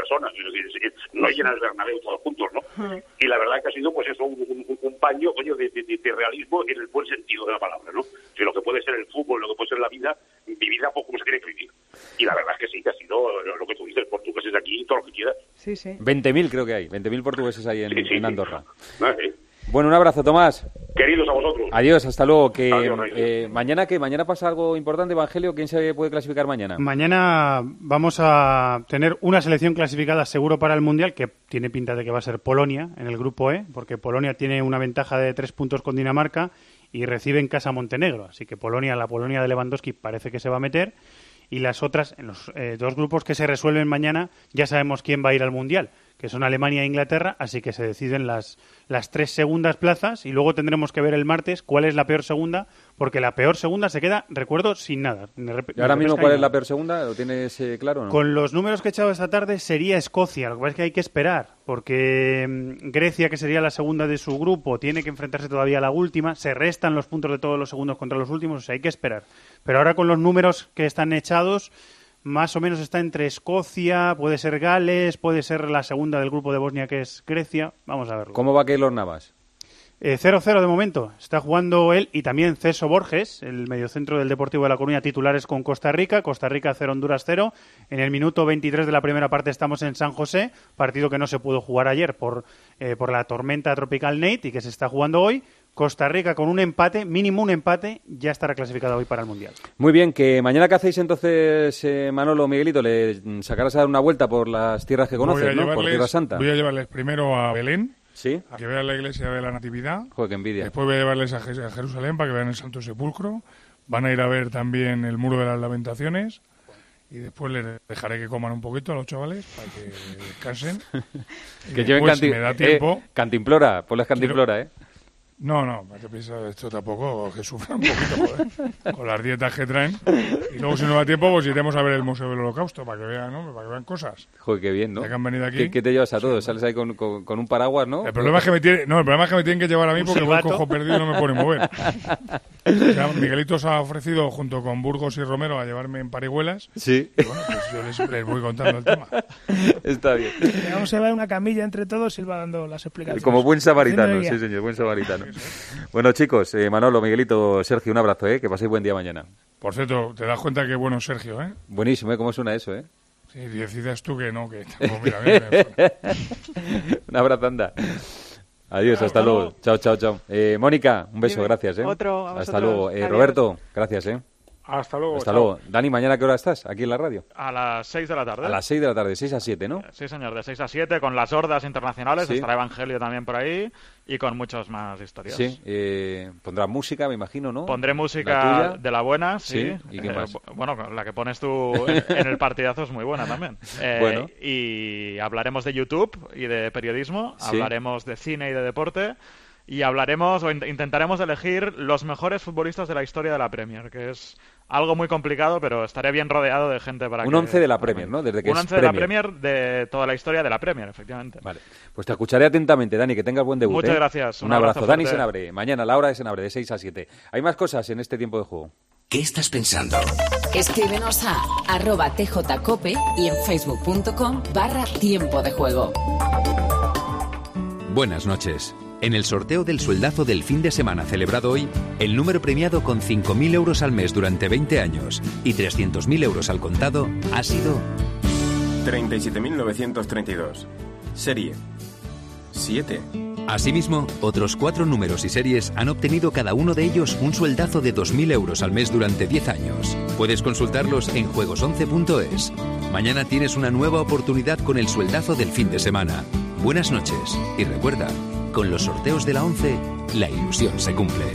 personas, es decir, no llena el Bernabéu todos juntos, ¿no? Y la verdad que ha sido, pues eso, un, un, un paño, coño, de, de, de realismo en el buen sentido de la palabra, ¿no? De lo que puede ser el fútbol, lo que puede ser la vida, vivida poco como se quiere vivir. Y la verdad es que sí, que ha sido lo que tú dices, portugueses aquí, todo lo que quieras. Sí, sí. veinte mil creo que hay, veinte mil portugueses ahí en, sí, sí, en Andorra. Sí. Ah, sí. Bueno, un abrazo, Tomás. Queridos a vosotros. Adiós, hasta luego. Que Adiós, eh, mañana que mañana pasa algo importante, Evangelio. ¿Quién se puede clasificar mañana? Mañana vamos a tener una selección clasificada seguro para el Mundial, que tiene pinta de que va a ser Polonia en el grupo E, porque Polonia tiene una ventaja de tres puntos con Dinamarca y recibe en casa a Montenegro. Así que Polonia, la Polonia de Lewandowski parece que se va a meter. Y las otras, en los eh, dos grupos que se resuelven mañana, ya sabemos quién va a ir al Mundial, que son Alemania e Inglaterra, así que se deciden las, las tres segundas plazas y luego tendremos que ver el martes cuál es la peor segunda, porque la peor segunda se queda, recuerdo, sin nada. ¿Y ahora mismo cuál es la peor segunda? ¿Lo tienes eh, claro o no? Con los números que he echado esta tarde sería Escocia, lo que pasa es que hay que esperar, porque mm, Grecia, que sería la segunda de su grupo, tiene que enfrentarse todavía a la última, se restan los puntos de todos los segundos contra los últimos, o sea, hay que esperar. Pero ahora con los números que están echados, más o menos está entre Escocia, puede ser Gales, puede ser la segunda del grupo de Bosnia, que es Grecia. Vamos a verlo. ¿Cómo va Keylor Navas? Eh, cero cero de momento. Está jugando él y también Ceso Borges, el mediocentro del Deportivo de La Coruña, titulares con Costa Rica. Costa Rica cero, Honduras cero. En el minuto veintitrés de la primera parte estamos en San José, partido que no se pudo jugar ayer por, eh, por la tormenta tropical Nate y que se está jugando hoy. Costa Rica con un empate, mínimo un empate, ya estará clasificada hoy para el Mundial. Muy bien, que mañana que hacéis entonces, eh, Manolo, Miguelito, le sacarás a dar una vuelta por las tierras que conoces, ¿no? Por Tierra Santa. Voy a llevarles primero a Belén, ¿sí? A que vean la iglesia de la Natividad. Joder, qué envidia. Después voy a llevarles a, Je- a Jerusalén para que vean el Santo Sepulcro. Van a ir a ver también el Muro de las Lamentaciones. Y después les dejaré que coman un poquito a los chavales para que descansen. Que lleven canti- canti- me da tiempo. Eh, cantimplora, ponles cantimplora, Quiero... ¿eh? No, no, ¿qué piensas? Esto tampoco, que sufran un poquito, joder, con las dietas que traen. Y luego, si no da tiempo, pues iremos a ver el Museo del Holocausto para que vean, ¿no? Para que vean cosas. Joder, qué bien, ¿no? Ya que han venido aquí. ¿Qué, qué te llevas a todos? Sí, ¿sales ahí con, con, con un paraguas, no? El problema es que me tiene, no, el problema es que me tienen que llevar a mí porque voy cojo perdido y no me pone mover. O sea, Miguelito se ha ofrecido, junto con Burgos y Romero, a llevarme en parihuelas. Sí. Y bueno, pues yo les, les voy contando el tema. Está bien. Le vamos a llevar una camilla entre todos y él va dando las explicaciones. Como buen samaritano, sí, señor, buen samaritano. Bueno, chicos, eh, Manolo, Miguelito, Sergio, un abrazo, ¿eh? Que paséis buen día mañana. Por cierto, te das cuenta que bueno Sergio, ¿eh? Buenísimo, ¿eh? ¿Cómo suena eso, eh? Sí, decides tú que no, que... Pues mira, mira, mira. Un abrazo, anda. Adiós, hasta luego. Chao, chao, chao. Eh, Mónica, un beso, Dime. gracias, ¿eh? Otro, a hasta vosotros. luego. Eh, Adiós. Roberto, gracias, ¿eh? Hasta luego. Hasta chao. luego. Dani, ¿mañana a qué hora estás? Aquí en la radio. A las seis de la tarde. A las seis de la tarde, seis a siete, ¿no? Sí, señor, de seis a siete, con las hordas internacionales, Sí. estará Evangelio también por ahí, y con muchas más historias. Sí, eh, pondrás música, me imagino, ¿no? Pondré ¿La música tuya? de la buena, sí. Sí, ¿y qué Eh, más? bu- bueno, la que pones tú en el partidazo es muy buena también. Eh, Bueno. Y hablaremos de YouTube y de periodismo, Sí. hablaremos de cine y de deporte, y hablaremos o in- intentaremos elegir los mejores futbolistas de la historia de la Premier, que es algo muy complicado, pero estaré bien rodeado de gente para Un que... once de la Premier, ¿no? Desde que Un es once de la Premier. Premier de toda la historia de la Premier, efectivamente. Vale, pues te escucharé atentamente, Dani, que tengas buen debut. Muchas ¿eh? gracias, Un, un abrazo. abrazo Dani fuerte. Senabre, mañana a la hora de Senabre, de seis a siete. Hay más cosas en este tiempo de juego. ¿Qué estás pensando? Escríbenos a arroba tjcope y en facebook.com barra tiempo de juego. Buenas noches. En el sorteo del sueldazo del fin de semana celebrado hoy, el número premiado con cinco mil euros al mes durante veinte años y trescientos mil euros al contado ha sido treinta y siete mil novecientos treinta y dos. Serie siete. Asimismo, otros cuatro números y series han obtenido cada uno de ellos un sueldazo de dos mil euros al mes durante diez años. Puedes consultarlos en juegos once punto es. Mañana tienes una nueva oportunidad con el sueldazo del fin de semana. Buenas noches y recuerda, con los sorteos de la once, la ilusión se cumple.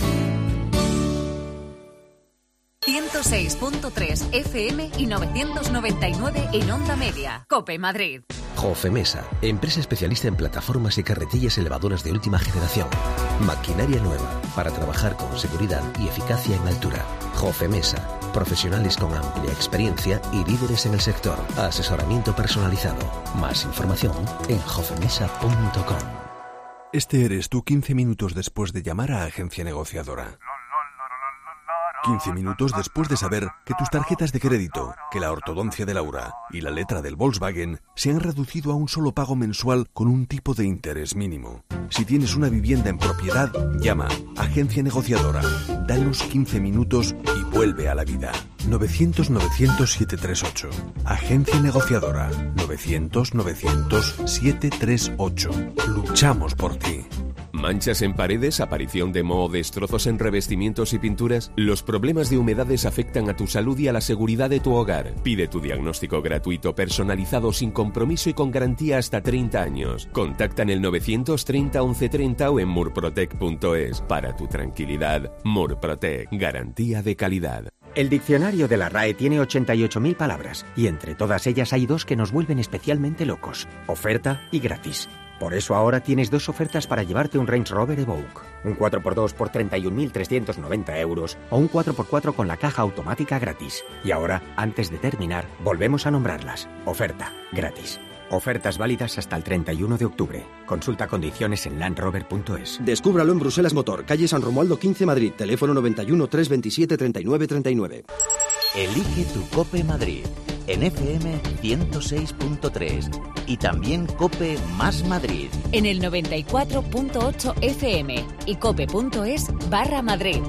ciento seis punto tres F M y novecientos noventa y nueve en Onda Media. COPE Madrid. Jofemesa, empresa especialista en plataformas y carretillas elevadoras de última generación. Maquinaria nueva para trabajar con seguridad y eficacia en altura. Jofemesa, profesionales con amplia experiencia y líderes en el sector. Asesoramiento personalizado. Más información en jofemesa punto com. Este eres tú quince minutos después de llamar a Agencia Negociadora. quince minutos después de saber que tus tarjetas de crédito, que la ortodoncia de Laura y la letra del Volkswagen se han reducido a un solo pago mensual con un tipo de interés mínimo. Si tienes una vivienda en propiedad, llama Agencia Negociadora. Danos quince minutos y vuelve a la vida. novecientos novecientos setecientos treinta y ocho. Agencia Negociadora. novecientos novecientos setecientos treinta y ocho. Luchamos por ti. ¿Manchas en paredes, aparición de moho, destrozos en revestimientos y pinturas? Los problemas de humedades afectan a tu salud y a la seguridad de tu hogar. Pide tu diagnóstico gratuito, personalizado, sin compromiso y con garantía hasta treinta años. Contacta en el novecientos treinta once treinta o en murprotec punto es. Para tu tranquilidad, Murprotec, garantía de calidad. El diccionario de la R A E tiene ochenta y ocho mil palabras y entre todas ellas hay dos que nos vuelven especialmente locos: oferta y gratis. Por eso ahora tienes dos ofertas para llevarte un Range Rover Evoque. Un cuatro por dos por treinta y un mil trescientos noventa euros o un cuatro por cuatro con la caja automática gratis. Y ahora, antes de terminar, volvemos a nombrarlas. Oferta, gratis. Ofertas válidas hasta el treinta y uno de octubre. Consulta condiciones en land rover punto es. Descúbralo en Bruselas Motor, calle San Romualdo quince, Madrid. Teléfono noventa y uno, trescientos veintisiete, treinta y nueve, treinta y nueve. Elige tu Cope Madrid en F M ciento seis punto tres y también Cope más Madrid en el noventa y cuatro punto ocho F M y cope punto es barra Madrid.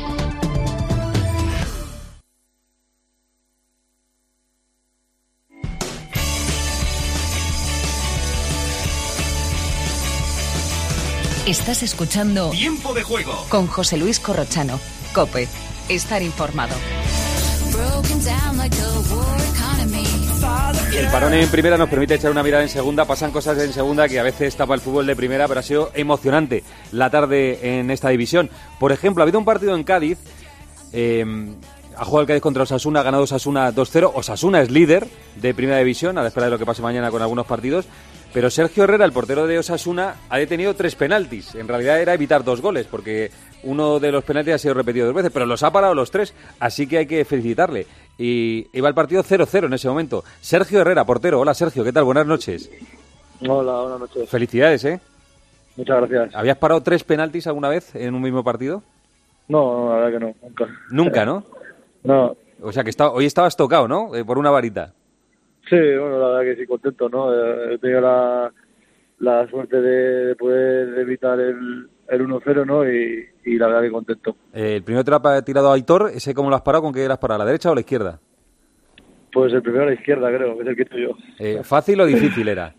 Estás escuchando Tiempo de Juego con José Luis Corrochano. Cope, estar informado. El parón en primera nos permite echar una mirada en segunda. Pasan cosas en segunda que a veces tapa el fútbol de primera, pero ha sido emocionante la tarde en esta división. Por ejemplo, ha habido un partido en Cádiz. Eh, ha jugado el Cádiz contra Osasuna, ha ganado Osasuna dos cero. Osasuna es líder de primera división, a la espera de lo que pase mañana con algunos partidos. Pero Sergio Herrera, el portero de Osasuna, ha detenido tres penaltis. En realidad era evitar dos goles, porque uno de los penaltis ha sido repetido dos veces, pero los ha parado los tres, así que hay que felicitarle. Y iba el partido cero cero en ese momento. Sergio Herrera, portero. Hola, Sergio, ¿qué tal? Buenas noches. Hola, buenas noches. Felicidades, ¿eh? Muchas gracias. ¿Habías parado tres penaltis alguna vez en un mismo partido? No, no, la verdad que no, nunca. ¿Nunca, no? No. O sea que está, hoy estabas tocado, ¿no? Eh, por una varita. Sí, bueno, la verdad que sí, contento, ¿no? He tenido la, la suerte de, de poder evitar el, el uno cero, ¿no? Y, y la verdad que contento. Eh, el primero te lo ha tirado a Aitor, ¿ese cómo lo has parado? ¿Con qué eras para la derecha o la izquierda? Pues el primero a la izquierda, creo, que es el que he hecho yo. Eh, ¿Fácil o difícil era?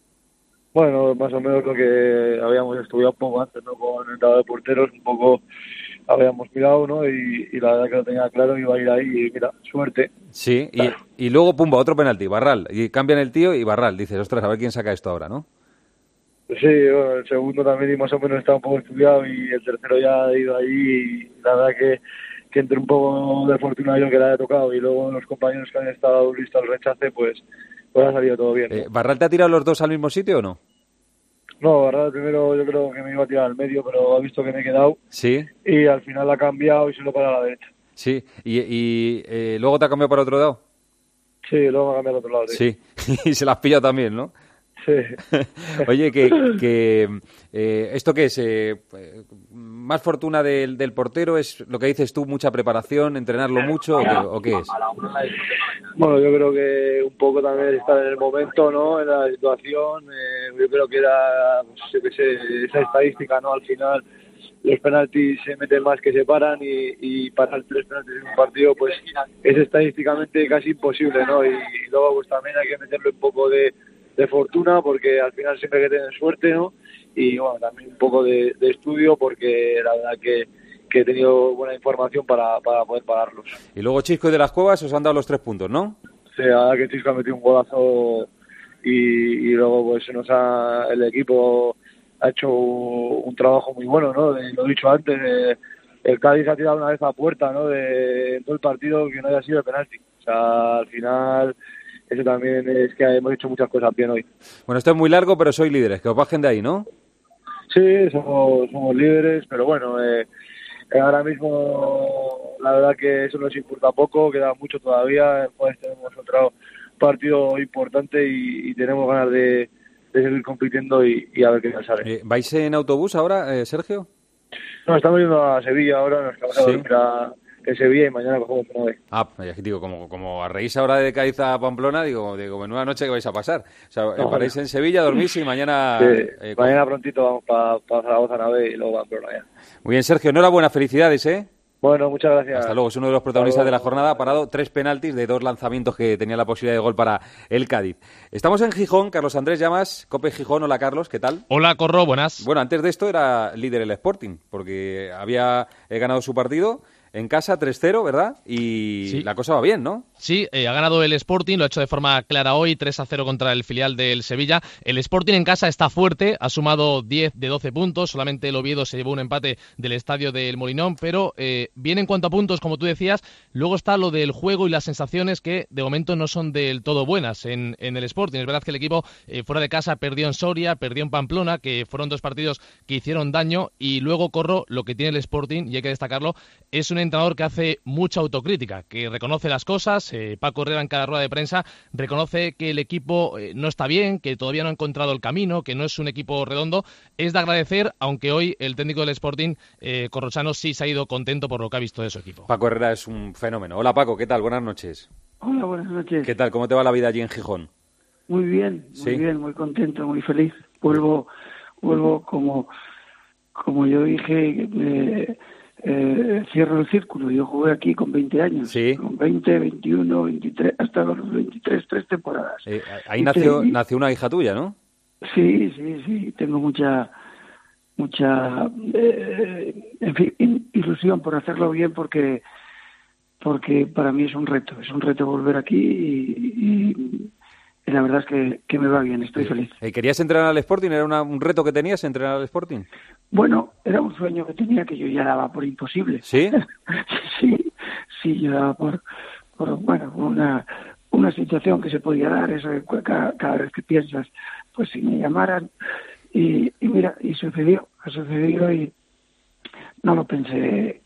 Bueno, más o menos lo que habíamos estudiado un poco antes, ¿no? Con el entrada de porteros, un poco habíamos mirado, ¿no? Y, y la verdad que lo tenía claro, iba a ir ahí y mira, suerte. Sí, y, y luego, pumba, otro penalti, Barral. Y cambian el tío y Barral. Dices, ostras, a ver quién saca esto ahora, ¿no? Sí, bueno, el segundo también y más o menos estaba un poco estudiado y el tercero ya ha ido ahí y la verdad que, que entre un poco de fortuna yo que le haya tocado y luego los compañeros que han estado listos al rechace, pues, pues ha salido todo bien. Eh, ¿Barral te ha tirado los dos al mismo sitio o no? No, Barral primero yo creo que me iba a tirar al medio, pero ha visto que me he quedado. Sí. Y al final la ha cambiado y se lo para a la derecha. Sí, y, y eh, luego te ha cambiado para otro lado. Sí, luego me ha cambiado al otro lado. Sí, sí. Y se la has pillado también, ¿no? Sí. Oye, que, que eh, ¿esto qué es? Eh, ¿Más fortuna del, del portero? ¿Es lo que dices tú, mucha preparación, entrenarlo mucho o qué, o qué es? Bueno, yo creo que un poco también estar en el momento, ¿no? En la situación. Eh, yo creo que era, pues, yo qué sé, esa estadística, ¿no? Al final los penaltis se meten más que se paran y, y parar tres penaltis en un partido, pues es estadísticamente casi imposible, ¿no? Y, y luego pues también hay que meterle un poco de de fortuna porque al final siempre hay que tener suerte, ¿no? Y bueno, también un poco de, de estudio porque la verdad que, que he tenido buena información para, para poder pararlos. Y luego Chisco y de las Cuevas os han dado los tres puntos, ¿no? Sí, la verdad que Chisco ha metido un golazo y, y luego pues nos ha, el equipo ha hecho un trabajo muy bueno, ¿no? De, lo he dicho antes, de, el Cádiz ha tirado una vez a puerta, ¿no? De, de todo el partido que no haya sido de penalti. O sea, al final eso también es que hemos hecho muchas cosas bien hoy. Bueno, esto es muy largo, pero sois líderes, que os bajen de ahí, ¿no? Sí, somos, somos líderes, pero bueno, eh, ahora mismo la verdad que eso nos importa poco, queda mucho todavía, pues tenemos otro partido importante y, y tenemos ganas de, de seguir compitiendo y, y a ver qué nos sale. Eh, ¿Vais en autobús ahora, eh, Sergio? No, estamos yendo a Sevilla ahora, nos acabamos de dormir a en Sevilla y mañana cogemos una vez. Ah, ya que digo, como, como a reís ahora de Cádiz a Pamplona, digo, digo, menuda noche que vais a pasar. O sea, no, paráis no. en Sevilla, dormís y mañana... Sí, eh, mañana prontito vamos para pa Zaragoza nave y luego Pamplona ya. Muy bien, Sergio, enhorabuena, felicidades, ¿eh? Bueno, muchas gracias. Hasta luego. Es uno de los protagonistas de la jornada. Ha parado tres penaltis de dos lanzamientos que tenía la posibilidad de gol para el Cádiz. Estamos en Gijón. Carlos Andrés Llamas, Cope Gijón. Hola, Carlos. ¿Qué tal? Hola, Corro. Buenas. Bueno, antes de esto era líder el Sporting, porque había ganado su partido en casa tres cero, ¿verdad? Y sí. La cosa va bien, ¿no? Sí, eh, ha ganado el Sporting, lo ha hecho de forma clara hoy, tres a cero contra el filial del Sevilla. El Sporting en casa está fuerte, ha sumado diez de doce puntos, solamente el Oviedo se llevó un empate del estadio del Molinón, pero eh, bien en cuanto a puntos, como tú decías, luego está lo del juego y las sensaciones que de momento no son del todo buenas en, en el Sporting. Es verdad que el equipo eh, fuera de casa perdió en Soria, perdió en Pamplona, que fueron dos partidos que hicieron daño, y luego, Corro, lo que tiene el Sporting, y hay que destacarlo, es un entrenador que hace mucha autocrítica, que reconoce las cosas. eh, Paco Herrera en cada rueda de prensa reconoce que el equipo eh, no está bien, que todavía no ha encontrado el camino, que no es un equipo redondo. Es de agradecer, aunque hoy el técnico del Sporting, eh, Corrochano, sí se ha ido contento por lo que ha visto de su equipo. Paco Herrera es un fenómeno. Hola, Paco, ¿qué tal? Buenas noches. Hola, buenas noches. ¿Qué tal? ¿Cómo te va la vida allí en Gijón? Muy bien, muy ¿Sí? bien, muy contento, muy feliz. Vuelvo, vuelvo como, como yo dije... Eh, Eh, cierro el círculo. Yo jugué aquí con veinte años, ¿Sí? con veinte, veintiuno, veintitrés, hasta los veintitrés, tres temporadas. Eh, ahí nació, y, nació una hija tuya, ¿no? Sí, sí, sí. Tengo mucha, mucha, eh, en fin, ilusión por hacerlo bien, porque, porque para mí es un reto, es un reto volver aquí y, y y la verdad es que, que me va bien, estoy sí. feliz. ¿Querías entrenar al Sporting? ¿Era una, un reto que tenías entrenar al Sporting? Bueno, era un sueño que tenía que yo ya daba por imposible. ¿Sí? sí, sí, yo daba por, por bueno, una, una situación que se podía dar, eso de cada, cada vez que piensas, pues si me llamaran, y, y mira, y sucedió, ha sucedido y no lo pensé,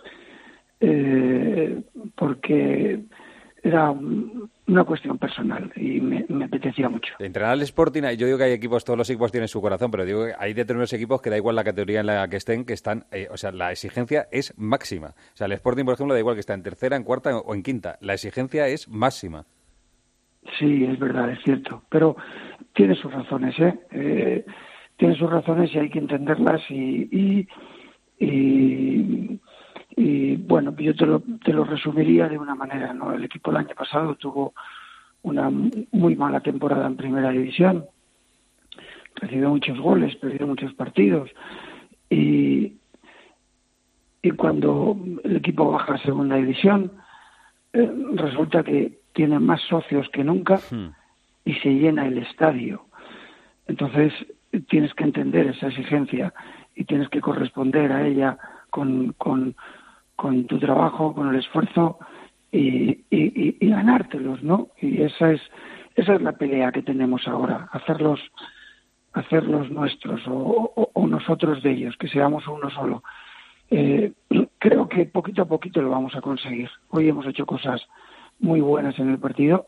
eh, porque era una cuestión personal y me, me apetecía mucho. De entrenar al Sporting, yo digo que hay equipos, todos los equipos tienen su corazón, pero digo que hay determinados equipos que da igual la categoría en la que estén, que están, eh, o sea, la exigencia es máxima. O sea, el Sporting, por ejemplo, da igual que está en tercera, en cuarta o en quinta, la exigencia es máxima. Sí, es verdad, es cierto, pero tiene sus razones, ¿eh? eh tiene sus razones y hay que entenderlas y... y, y Y bueno, yo te lo, te lo resumiría de una manera, ¿no? El equipo el año pasado tuvo una muy mala temporada en primera división, recibió muchos goles, perdió muchos partidos y, y cuando el equipo baja a segunda división eh, resulta que tiene más socios que nunca y se llena el estadio. Entonces tienes que entender esa exigencia y tienes que corresponder a ella con... con con tu trabajo, con el esfuerzo y, y, y ganártelos, ¿no? Y esa es esa es la pelea que tenemos ahora, hacerlos hacerlos nuestros o, o, o nosotros de ellos, que seamos uno solo. Eh, creo que poquito a poquito lo vamos a conseguir. Hoy hemos hecho cosas muy buenas en el partido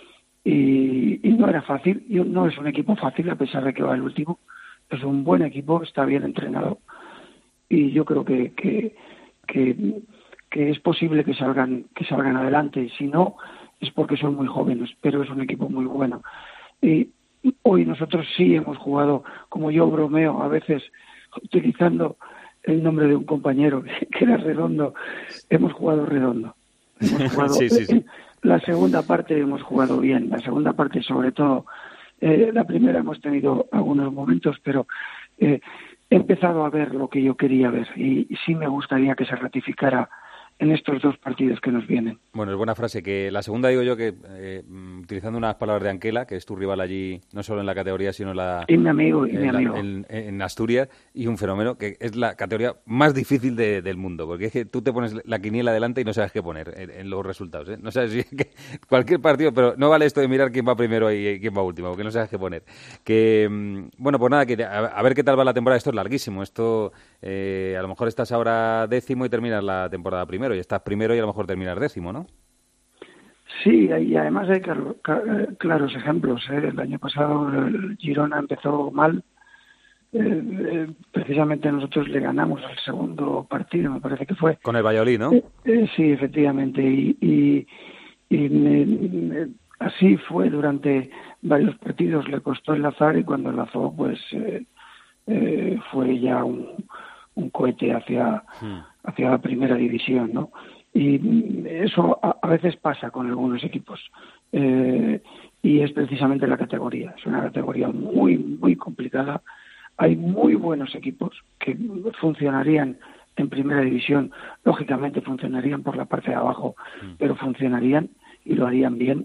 y, y no era fácil, y no es un equipo fácil a pesar de que va el último. Es un buen equipo, está bien entrenado y yo creo que, que Que, que es posible que salgan que salgan adelante. Si no, es porque son muy jóvenes, pero es un equipo muy bueno. Y hoy nosotros sí hemos jugado, como yo bromeo a veces, utilizando el nombre de un compañero que era Redondo, hemos jugado redondo. Hemos jugado, sí, sí, sí. La segunda parte hemos jugado bien, la segunda parte sobre todo. Eh, la primera hemos tenido algunos momentos, pero... Eh, he empezado a ver lo que yo quería ver y, y sí me gustaría que se ratificara en estos dos partidos que nos vienen. Bueno, es buena frase. Que la segunda, digo yo, que eh, utilizando unas palabras de Anquela, que es tu rival allí, no solo en la categoría, sino en la... Y mi amigo, y mi en, amigo. La, en, en Asturias, y un fenómeno que es la categoría más difícil de, del mundo, porque es que tú te pones la quiniela delante y no sabes qué poner en, en los resultados, ¿eh? No sabes si que cualquier partido, pero no vale esto de mirar quién va primero y quién va último, porque no sabes qué poner. Que, bueno, pues nada, que a, a ver qué tal va la temporada. Esto es larguísimo, esto eh, a lo mejor estás ahora décimo y terminas la temporada primero, y estás primero y a lo mejor terminar décimo, ¿no? Sí, y además hay claros ejemplos, ¿eh? El año pasado el Girona empezó mal, eh, precisamente nosotros le ganamos el segundo partido, me parece que fue. Con el Valladolid, ¿no? Eh, eh, sí, efectivamente. Y, y, y me, me, así fue durante varios partidos. Le costó enlazar y cuando enlazó, pues eh, eh, fue ya un, un cohete hacia, hmm. hacia la primera división, ¿no? Y eso a, a veces pasa con algunos equipos. Eh, y es precisamente la categoría. Es una categoría muy, muy complicada. Hay muy buenos equipos que funcionarían en primera división, lógicamente funcionarían por la parte de abajo, mm. pero funcionarían y lo harían bien,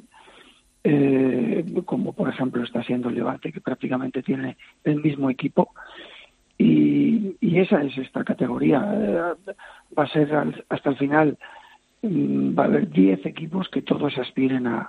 eh, como por ejemplo está siendo el Levante, que prácticamente tiene el mismo equipo, y, y esa es esta categoría. Eh, va a ser al, hasta el final, mm, va a haber diez equipos que todos aspiren a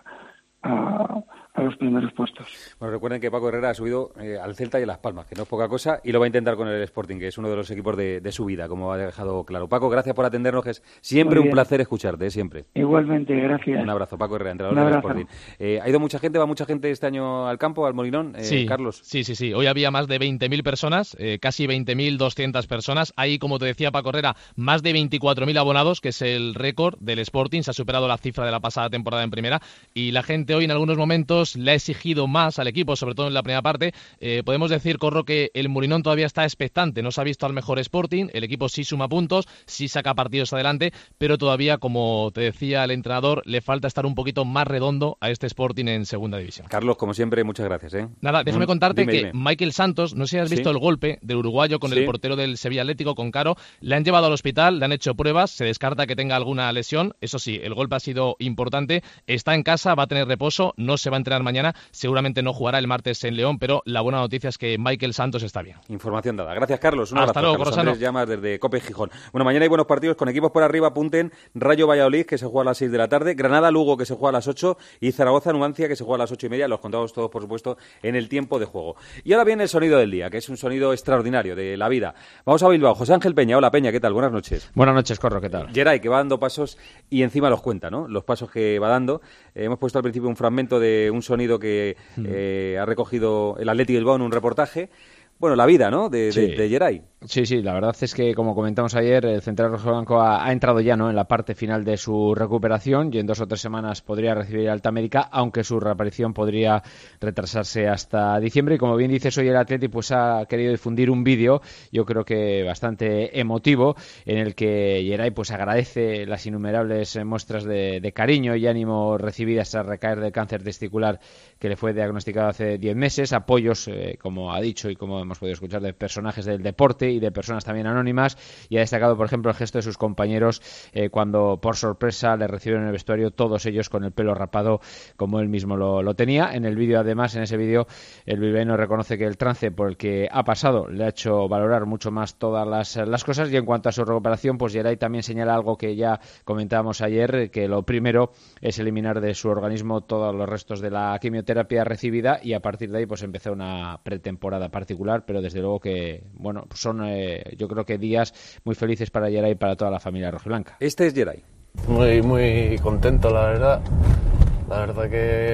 A, a los primeros puestos. Bueno, recuerden que Paco Herrera ha subido eh, al Celta y a Las Palmas, que no es poca cosa, y lo va a intentar con el Sporting, que es uno de los equipos de, de su vida, como ha dejado claro. Paco, gracias por atendernos, que es siempre un placer escucharte, ¿eh? Siempre. Igualmente, gracias. Un abrazo, Paco Herrera, entrenador del Sporting. Eh, ¿Ha ido mucha gente, va mucha gente este año al campo, al Molinón, eh, sí, Carlos? Sí, sí, sí. Hoy había más de veinte mil personas, eh, casi veinte mil doscientas personas. Hay, como te decía Paco Herrera, más de veinticuatro mil abonados, que es el récord del Sporting. Se ha superado la cifra de la pasada temporada en primera, y la gente hoy en algunos momentos le ha exigido más al equipo, sobre todo en la primera parte. Eh, podemos decir, Corro, que el Molinón todavía está expectante, no se ha visto al mejor Sporting, el equipo sí suma puntos, sí saca partidos adelante, pero todavía, como te decía el entrenador, le falta estar un poquito más redondo a este Sporting en segunda división. Carlos, como siempre, muchas gracias. ¿eh? Nada, déjame mm, contarte dime, que dime. Michael Santos, no sé si has visto ¿Sí? el golpe del uruguayo con ¿Sí? el portero del Sevilla Atlético, con Caro, le han llevado al hospital, le han hecho pruebas, se descarta que tenga alguna lesión, eso sí, el golpe ha sido importante, está en casa, va a tener reposo, no se va a entrenar mañana, seguramente no jugará el martes en León, pero la buena noticia es que Michael Santos está bien. Información dada. Gracias, Carlos. Un Hasta abrazo. luego, Carlos Andrés Llamas desde Cope Gijón. Bueno, mañana hay buenos partidos con equipos por arriba. Apunten Rayo Valladolid, que se juega a las seis de la tarde, Granada Lugo, que se juega a las ocho, y Zaragoza Numancia, que se juega a las ocho y media. Los contamos todos, por supuesto, en el tiempo de juego. Y ahora viene el sonido del día, que es un sonido extraordinario de la vida. Vamos a Bilbao. José Ángel Peña. Hola, Peña. ¿Qué tal? Buenas noches. Buenas noches, Corro. ¿Qué tal? Geray, que va dando pasos y encima los cuenta, ¿no? Los pasos que va dando. Eh, hemos puesto al principio un fragmento de un sonido que eh, ha recogido el Athletic Bilbao en un reportaje. Bueno, la vida, ¿no?, de, sí. de, de Geray. Sí, sí, la verdad es que, como comentamos ayer, el central rojiblanco ha, ha entrado ya, ¿no?, en la parte final de su recuperación, y en dos o tres semanas podría recibir alta médica, aunque su reaparición podría retrasarse hasta diciembre. Y como bien dices, hoy el Athletic pues ha querido difundir un vídeo, yo creo que bastante emotivo, en el que Geray pues agradece las innumerables muestras de, de cariño y ánimo recibidas tras recaer del cáncer testicular que le fue diagnosticado hace diez meses, apoyos, eh, como ha dicho y como hemos podido escuchar, de personajes del deporte y de personas también anónimas, y ha destacado, por ejemplo, el gesto de sus compañeros eh, cuando por sorpresa le recibieron en el vestuario, todos ellos con el pelo rapado como él mismo lo, lo tenía. En el vídeo, además, en ese vídeo, el bilbaíno reconoce que el trance por el que ha pasado le ha hecho valorar mucho más todas las, las cosas, y en cuanto a su recuperación, pues Geray también señala algo que ya comentábamos ayer, que lo primero es eliminar de su organismo todos los restos de la quimioterapia recibida, y a partir de ahí pues empezó una pretemporada particular, pero desde luego que, bueno, son eh, yo creo que días muy felices para Geray y para toda la familia rojiblanca. Este es Geray. Muy, muy contento, la verdad. La verdad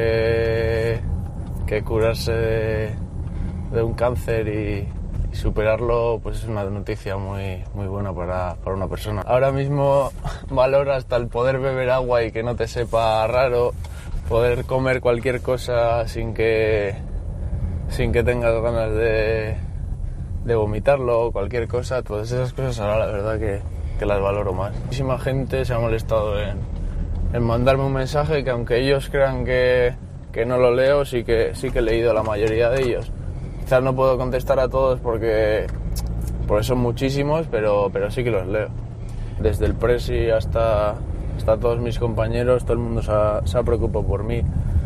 que, que curarse de, de un cáncer y, y superarlo pues es una noticia muy, muy buena para, para una persona. Ahora mismo valoro hasta el poder beber agua y que no te sepa raro, poder comer cualquier cosa sin que, sin que tengas ganas de, de vomitarlo o cualquier cosa. Todas esas cosas ahora la verdad que, que las valoro más. Muchísima gente se ha molestado en, en mandarme un mensaje que, aunque ellos crean que, que no lo leo, sí que, sí que he leído la mayoría de ellos. Quizás no puedo contestar a todos porque, porque son muchísimos, pero, pero sí que los leo. Desde el presi hasta, hasta todos mis compañeros, todo el mundo se ha, se ha preocupado por mí.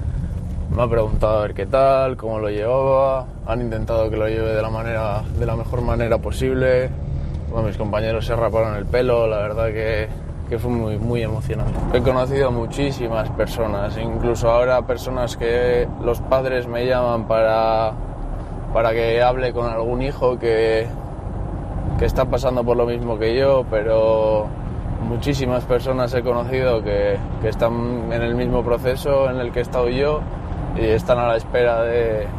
Me ha preguntado a ver qué tal, cómo lo llevaba, han intentado que lo lleve de la manera, de la mejor manera posible. Bueno, mis compañeros se raparon el pelo, la verdad que, que fue muy, muy emocionante. He conocido muchísimas personas, incluso ahora personas que los padres me llaman para, para que hable con algún hijo que, que está pasando por lo mismo que yo, pero muchísimas personas he conocido que, que están en el mismo proceso en el que he estado yo y están a la espera de,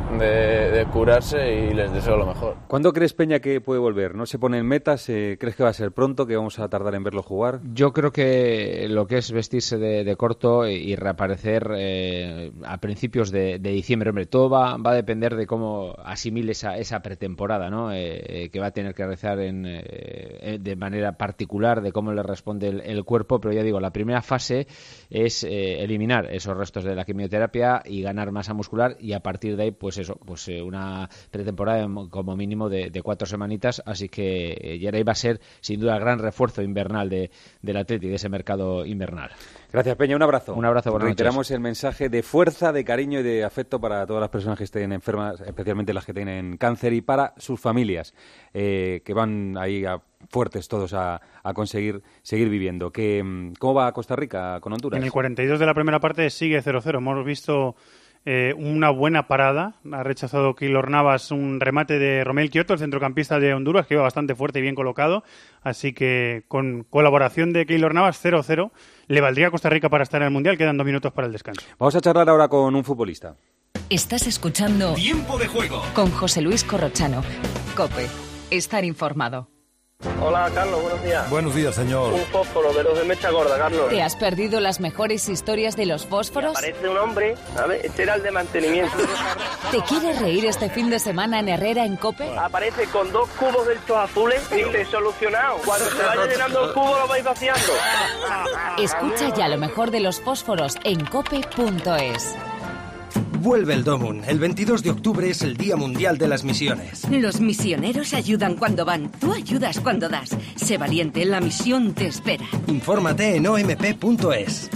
de, de curarse y les deseo lo mejor. ¿Cuándo crees, Peña, que puede volver? ¿No se ponen metas? Eh, ¿Crees que va a ser pronto, que vamos a tardar en verlo jugar? Yo creo que lo que es vestirse de, de corto y reaparecer eh, a principios de, de diciembre, hombre, todo va, va a depender de cómo asimile esa, esa pretemporada, ¿no? Eh, que va a tener que realizar en, eh, de manera particular, de cómo le responde el, el cuerpo, pero ya digo, la primera fase es eh, eliminar esos restos de la quimioterapia y ganar masa muscular, y a partir de ahí, pues eso, pues eh, una pretemporada como mínimo de, de cuatro semanitas, así que eh, Yeray va a ser sin duda el gran refuerzo invernal de, del Atleti, de ese mercado invernal. Gracias, Peña, un abrazo. Un abrazo, buenas noches. Reiteramos el mensaje de fuerza, de cariño y de afecto para todas las personas que estén enfermas, especialmente las que tienen cáncer, y para sus familias, eh, que van ahí a, fuertes todos a, a conseguir seguir viviendo. Que, ¿Cómo va Costa Rica con Honduras? En el cuarenta y dos de la primera parte sigue cero cero. Hemos visto eh, una buena parada. Ha rechazado Keylor Navas un remate de Romel Kioto, el centrocampista de Honduras, que iba bastante fuerte y bien colocado. Así que con colaboración de Keylor Navas, cero cero. Le valdría a Costa Rica para estar en el Mundial. Quedan dos minutos para el descanso. Vamos a charlar ahora con un futbolista. Estás escuchando Tiempo de Juego con José Luis Corrochano. COPE. Estar informado. Hola, Carlos, buenos días. Buenos días, señor. Un fósforo de los de mecha gorda, Carlos. ¿Te has perdido las mejores historias de los fósforos? Me aparece un hombre, ¿sabes? Este era el de mantenimiento. ¿Te quieres reír este fin de semana en Herrera, en COPE? Aparece con dos cubos de estos azules y dice, solucionado. Cuando se vaya llenando el cubo lo vais vaciando. Escucha ya lo mejor de los fósforos en cope punto es. Vuelve el Domun. El veintidós de octubre es el Día Mundial de las Misiones. Los misioneros ayudan cuando van. Tú ayudas cuando das. Sé valiente, la misión te espera. Infórmate en o m p punto es.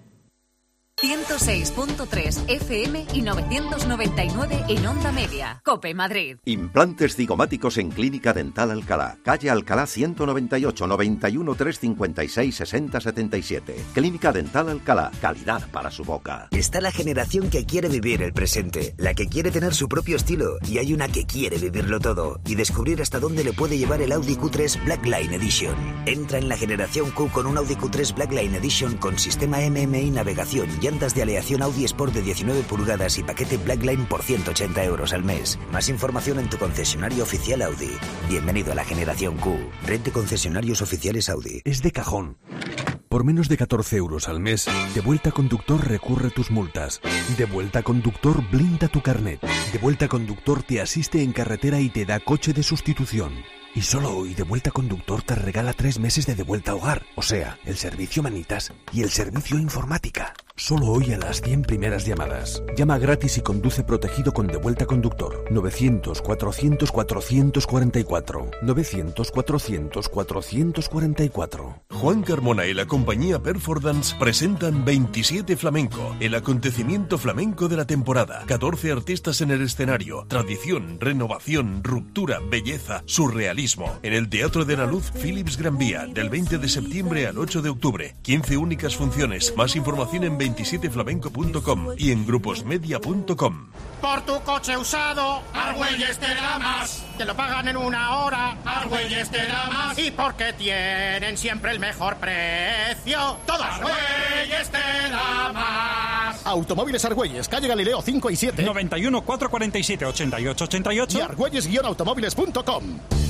ciento seis punto tres F M y novecientos noventa y nueve en Onda Media. COPE Madrid. Implantes cigomáticos en Clínica Dental Alcalá. Calle Alcalá ciento noventa y ocho, noventa y uno, trescientos cincuenta y seis, sesenta setenta y siete. Clínica Dental Alcalá. Calidad para su boca. Está la generación que quiere vivir el presente, la que quiere tener su propio estilo, y hay una que quiere vivirlo todo y descubrir hasta dónde le puede llevar el Audi Q tres Blackline Edition. Entra en la generación Q con un Audi Q tres Blackline Edition con sistema M M I navegación, llantas de aleación Audi Sport de diecinueve pulgadas y paquete Blackline por ciento ochenta euros al mes. Más información en tu concesionario oficial Audi. Bienvenido a la generación Q. Red de concesionarios oficiales Audi. Es de cajón. Por menos de catorce euros al mes, De Vuelta Conductor recurre tus multas. De Vuelta Conductor blinda tu carnet. De Vuelta Conductor te asiste en carretera y te da coche de sustitución. Y solo hoy De Vuelta Conductor te regala tres meses de De Vuelta Hogar, o sea, el servicio manitas y el servicio informática. Solo hoy a las cien primeras llamadas. Llama gratis y conduce protegido con De Vuelta Conductor. novecientos, cuatrocientos, cuatrocientos cuarenta y cuatro. novecientos, cuatrocientos, cuatrocientos cuarenta y cuatro. Juan Carmona y la compañía Performance presentan veintisiete Flamenco, el acontecimiento flamenco de la temporada. catorce artistas en el escenario. Tradición, renovación, ruptura, belleza, surrealismo. En el Teatro de la Luz Philips Gran Vía, del veinte de septiembre al ocho de octubre. quince únicas funciones. Más información en veintisiete flamenco punto com y en gruposmedia punto com. Por tu coche usado, Argüelles te da más. Te lo pagan en una hora, Argüelles te da más. Y porque tienen siempre el mejor precio, todo Argüelles te da más. Automóviles Argüelles, calle Galileo cinco y siete. noventa y uno, cuatrocientos cuarenta y siete, ochenta y ocho ochenta y ocho. Y argüelles guion automóviles punto com.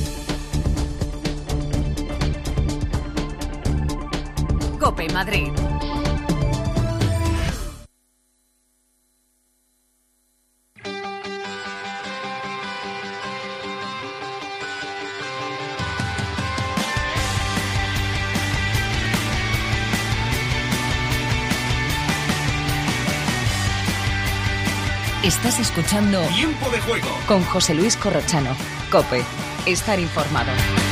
COPE Madrid. Estás escuchando Tiempo de Juego con José Luis Corrochano. COPE. Estar informado.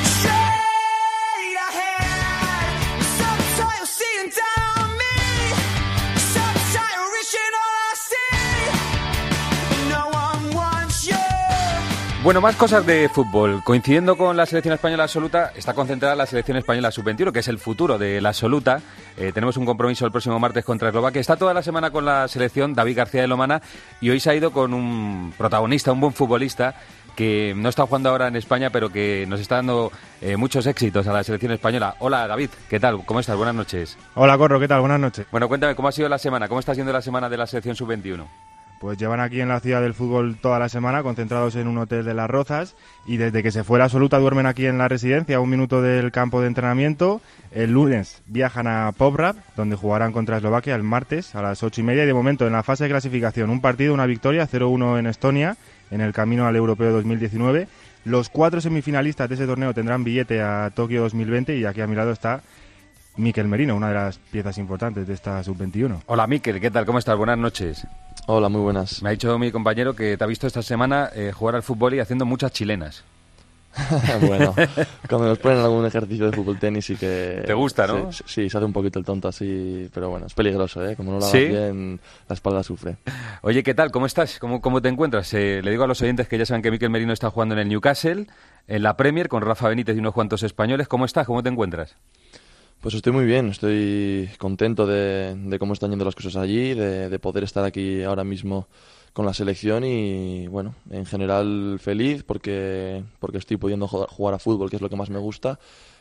Bueno, más cosas de fútbol. Coincidiendo con la selección española absoluta, está concentrada la selección española sub veintiuno, que es el futuro de la absoluta. Eh, tenemos un compromiso el próximo martes contra Eslovaquia. Está toda la semana con la selección David García de Lomana y hoy se ha ido con un protagonista, un buen futbolista que no está jugando ahora en España, pero que nos está dando eh, muchos éxitos a la selección española. Hola, David, ¿qué tal? ¿Cómo estás? Buenas noches. Hola, Corro, ¿qué tal? Buenas noches. Bueno, cuéntame, ¿cómo ha sido la semana? ¿Cómo está siendo la semana de la selección sub veintiuno? pues llevan aquí en la ciudad del fútbol toda la semana, concentrados en un hotel de Las Rozas, y desde que se fue la absoluta duermen aquí en la residencia, a un minuto del campo de entrenamiento. El lunes viajan a Poprad, donde jugarán contra Eslovaquia el martes a las ocho y media, y de momento en la fase de clasificación un partido, una victoria, cero uno en Estonia, en el camino al Europeo dos mil diecinueve. Los cuatro semifinalistas de ese torneo tendrán billete a Tokio dos mil veinte, y aquí a mi lado está Mikel Merino, una de las piezas importantes de esta sub veintiuno. Hola Mikel, ¿qué tal? ¿Cómo estás? Buenas noches. Hola, muy buenas. Me ha dicho mi compañero que te ha visto esta semana eh, jugar al fútbol y haciendo muchas chilenas. Bueno, cuando nos ponen algún ejercicio de fútbol tenis sí que... ¿Te gusta, no? Sí, sí, se hace un poquito el tonto así, pero bueno, es peligroso, ¿eh? Como no lo hagas ¿Sí? bien, la espalda sufre. Oye, ¿qué tal? ¿Cómo estás? ¿Cómo, cómo te encuentras? Eh, le digo a los oyentes que ya saben que Mikel Merino está jugando en el Newcastle, en la Premier, con Rafa Benítez y unos cuantos españoles. ¿Cómo estás? ¿Cómo te encuentras? Pues estoy muy bien, estoy contento de, de cómo están yendo las cosas allí, de, de poder estar aquí ahora mismo con la selección y, bueno, en general feliz porque, porque estoy pudiendo jugar, jugar a fútbol, que es lo que más me gusta,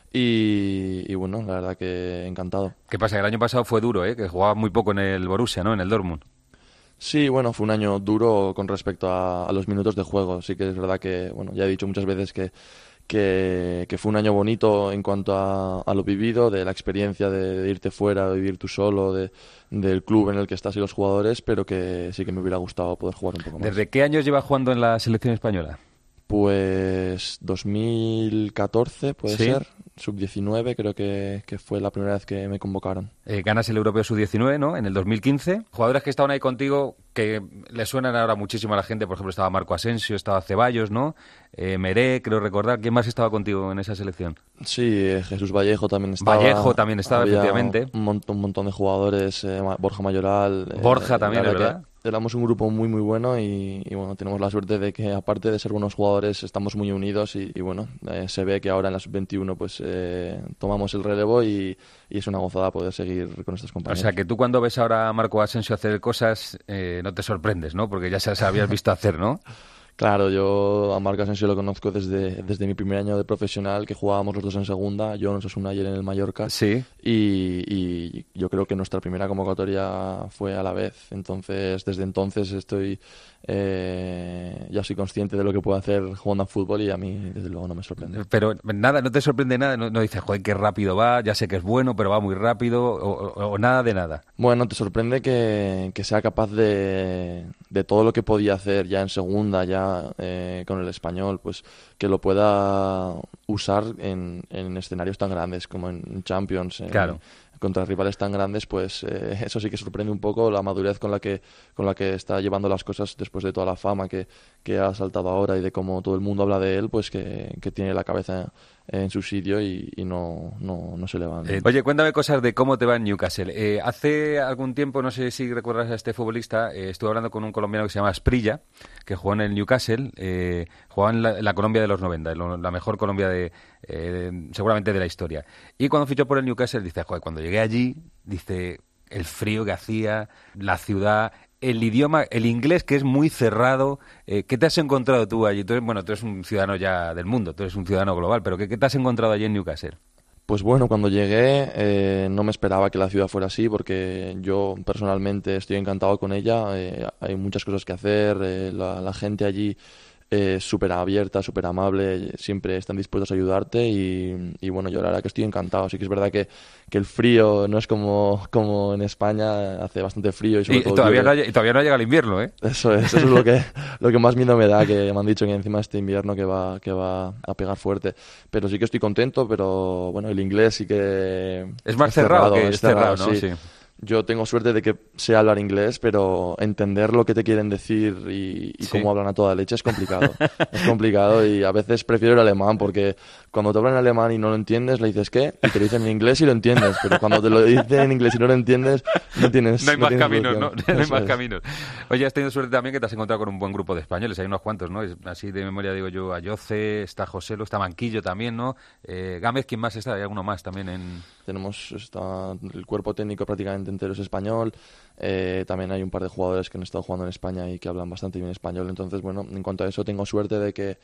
y, y bueno, la verdad que encantado. ¿Qué pasa? El año pasado fue duro, ¿eh? Que jugaba muy poco en el Borussia, ¿no? En el Dortmund. Sí, bueno, fue un año duro con respecto a, a los minutos de juego. Sí que es verdad que, bueno, ya he dicho muchas veces que Que, que fue un año bonito en cuanto a, a lo vivido, de la experiencia de, de irte fuera, de vivir tú solo, de, del club en el que estás y los jugadores, pero que sí que me hubiera gustado poder jugar un poco más. ¿Desde qué años llevas jugando en la selección española? Pues dos mil catorce, puede ¿Sí? ser, sub diecinueve, creo que, que fue la primera vez que me convocaron. Eh, ganas el Europeo sub diecinueve, ¿no? En el dos mil quince. Jugadores que estaban ahí contigo que le suenan ahora muchísimo a la gente. Por ejemplo, estaba Marco Asensio, estaba Ceballos, ¿no? Eh, Meré, creo recordar. ¿Quién más estaba contigo en esa selección? Sí, eh, Jesús Vallejo también estaba. Vallejo también estaba, Había efectivamente. Un montón, un montón de jugadores, eh, Borja Mayoral. Eh, Borja también, la ¿es verdad? Éramos un grupo muy muy bueno y, y bueno, tenemos la suerte de que aparte de ser buenos jugadores estamos muy unidos y, y bueno, eh, se ve que ahora en la sub veintiuno pues eh, tomamos el relevo y, y es una gozada poder seguir con estos compañeros. O sea, que tú cuando ves ahora a Marco Asensio hacer cosas eh, no te sorprendes, ¿no? Porque ya se las habías visto hacer, ¿no? Claro, yo a Marco Asensio lo conozco desde, desde mi primer año de profesional, que jugábamos los dos en segunda, yo en Osasuna y él en el Mallorca. Sí. Y, y yo creo que nuestra primera convocatoria fue a la vez. Entonces, desde entonces estoy eh, ya soy consciente de lo que puedo hacer jugando a fútbol y a mí, desde luego, no me sorprende. Pero nada, no te sorprende nada, no, no dices, joder, qué rápido va, ya sé que es bueno, pero va muy rápido, o, o, o nada de nada. Bueno, te sorprende que, que sea capaz de, de todo lo que podía hacer ya en segunda, ya eh, con el Español, pues que lo pueda usar en, en escenarios tan grandes como en Champions, en, claro. contra rivales tan grandes, pues eh, eso sí que sorprende un poco la madurez con la que con la que está llevando las cosas después de toda la fama que, que ha saltado ahora y de cómo todo el mundo habla de él, pues que, que tiene la cabeza en su sitio y, y no, no, no se levanta. Eh, oye, cuéntame cosas de cómo te va en Newcastle. Eh, hace algún tiempo, no sé si recuerdas a este futbolista, eh, estuve hablando con un colombiano que se llama Asprilla, que jugó en el Newcastle, eh, jugaba en la, la Colombia de los noventa, la mejor Colombia de eh, seguramente de la historia. Y cuando fichó por el Newcastle, dice, joder, cuando llegué allí, dice, el frío que hacía, la ciudad, el idioma, el inglés, que es muy cerrado. Eh, ¿Qué te has encontrado tú allí? Tú eres, bueno, tú eres un ciudadano ya del mundo, tú eres un ciudadano global, pero ¿qué, qué te has encontrado allí en Newcastle? Pues bueno, cuando llegué eh, no me esperaba que la ciudad fuera así porque yo personalmente estoy encantado con ella. Eh, hay muchas cosas que hacer, eh, la, la gente allí es eh, súper abierta, súper amable, siempre están dispuestos a ayudarte y, y bueno, yo la verdad que estoy encantado. Sí que es verdad que, que el frío no es como, como en España, hace bastante frío y sobre y, todo... Y todavía, no ha, y todavía no llega el invierno, ¿eh? Eso es, eso es lo que, lo que más miedo me da, que me han dicho que encima este invierno que va, que va a pegar fuerte. Pero sí que estoy contento, pero bueno, el inglés sí que... Es más es cerrado, cerrado que es es cerrado, cerrado, ¿no? Sí. Sí. Yo tengo suerte de que sé hablar inglés, pero entender lo que te quieren decir y, y sí. cómo hablan a toda leche es complicado. Es complicado y a veces prefiero el alemán porque cuando te hablan en alemán y no lo entiendes, le dices ¿qué? Y te lo dicen en inglés y lo entiendes, pero cuando te lo dicen en inglés y no lo entiendes, no tienes... No hay no más tienes caminos, ¿no? No hay más es. caminos. Oye, has tenido suerte también que te has encontrado con un buen grupo de españoles, hay unos cuantos, ¿no? Así de memoria digo yo, Ayoce, está Joselo, está Manquillo también, ¿no? Eh, Gámez, ¿quién más está? Hay alguno más también en... Tenemos está, el cuerpo técnico prácticamente entero es español. Eh, también hay un par de jugadores que han estado jugando en España y que hablan bastante bien español. Entonces, bueno, en cuanto a eso tengo suerte de que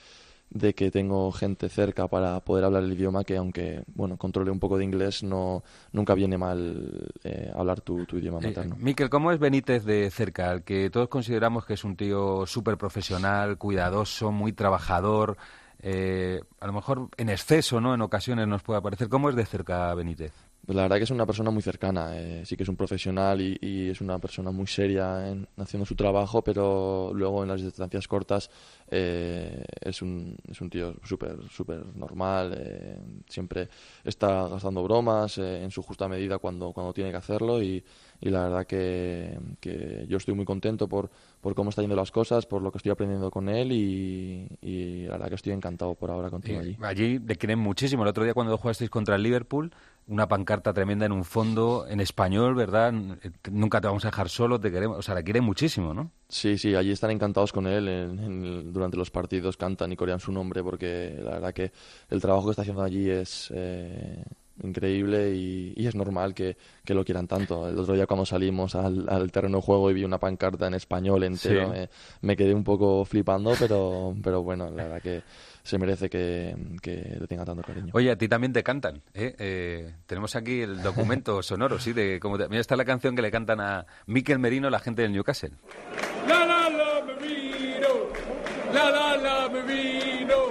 de que tengo gente cerca para poder hablar el idioma, que aunque bueno controle un poco de inglés, no nunca viene mal eh, hablar tu, tu idioma materno. Eh, Mikel, ¿cómo es Benítez de cerca? Al que todos consideramos que es un tío súper profesional, cuidadoso, muy trabajador, eh, a lo mejor en exceso, ¿no? En ocasiones nos puede parecer. ¿Cómo es de cerca Benítez? Pues la verdad que es una persona muy cercana, eh, sí que es un profesional y, y es una persona muy seria en, haciendo su trabajo, pero luego en las distancias cortas eh, es, un, es un tío súper súper normal, eh, siempre está gastando bromas eh, en su justa medida cuando, cuando tiene que hacerlo y, y la verdad que, que yo estoy muy contento por, por cómo están yendo las cosas, por lo que estoy aprendiendo con él y, y la verdad que estoy encantado por ahora contigo allí. Eh, allí le quieren muchísimo. El otro día cuando jugasteis contra el Liverpool, una pancarta tremenda en un fondo en español, ¿verdad? Nunca te vamos a dejar solo, te queremos. O sea, la quieren muchísimo, ¿no? Sí, sí, allí están encantados con él. En, en, durante los partidos cantan y corean su nombre porque la verdad que el trabajo que está haciendo allí es eh, increíble y, y es normal que, que lo quieran tanto. El otro día cuando salimos al, al terreno de juego y vi una pancarta en español entero, sí. eh, me quedé un poco flipando, pero, pero bueno, la verdad que se merece que, que le tenga tanto cariño. Oye, a ti también te cantan, ¿eh? Eh, tenemos aquí el documento sonoro, ¿sí? De cómo te... Mira, está la canción que le cantan a Mikel Merino, la gente del Newcastle. La la la Merino, la la la Merino.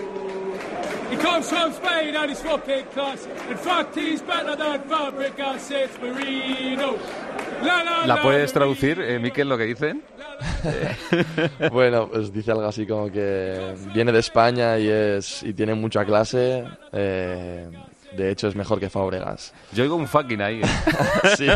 He comes from Spain and he's fucking class. In fact, he's better than Fabregas, it's Merino. La, la, ¿La puedes traducir, eh, Mikel, lo que dicen? Bueno, pues dice algo así como que viene de España y es y tiene mucha clase. Eh, de hecho, es mejor que Fabregas. Yo oigo un fucking ahí. Sí.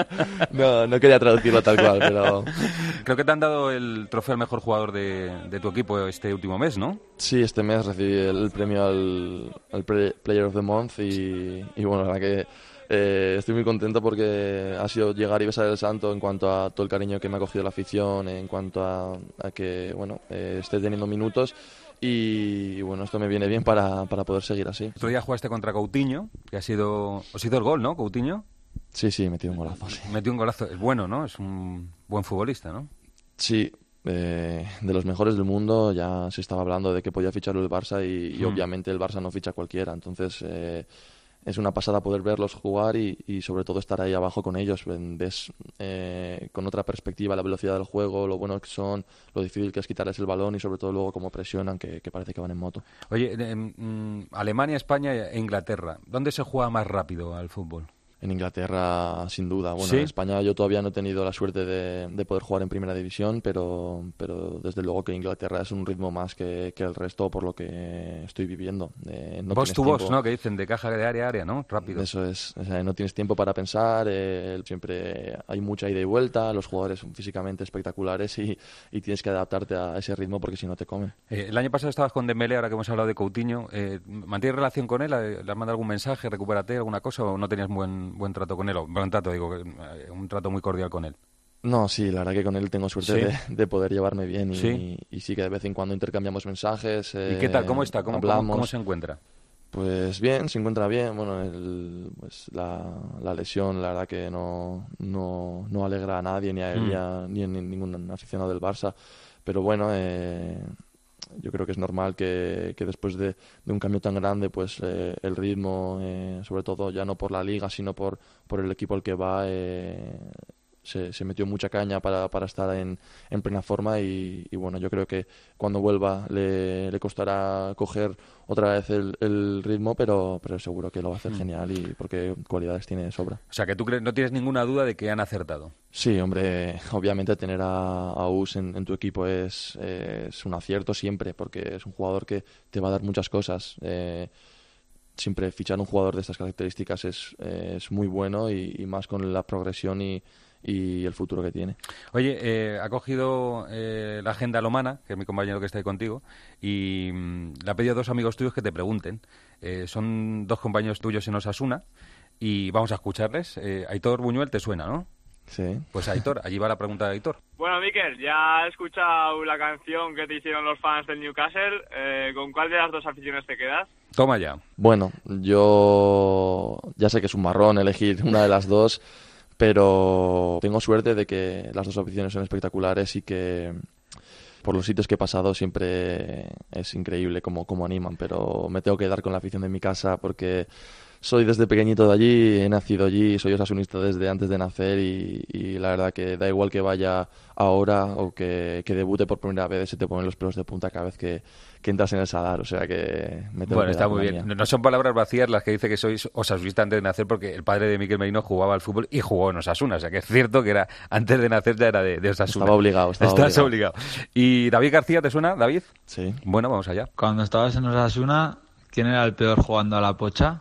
No, no quería traducirlo tal cual, pero... Creo que te han dado el trofeo al mejor jugador de, de tu equipo este último mes, ¿no? Sí, este mes recibí el premio al, al Player of the Month y, y bueno, la verdad que Eh, estoy muy contento porque ha sido llegar y besar el santo en cuanto a todo el cariño que me ha cogido la afición, en cuanto a, a que bueno eh, esté teniendo minutos y, y bueno, esto me viene bien para, para poder seguir así. Otro día jugaste contra Coutinho, que ha sido... ¿Os hizo el gol, no, Coutinho? Sí, sí, metió un golazo. Sí. Metió un golazo. Es bueno, ¿no? Es un buen futbolista, ¿no? Sí. Eh, de los mejores del mundo. Ya se estaba hablando de que podía ficharlo el Barça y, y mm. obviamente el Barça no ficha a cualquiera, entonces... Eh, es una pasada poder verlos jugar y, y sobre todo estar ahí abajo con ellos. Ves eh, con otra perspectiva la velocidad del juego, lo buenos que son, lo difícil que es quitarles el balón y sobre todo luego cómo presionan, que, que parece que van en moto. Oye, eh, eh, Alemania, España e Inglaterra, ¿dónde se juega más rápido al fútbol? En Inglaterra, sin duda. Bueno, ¿Sí? En España yo todavía no he tenido la suerte de, de poder jugar en primera división, pero, pero desde luego que Inglaterra es un ritmo más que, que el resto por lo que estoy viviendo. Eh, no voz tu voz, ¿no? Que dicen de caja de área a área, ¿no? Rápido. Eso es. O sea, no tienes tiempo para pensar, eh, siempre hay mucha ida y vuelta, los jugadores son físicamente espectaculares y, y tienes que adaptarte a ese ritmo porque si no te comen. Eh, el año pasado estabas con Dembélé, ahora que hemos hablado de Coutinho. Eh, ¿Mantienes relación con él? ¿Le has mandado algún mensaje? ¿Recupérate alguna cosa? ¿O no tenías buen buen trato con él, o buen trato, digo, un trato muy cordial con él? No, sí, la verdad que con él tengo suerte ¿Sí? de, de poder llevarme bien y ¿Sí? y, y sí que de vez en cuando intercambiamos mensajes. Eh, ¿Y qué tal? ¿Cómo está? ¿Cómo, cómo, cómo se encuentra? Pues bien, se encuentra bien. Bueno, el, pues la, la lesión, la verdad que no, no, no alegra a nadie, ni a él, mm. ni, a, ni a ningún aficionado del Barça. Pero bueno, eh, yo creo que es normal que, que después de, de un cambio tan grande, pues eh, el ritmo, eh, sobre todo ya no por la liga, sino por, por el equipo al que va, eh, se, se metió mucha caña para, para estar en, en plena forma y, y bueno, yo creo que cuando vuelva le, le costará coger otra vez el, el ritmo, pero, pero seguro que lo va a hacer mm. genial y porque cualidades tiene de sobra. O sea, que tú crees, no tienes ninguna duda de que han acertado. Sí, hombre, obviamente tener a, a Us en, en tu equipo es, es un acierto siempre, porque es un jugador que te va a dar muchas cosas. Eh, siempre fichar un jugador de estas características es, es muy bueno y, y más con la progresión y, y el futuro que tiene. Oye, eh, ha cogido eh, la agenda Lomana, que es mi compañero que está ahí contigo, y mmm, le ha pedido a dos amigos tuyos que te pregunten. Eh, son dos compañeros tuyos en Osasuna y vamos a escucharles. Eh, Aitor Buñuel te suena, ¿no? Sí. Pues Aitor, allí va la pregunta de Aitor. Bueno, Mikel, ya he escuchado la canción que te hicieron los fans del Newcastle. Eh, ¿Con cuál de las dos aficiones te quedas? Toma ya. Bueno, yo ya sé que es un marrón elegir una de las dos, pero tengo suerte de que las dos aficiones son espectaculares y que por los sitios que he pasado siempre es increíble cómo, cómo animan, pero me tengo que dar con la afición de mi casa porque soy desde pequeñito de allí, he nacido allí, soy osasunista desde antes de nacer y, y la verdad que da igual que vaya ahora o que, que debute por primera vez, se te ponen los pelos de punta cada vez que, que entras en el Sadar, o sea que me tengo Bueno, que está dar muy con la bien. mía. No son palabras vacías las que dice que sois osasunista antes de nacer, porque el padre de Miquel Merino jugaba al fútbol y jugó en Osasuna, o sea que es cierto que era antes de nacer ya era de, de Osasuna. Estaba obligado, estaba Estás obligado. obligado. ¿Y David García te suena, David? Sí. Bueno, vamos allá. Cuando estabas en Osasuna, ¿quién era el peor jugando a la pocha?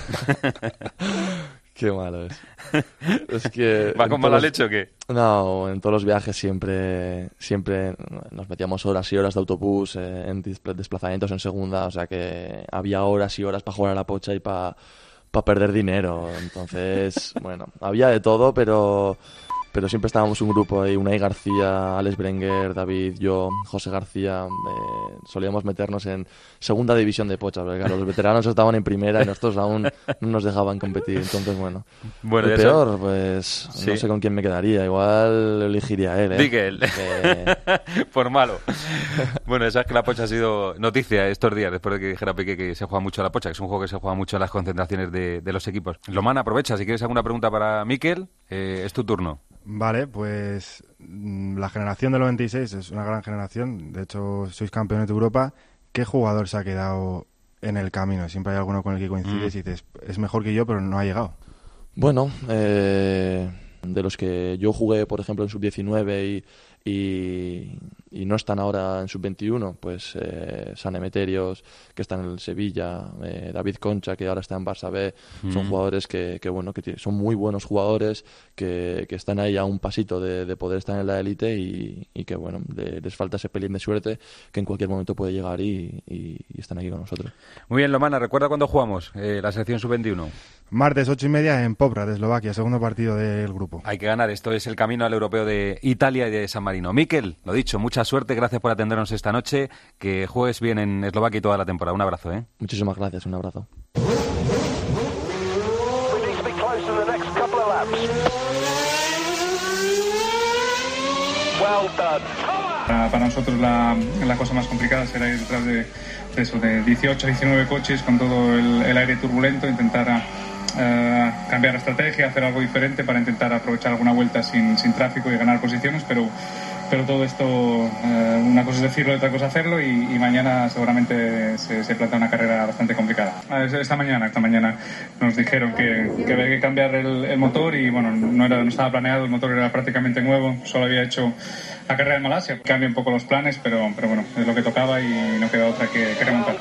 Qué malo es. Es que ¿Va en con mala todos- leche o qué? No, en todos los viajes siempre siempre nos metíamos horas y horas de autobús eh, en displa- desplazamientos en segunda, o sea que había horas y horas para jugar a la pocha y para perder dinero. Entonces, bueno, había de todo, pero pero siempre estábamos un grupo ahí, Unai García, Alex Berenguer, David, yo, José García, eh, solíamos meternos en segunda división de pocha, porque claro, los veteranos estaban en primera y nosotros aún no nos dejaban competir, entonces bueno. Bueno, el ya peor, sabes. pues Sí. no sé con quién me quedaría, igual elegiría a él, ¿eh? Di que él. Que- Por malo. Bueno, sabes que la pocha ha sido noticia estos días, después de que dijera Piqué que se juega mucho a la pocha, que es un juego que se juega mucho en las concentraciones de, de los equipos. Lomán, aprovecha, si quieres alguna pregunta para Miquel, eh, es tu turno. Vale, pues mm, la generación del noventa y seis es una gran generación. De hecho, sois campeones de Europa. ¿Qué jugador se ha quedado en el camino? Siempre hay alguno con el que coincides Mm. y dices, es mejor que yo, pero no ha llegado. Bueno, eh, de los que yo jugué, por ejemplo, en sub diecinueve y, y, y no están ahora en sub veintiuno, pues eh, San Emeterios, que está en el Sevilla, eh, David Concha, que ahora está en Barça B, son Mm. jugadores que, que bueno, que t- son muy buenos jugadores, que, que están ahí a un pasito de, de poder estar en la élite y, y que, bueno, le- les falta ese pelín de suerte que en cualquier momento puede llegar y, y- y están aquí con nosotros. Muy bien, Lomana, ¿recuerda cuándo jugamos eh, la selección sub veintiuno? Martes, ocho y media en Poprad, de Eslovaquia, segundo partido del grupo. Hay que ganar, esto es el camino al europeo de Italia y de San Marino. Miquel, lo dicho, mucha suerte, gracias por atendernos esta noche, que juegues bien en Eslovaquia y toda la temporada. Un abrazo, ¿eh? Muchísimas gracias, un abrazo. Para, para nosotros la, la cosa más complicada será ir detrás de, de eso, de dieciocho, diecinueve coches con todo el, el aire turbulento, intentar uh, cambiar la estrategia, hacer algo diferente para intentar aprovechar alguna vuelta sin, sin tráfico y ganar posiciones, pero, pero todo esto, uh, una cosa es decirlo y otra cosa hacerlo y, y mañana seguramente se, se plantea una carrera bastante complicada. Ah, Esta mañana, esta mañana nos dijeron que, que había que cambiar el, el motor y bueno, no, era, no estaba planeado, el motor era prácticamente nuevo, solo había hecho la carrera en Malasia. Cambia un poco los planes, pero, pero bueno, es lo que tocaba y no queda otra que, que remontar.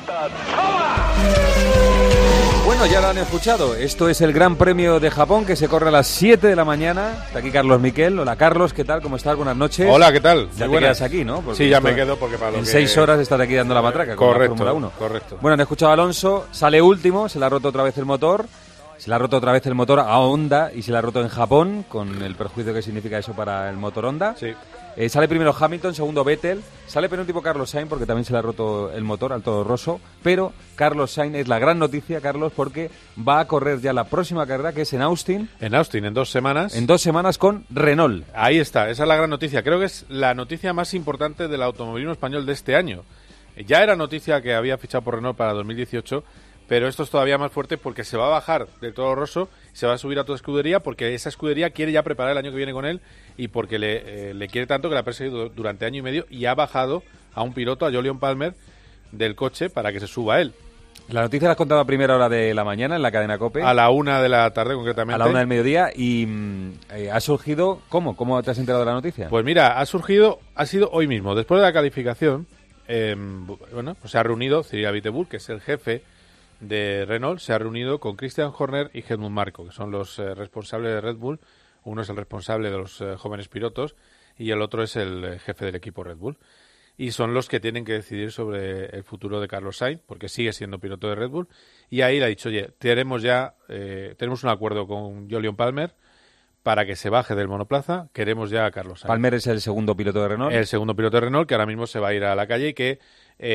Bueno, ya lo han escuchado. Esto es el Gran Premio de Japón que se corre a las siete de la mañana. Está aquí Carlos Miquel. Hola, Carlos, ¿qué tal? ¿Cómo estás? Buenas noches. Hola, ¿qué tal? Ya Muy te buenas. quedas aquí, ¿no? Porque Sí, ya esto- me quedo porque para lo En que- seis horas estás aquí dando la matraca con Correcto, la Fórmula uno. correcto. Bueno, han escuchado a Alonso. Sale último, se le ha roto otra vez el motor. Se le ha roto otra vez el motor a Honda y se le ha roto en Japón, con el perjuicio que significa eso para el motor Honda. Sí. Eh, sale primero Hamilton, segundo Vettel, sale penúltimo Carlos Sainz porque también se le ha roto el motor al Toro Rosso, pero Carlos Sainz es la gran noticia, Carlos, porque va a correr ya la próxima carrera, que es en Austin, En Austin, en dos semanas. en dos semanas con Renault. Ahí está, esa es la gran noticia. Creo que es la noticia más importante del automovilismo español de este año. Ya era noticia que había fichado por Renault para dos mil dieciocho, pero esto es todavía más fuerte porque se va a bajar del Toro Rosso, se va a subir a otra escudería porque esa escudería quiere ya preparar el año que viene con él y porque le, eh, le quiere tanto que la ha perseguido durante año y medio y ha bajado a un piloto, a Jolyon Palmer, del coche para que se suba él. La noticia la has contado a primera hora de la mañana en la cadena COPE. A la una de la tarde, concretamente. A la una del mediodía y mm, eh, ha surgido... ¿Cómo? ¿Cómo te has enterado de la noticia? Pues mira, ha surgido, ha sido hoy mismo, después de la calificación, eh, bueno, pues se ha reunido Cyril Abiteboul, que es el jefe de Renault, se ha reunido con Christian Horner y Helmut Marko, que son los eh, responsables de Red Bull. Uno es el responsable de los eh, jóvenes pilotos y el otro es el eh, jefe del equipo Red Bull. Y son los que tienen que decidir sobre el futuro de Carlos Sainz, porque sigue siendo piloto de Red Bull. Y ahí le ha dicho, oye, tenemos ya eh, tenemos un acuerdo con Jolyon Palmer para que se baje del monoplaza. Queremos ya a Carlos Sainz. Palmer es el segundo piloto de Renault. El segundo piloto de Renault, que ahora mismo se va a ir a la calle y que,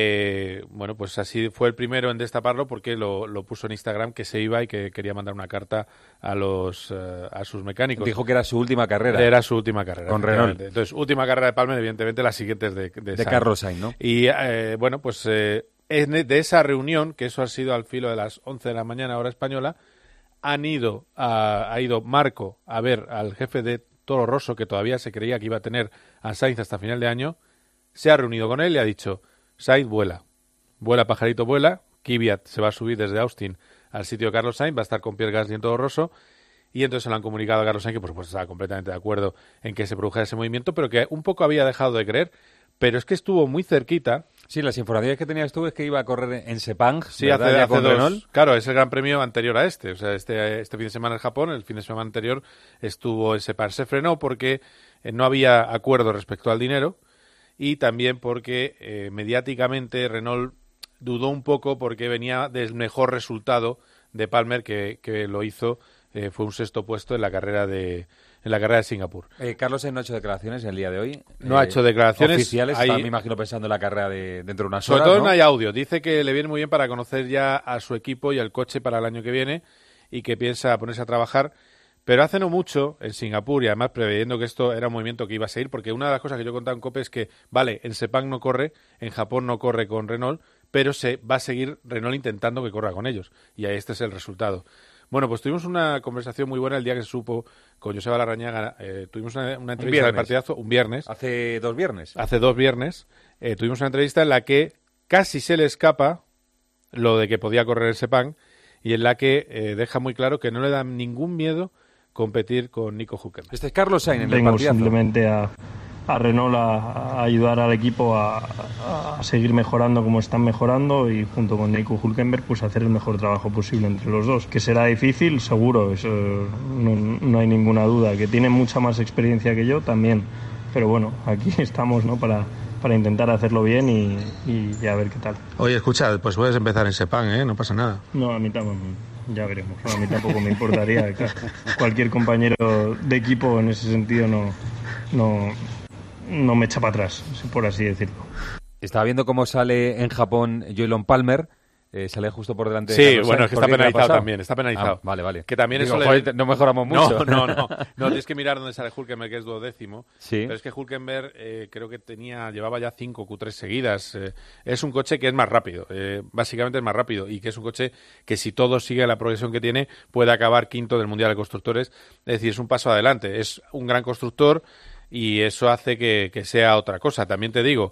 eh, bueno, pues así fue el primero en destaparlo porque lo, lo puso en Instagram que se iba y que quería mandar una carta a los uh, a sus mecánicos. Dijo que era su última carrera. Era su última carrera. Con Renault. Entonces, última carrera de Palmer, evidentemente la siguiente es de, de, de Sainz. Carlos Sainz, ¿no? Y, eh, bueno, pues eh, de esa reunión, que eso ha sido al filo de las once de la mañana, hora española, han ido a, ha ido Marco a ver al jefe de Toro Rosso, que todavía se creía que iba a tener a Sainz hasta final de año. Se ha reunido con él y ha dicho: Sainz vuela, vuela pajarito, vuela. Kvyat se va a subir desde Austin al sitio de Carlos Sainz, va a estar con Pierre Gasly en Toro Rosso, y entonces se lo han comunicado a Carlos Sainz, que por supuesto estaba completamente de acuerdo en que se produjera ese movimiento, pero que un poco había dejado de creer. Pero es que estuvo muy cerquita. Sí, las informaciones que tenías tú es que iba a correr en Sepang, sí, hace, hace con dos, Renault. Claro, es el gran premio anterior a este. O sea, este, este fin de semana en Japón, el fin de semana anterior estuvo en Sepang. Se frenó porque eh, no había acuerdo respecto al dinero y también porque eh, mediáticamente Renault dudó un poco porque venía del mejor resultado de Palmer, que, que lo hizo, eh, fue un sexto puesto en la carrera de... en la carrera de Singapur. Eh, Carlos no ha hecho declaraciones el día de hoy. No eh, ha hecho declaraciones. Oficiales, hay... está, me imagino, pensando en la carrera de dentro de unas Sobre horas, todo ¿no? no hay audio. Dice que le viene muy bien para conocer ya a su equipo y al coche para el año que viene y que piensa ponerse a trabajar. Pero hace no mucho, en Singapur, y además preveyendo que esto era un movimiento que iba a seguir, porque una de las cosas que yo he contado en COPE es que, vale, en Sepang no corre, en Japón no corre con Renault, pero se va a seguir Renault intentando que corra con ellos. Y ahí este es el resultado. Bueno, pues tuvimos una conversación muy buena el día que se supo con Joseba Larrañaga. Eh, tuvimos una, una entrevista de partidazo, un viernes. Hace dos viernes. Hace dos viernes. Eh, tuvimos una entrevista en la que casi se le escapa lo de que podía correr el Sepang y en la que eh, deja muy claro que no le da ningún miedo competir con Nico Hülkenberg. Este es Carlos Sainz en el Vengo partidazo. simplemente a, a Renault a, a ayudar al equipo a, a seguir mejorando como están mejorando y junto con Nico Hülkenberg pues hacer el mejor trabajo posible entre los dos. Que será difícil, seguro, eso no, no hay ninguna duda. Que tiene mucha más experiencia que yo también, pero bueno, aquí estamos, ¿no? para, para intentar hacerlo bien y, y, y a ver qué tal. Oye, escucha, pues puedes empezar en Sepang, ¿eh? No pasa nada. No, a mí tampoco, ya veremos. A mí tampoco me importaría. Cualquier compañero de equipo en ese sentido no... no no me echa para atrás, por así decirlo. Estaba viendo cómo sale en Japón Jolyon Palmer, eh, sale justo por delante sí, de Carlos bueno, Sainz. es que está penalizado también, está penalizado. Ah, vale, vale. Que también Digo, eso joder, le... no mejoramos mucho. No, no, no, no, tienes que mirar dónde sale Hülkenberg, que es duodécimo. Sí. Pero es que Hülkenberg eh, creo que tenía, llevaba ya cinco Q tres seguidas. Eh, es un coche que es más rápido, eh, básicamente es más rápido, y que es un coche que si todo sigue la progresión que tiene, puede acabar quinto del Mundial de Constructores. Es decir, es un paso adelante, es un gran constructor, y eso hace que, que sea otra cosa. También te digo,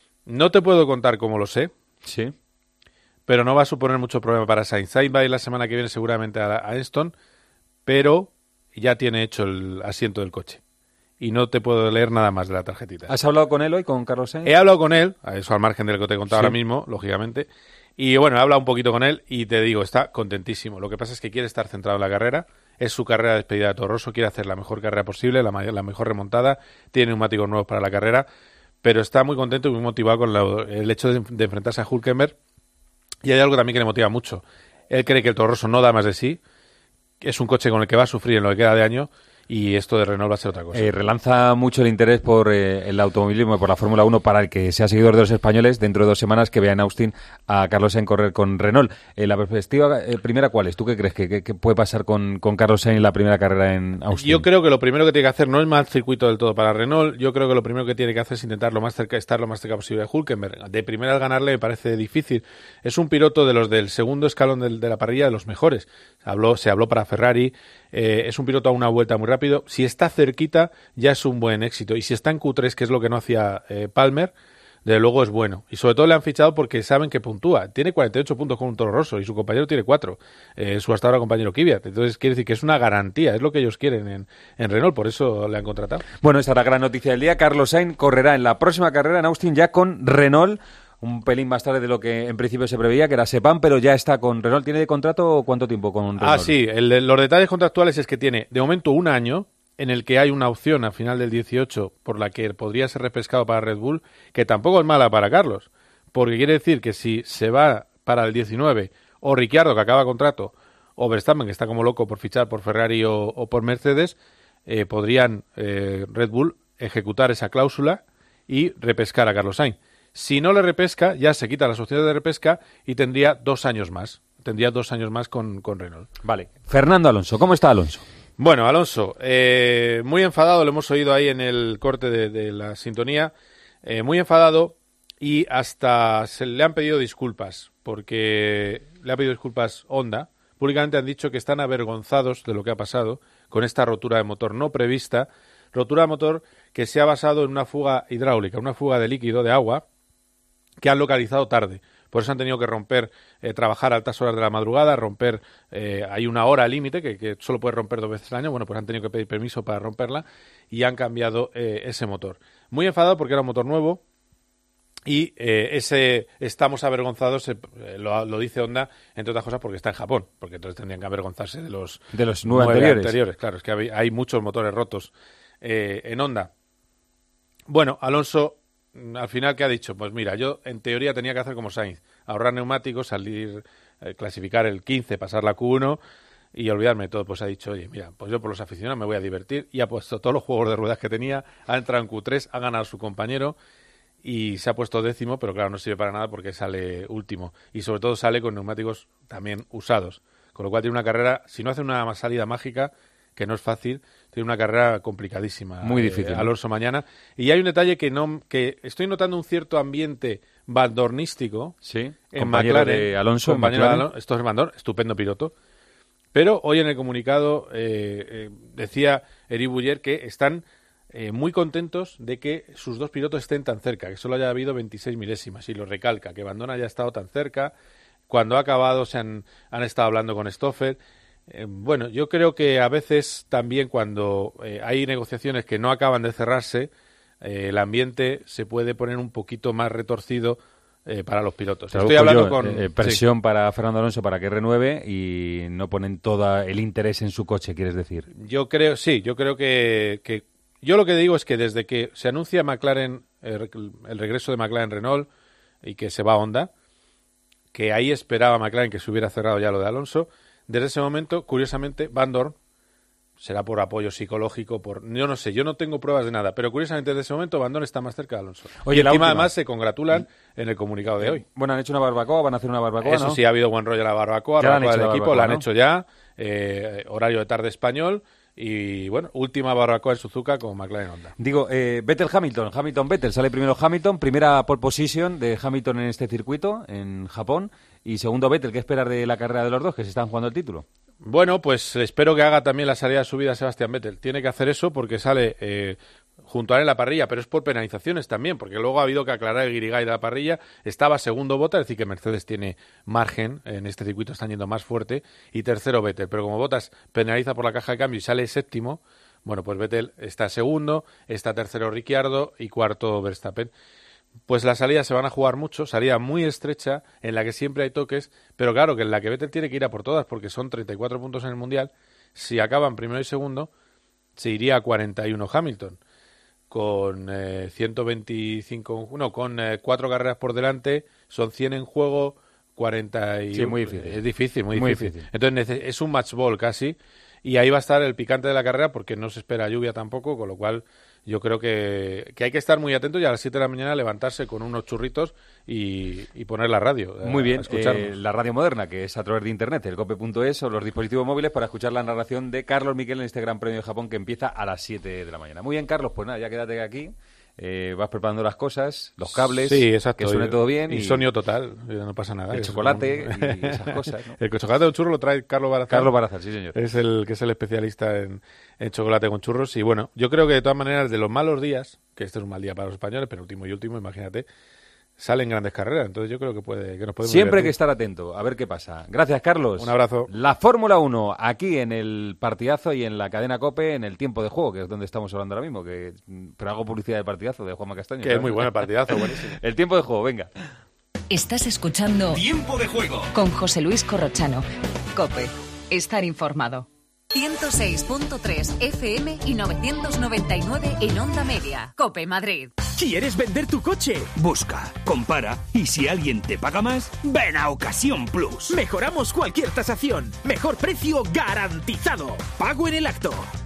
no te puedo contar cómo lo sé, sí, pero no va a suponer mucho problema para Sainz. Sainz va a ir la semana que viene seguramente a, a Aston, pero ya tiene hecho el asiento del coche. Y no te puedo leer nada más de la tarjetita. ¿Has hablado con él hoy, con Carlos Sainz? He hablado con él, a eso al margen de lo que te he contado Sí. ahora mismo, lógicamente. Y bueno, he hablado un poquito con él y te digo, está contentísimo. Lo que pasa es que quiere estar centrado en la carrera. Es su carrera de despedida de Toro Rosso, quiere hacer la mejor carrera posible, la, la mejor remontada, tiene neumáticos nuevos para la carrera, pero está muy contento y muy motivado con la, el hecho de, de enfrentarse a Hülkenberg. Y hay algo también que le motiva mucho. Él cree que el Toro Rosso no da más de sí, es un coche con el que va a sufrir en lo que queda de año, y esto de Renault va a ser otra cosa. Eh, relanza mucho el interés por eh, el automovilismo y por la Fórmula uno para el que sea seguidor de los españoles dentro de dos semanas que vea en Austin a Carlos Sainz correr con Renault. Eh, la perspectiva eh, primera, ¿cuál es? ¿Tú qué crees que, que, que puede pasar con, con Carlos Sainz en la primera carrera en Austin? Yo creo que lo primero que tiene que hacer no es más circuito del todo para Renault. Yo creo que lo primero que tiene que hacer es intentar lo más cerca, estar lo más cerca posible de Hülkenberg. De primera al ganarle me parece difícil. Es un piloto de los del segundo escalón del, de la parrilla, de los mejores. Habló, se habló para Ferrari. Eh, es un piloto a una vuelta muy rápido. Si está cerquita, ya es un buen éxito. Y si está en Q tres, que es lo que no hacía eh, Palmer, desde luego es bueno. Y sobre todo le han fichado porque saben que puntúa. Tiene cuarenta y ocho puntos con un Toro Rosso y su compañero tiene cuatro. Eh, su hasta ahora compañero Kvyat. Entonces quiere decir que es una garantía. Es lo que ellos quieren en, en Renault. Por eso le han contratado. Bueno, esta es la gran noticia del día. Carlos Sainz correrá en la próxima carrera en Austin ya con Renault. Un pelín más tarde de lo que en principio se preveía, que era Sepang, pero ya está con Renault. ¿Tiene de contrato cuánto tiempo con Renault? Ah, sí. El, los detalles contractuales es que tiene, de momento, un año en el que hay una opción a final del dieciocho por la que podría ser repescado para Red Bull, que tampoco es mala para Carlos, porque quiere decir que si se va para el diecinueve, o Ricciardo, que acaba contrato, o Verstappen, que está como loco por fichar por Ferrari o, o por Mercedes, eh, podrían eh, Red Bull ejecutar esa cláusula y repescar a Carlos Sainz. Si no le repesca, ya se quita las opciones de repesca y tendría dos años más. Tendría dos años más con, con Renault. Vale. Fernando Alonso, ¿cómo está Alonso? Bueno, Alonso, eh, muy enfadado, lo hemos oído ahí en el corte de, de la sintonía, eh, muy enfadado y hasta se le han pedido disculpas, porque le ha pedido disculpas Honda. Públicamente han dicho que están avergonzados de lo que ha pasado con esta rotura de motor no prevista, rotura de motor que se ha basado en una fuga hidráulica, una fuga de líquido, de agua, que han localizado tarde. Por eso han tenido que romper, eh, trabajar a altas horas de la madrugada, romper, eh, hay una hora límite que, que solo puede romper dos veces al año, bueno, pues han tenido que pedir permiso para romperla y han cambiado eh, ese motor. Muy enfadado porque era un motor nuevo y eh, ese estamos avergonzados, eh, lo, lo dice Honda, entre otras cosas porque está en Japón, porque entonces tendrían que avergonzarse de los, de los nueve, nueve anteriores. anteriores. Claro, es que hay, hay muchos motores rotos eh, en Honda. Bueno, Alonso... Al final, ¿qué ha dicho? Pues mira, yo en teoría tenía que hacer como Sainz, ahorrar neumáticos, salir, eh, clasificar el quince, pasar la Q uno y olvidarme de todo. Pues ha dicho, oye, mira, pues yo por los aficionados me voy a divertir y ha puesto todos los juegos de ruedas que tenía, ha entrado en Q tres, ha ganado a su compañero y se ha puesto décimo, pero claro, no sirve para nada porque sale último y sobre todo sale con neumáticos también usados, con lo cual tiene una carrera, si no hace una salida mágica, que no es fácil, tiene una carrera complicadísima. Muy difícil. Eh, Alonso mañana. Y hay un detalle que no que estoy notando un cierto ambiente bandornístico sí, en McLaren. De Alonso, compañero de Alonso. Esto es Van Dorn, estupendo piloto. Pero hoy en el comunicado eh, eh, decía Eric Bouyer que están eh, muy contentos de que sus dos pilotos estén tan cerca, que solo haya habido veintiséis milésimas. Y lo recalca, que Van Dorn haya estado tan cerca. Cuando ha acabado se han, han estado hablando con Stoffel. Eh, bueno, yo creo que a veces también cuando eh, hay negociaciones que no acaban de cerrarse, eh, el ambiente se puede poner un poquito más retorcido eh, para los pilotos. Estoy hablando yo, con... Eh, presión sí. para Fernando Alonso para que renueve y no ponen todo el interés en su coche, ¿quieres decir? Yo creo, sí, yo creo que... que yo lo que digo es que desde que se anuncia McLaren, eh, el regreso de McLaren Renault y que se va a Honda, que ahí esperaba McLaren que se hubiera cerrado ya lo de Alonso. Desde ese momento, curiosamente, Van Dorn, será por apoyo psicológico, por yo no sé, yo no tengo pruebas de nada, pero curiosamente desde ese momento Van Dorn está más cerca de Alonso. Oye, y la encima última. Además se congratulan en el comunicado de hoy. Bueno, han hecho una barbacoa, van a hacer una barbacoa, Eso ¿no? sí, ha habido buen rollo en la barbacoa, ya barbacoa del la equipo, barbacoa, la han ¿no? hecho ya, eh, horario de tarde español. Y bueno, última barbacoa en Suzuka con McLaren Honda. Digo, eh, Vettel Hamilton, Hamilton Vettel, sale primero Hamilton, primera pole position de Hamilton en este circuito, en Japón, y segundo Vettel, ¿qué esperar de la carrera de los dos que se están jugando el título? Bueno, pues espero que haga también la salida de subida Sebastián Vettel. Tiene que hacer eso porque sale eh, junto a él en la parrilla, pero es por penalizaciones también, porque luego ha habido que aclarar el guirigay de la parrilla. Estaba segundo Bottas, es decir, que Mercedes tiene margen, en este circuito están yendo más fuerte, y tercero Vettel. Pero como Bottas penaliza por la caja de cambio y sale séptimo, bueno, pues Vettel está segundo, está tercero Ricciardo y cuarto Verstappen. Pues las salidas se van a jugar mucho, salida muy estrecha, en la que siempre hay toques, pero claro que en la que Vettel tiene que ir a por todas, porque son treinta y cuatro puntos en el Mundial. Si acaban primero y segundo, se iría a cuarenta y uno Hamilton, con eh, ciento veinticinco, no, con eh, cuatro carreras por delante, son cien en juego, cuarenta y... Sí, muy difícil. Es difícil, muy, muy difícil. difícil. Entonces es un match ball casi, y ahí va a estar el picante de la carrera, porque no se espera lluvia tampoco, con lo cual... Yo creo que, que hay que estar muy atento y a las siete de la mañana levantarse con unos churritos y, y poner la radio. Muy bien, eh, la radio moderna, que es a través de internet, el cope punto es o los dispositivos móviles para escuchar la narración de Carlos Miquel en este Gran Premio de Japón que empieza a las siete de la mañana. Muy bien, Carlos, pues nada, ya quédate aquí. Eh, vas preparando las cosas, los cables, sí, exacto, que suene todo bien. Insomnio total, no pasa nada. El chocolate y esas cosas, ¿no? El chocolate con churro lo trae Carlos Barazal. Carlos Barazal, sí señor. Es el que es el especialista en, en chocolate con churros. Y bueno, yo creo que de todas maneras, de los malos días, que este es un mal día para los españoles, pero último y último, imagínate, salen grandes carreras. Entonces yo creo que puede que nos podemos Siempre hay divertir. que estar atento, a ver qué pasa. Gracias, Carlos. Un abrazo. La Fórmula uno, aquí en el partidazo y en la cadena COPE, en el tiempo de juego, que es donde estamos hablando ahora mismo. Que, pero hago publicidad del partidazo de Juanma Castaño. Que ¿sabes? es muy bueno el partidazo, buenísimo. El tiempo de juego, venga. Estás escuchando Tiempo de juego con José Luis Corrochano. COPE. Estar informado. ciento seis punto tres F M y novecientos noventa y nueve en Onda Media. COPE Madrid. ¿Quieres vender tu coche? Busca, compara y si alguien te paga más, ven a Ocasión Plus. Mejoramos cualquier tasación. Mejor precio garantizado. Pago en el acto.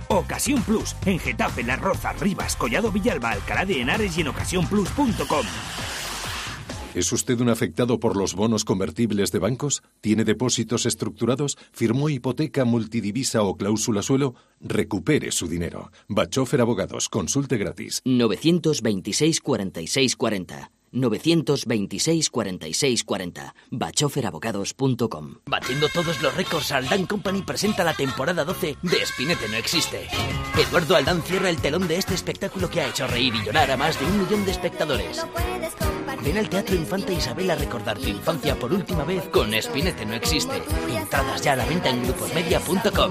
Ocasión Plus, en Getafe, Las Rozas, Rivas, Collado Villalba, Alcalá de Henares y en ocasión plus punto com. ¿Es usted un afectado por los bonos convertibles de bancos? ¿Tiene depósitos estructurados? ¿Firmó hipoteca multidivisa o cláusula suelo? Recupere su dinero. Bachofer Abogados. Consulte gratis. novecientos veintiséis cuarenta y seis cuarenta. novecientos veintiséis cuarenta y seis cuarenta. bachofer abogados punto com. Batiendo todos los récords, Aldán Company presenta la temporada doce de Espinete no existe. Eduardo Aldán cierra el telón de este espectáculo que ha hecho reír y llorar a más de un millón de espectadores. Ven al Teatro Infanta Isabel a recordar tu infancia por última vez con Espinete no existe. Entradas ya a la venta en gruposmedia punto com.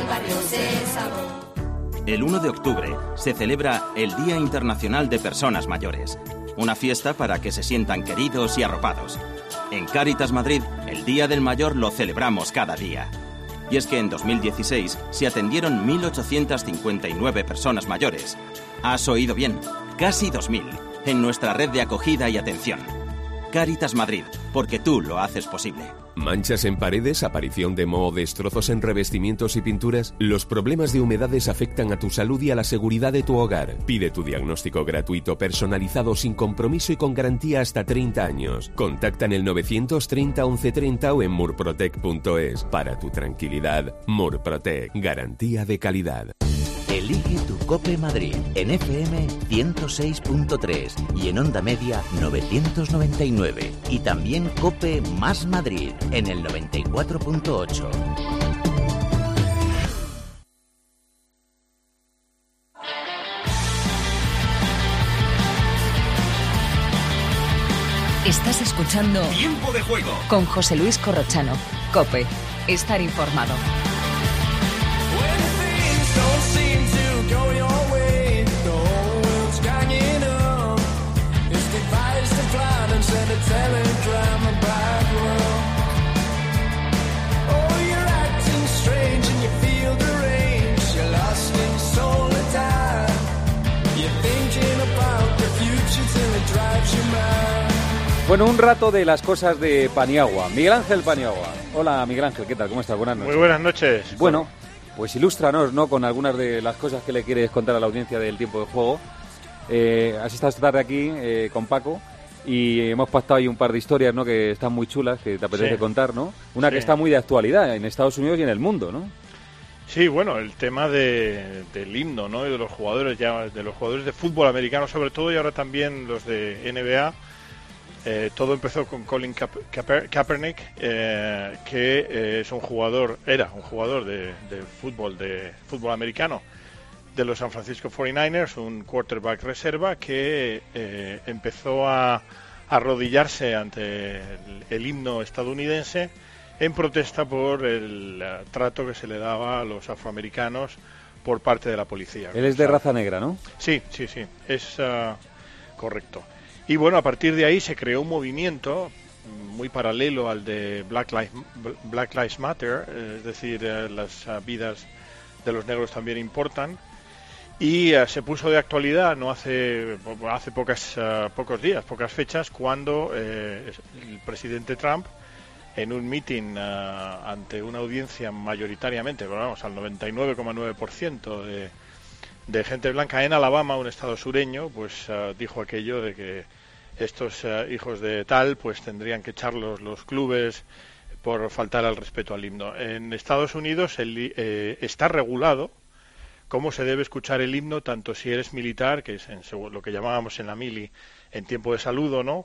El uno de octubre se celebra el Día Internacional de Personas Mayores. Una fiesta para que se sientan queridos y arropados. En Cáritas Madrid, el Día del Mayor lo celebramos cada día. Y es que en dos mil dieciséis se atendieron mil ochocientas cincuenta y nueve personas mayores. Has oído bien, casi dos mil, en nuestra red de acogida y atención. Cáritas Madrid, porque tú lo haces posible. ¿Manchas en paredes, aparición de moho, destrozos en revestimientos y pinturas? Los problemas de humedades afectan a tu salud y a la seguridad de tu hogar. Pide tu diagnóstico gratuito, personalizado, sin compromiso y con garantía hasta treinta años. Contacta en el novecientos treinta once treinta o en murprotec punto es. Para tu tranquilidad, Murprotec, garantía de calidad. Elige tu COPE Madrid en F M ciento seis punto tres y en Onda Media novecientos noventa y nueve. Y también COPE Más Madrid en el noventa y cuatro punto ocho. Estás escuchando Tiempo de Juego con José Luis Corrochano. COPE. Estar informado. Bueno, un rato de las cosas de Paniagua. Miguel Ángel Paniagua. Hola, Miguel Ángel, ¿qué tal? ¿Cómo estás? Buenas noches. Muy buenas noches. Bueno, pues ilústranos, ¿no?, con algunas de las cosas que le quieres contar a la audiencia del Tiempo de Juego. Eh, has estado esta tarde aquí eh, con Paco y hemos pactado ahí un par de historias, ¿no?, que están muy chulas, que te apetece sí. contar, ¿no? Una sí. que está muy de actualidad en Estados Unidos y en el mundo, ¿no? Sí, bueno, el tema de, del himno, ¿no?, y de los jugadores, ya de los jugadores de fútbol americano sobre todo, y ahora también los de N B A. Eh, todo empezó con Colin Kaep- Kaeper- Kaepernick, eh, que eh, es un jugador, era un jugador de, de fútbol, de fútbol americano de los San Francisco cuarenta y nueve ers, un quarterback reserva que eh, empezó a arrodillarse ante el, el himno estadounidense en protesta por el uh, trato que se le daba a los afroamericanos por parte de la policía. Él es de raza negra, ¿no? Sí, sí, sí, es uh, correcto. Y bueno, a partir de ahí se creó un movimiento muy paralelo al de Black Lives, Black Lives Matter, es decir, eh, las uh, vidas de los negros también importan, y uh, se puso de actualidad no hace hace pocas uh, pocos días, pocas fechas, cuando eh, el presidente Trump, en un meeting uh, ante una audiencia mayoritariamente, bueno, vamos, al noventa y nueve coma nueve por ciento de de gente blanca en Alabama, un estado sureño, pues uh, dijo aquello de que estos uh, hijos de tal pues tendrían que echarlos los clubes por faltar al respeto al himno. En Estados Unidos el, eh, está regulado cómo se debe escuchar el himno, tanto si eres militar, que es en, lo que llamábamos en la mili en tiempo de saludo, ¿no?,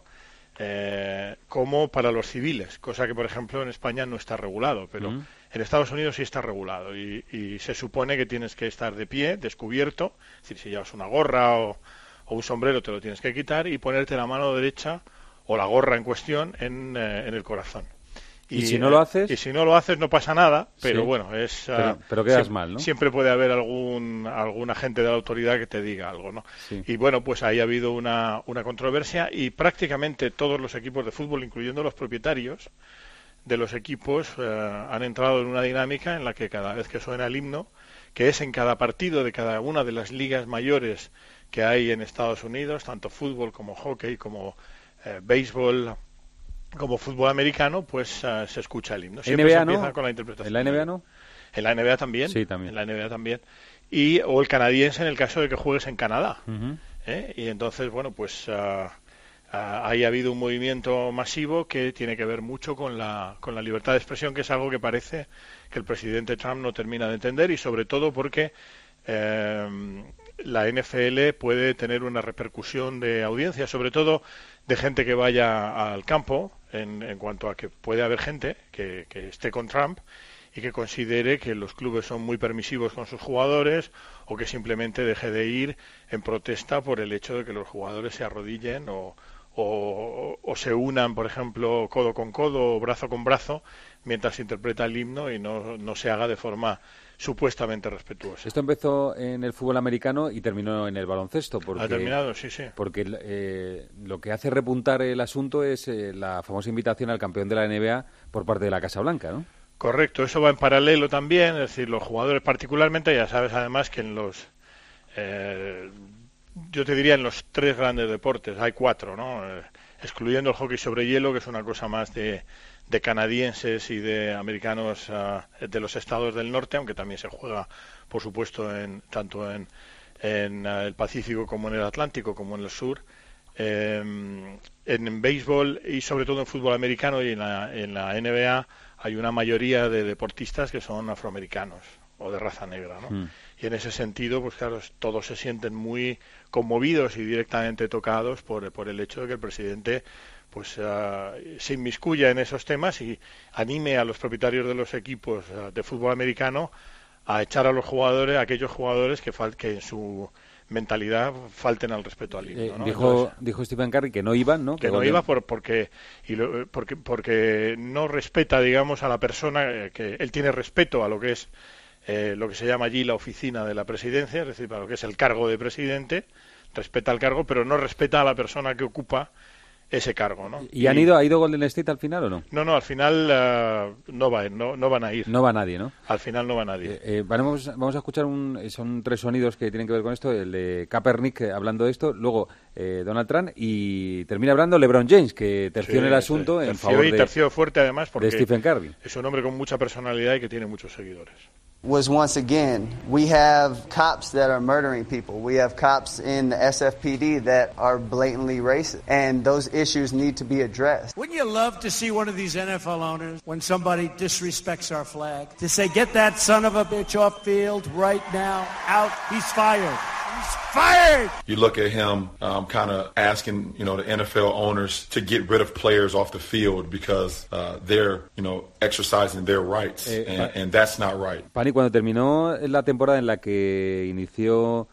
eh, como para los civiles, cosa que por ejemplo en España no está regulado, pero mm. en Estados Unidos sí está regulado y, y se supone que tienes que estar de pie, descubierto, es decir, si llevas una gorra o, o un sombrero te lo tienes que quitar y ponerte la mano derecha o la gorra en cuestión en, eh, en el corazón. Y, ¿Y si no lo haces? Y si no lo haces no pasa nada, pero sí. bueno, es... Pero, uh, pero quedas siempre, mal, ¿no? Siempre puede haber algún algún agente de la autoridad que te diga algo, ¿no? Sí. Y bueno, pues ahí ha habido una, una controversia y prácticamente todos los equipos de fútbol, incluyendo los propietarios de los equipos, uh, han entrado en una dinámica en la que cada vez que suena el himno, que es en cada partido de cada una de las ligas mayores que hay en Estados Unidos, tanto fútbol como hockey, como uh, béisbol, como fútbol americano, pues uh, se escucha el himno. Siempre N B A se empieza no. con la interpretación. ¿En la N B A no? En la N B A también. Sí, también. En la N B A también. Y, o el canadiense en el caso de que juegues en Canadá. Uh-huh. ¿eh? Y entonces, bueno, pues uh, uh, ahí ha habido un movimiento masivo que tiene que ver mucho con la, con la libertad de expresión, que es algo que parece que el presidente Trump no termina de entender, y sobre todo porque eh, la N F L puede tener una repercusión de audiencia, sobre todo de gente que vaya al campo, en, en cuanto a que puede haber gente que, que esté con Trump y que considere que los clubes son muy permisivos con sus jugadores, o que simplemente deje de ir en protesta por el hecho de que los jugadores se arrodillen o, o, o se unan, por ejemplo, codo con codo o brazo con brazo mientras se interpreta el himno, y no, no se haga de forma supuestamente respetuosa. Esto empezó en el fútbol americano y terminó en el baloncesto. Porque, ha terminado, sí, sí. Porque eh, lo que hace repuntar el asunto es eh, la famosa invitación al campeón de la N B A por parte de la Casa Blanca, ¿no? Correcto, eso va en paralelo también, es decir, los jugadores particularmente, ya sabes además que en los, eh, yo te diría en los tres grandes deportes, hay cuatro, ¿no? Eh, excluyendo el hockey sobre hielo, que es una cosa más de, de canadienses y de americanos uh, de los estados del norte, aunque también se juega, por supuesto, en tanto en, en uh, el Pacífico como en el Atlántico, como en el sur. Eh, en, en béisbol y sobre todo en fútbol americano y en la, en la N B A hay una mayoría de deportistas que son afroamericanos o de raza negra, ¿no? Mm. Y en ese sentido, pues claro, todos se sienten muy conmovidos y directamente tocados por, por el hecho de que el presidente pues uh, se inmiscuya en esos temas y anime a los propietarios de los equipos uh, de fútbol americano a echar a los jugadores, a aquellos jugadores que, fal- que en su mentalidad falten al respeto al himno, eh, ¿no? dijo, Entonces, dijo Stephen Curry que no iban, ¿no? Que no iba por, porque, y lo, porque porque no respeta, digamos, a la persona, eh, que él tiene respeto a lo que es eh, lo que se llama allí la oficina de la presidencia, es decir, para lo que es el cargo de presidente, respeta el cargo, pero no respeta a la persona que ocupa ese cargo, ¿no? ¿Y, y han ido, ha ido Golden State al final o no? No, no, al final uh, no va, no, no van a ir. No va nadie, ¿no? Al final no va nadie. Eh, eh, vamos, vamos a escuchar, un, son tres sonidos que tienen que ver con esto, el de Kaepernick eh, hablando de esto, luego eh, Donald Trump, y termina hablando LeBron James, que terció sí, en el asunto sí, en favor y de, terció fuerte además porque de Stephen Curry. Es un hombre con mucha personalidad y que tiene muchos seguidores. Was once again, we have cops that are murdering people. We have cops in the S F P D that are blatantly racist, and those issues need to be addressed. Wouldn't you love to see one of these N F L owners, when somebody disrespects our flag, to say, get that son of a bitch off field right now, out, he's fired. He's fired! You look at him um, kind of asking, you know, the N F L owners to get rid of players off the field because uh, they're, you know, exercising their rights, eh, uh, and, and that's not right. Pani, cuando terminó la temporada en la que inició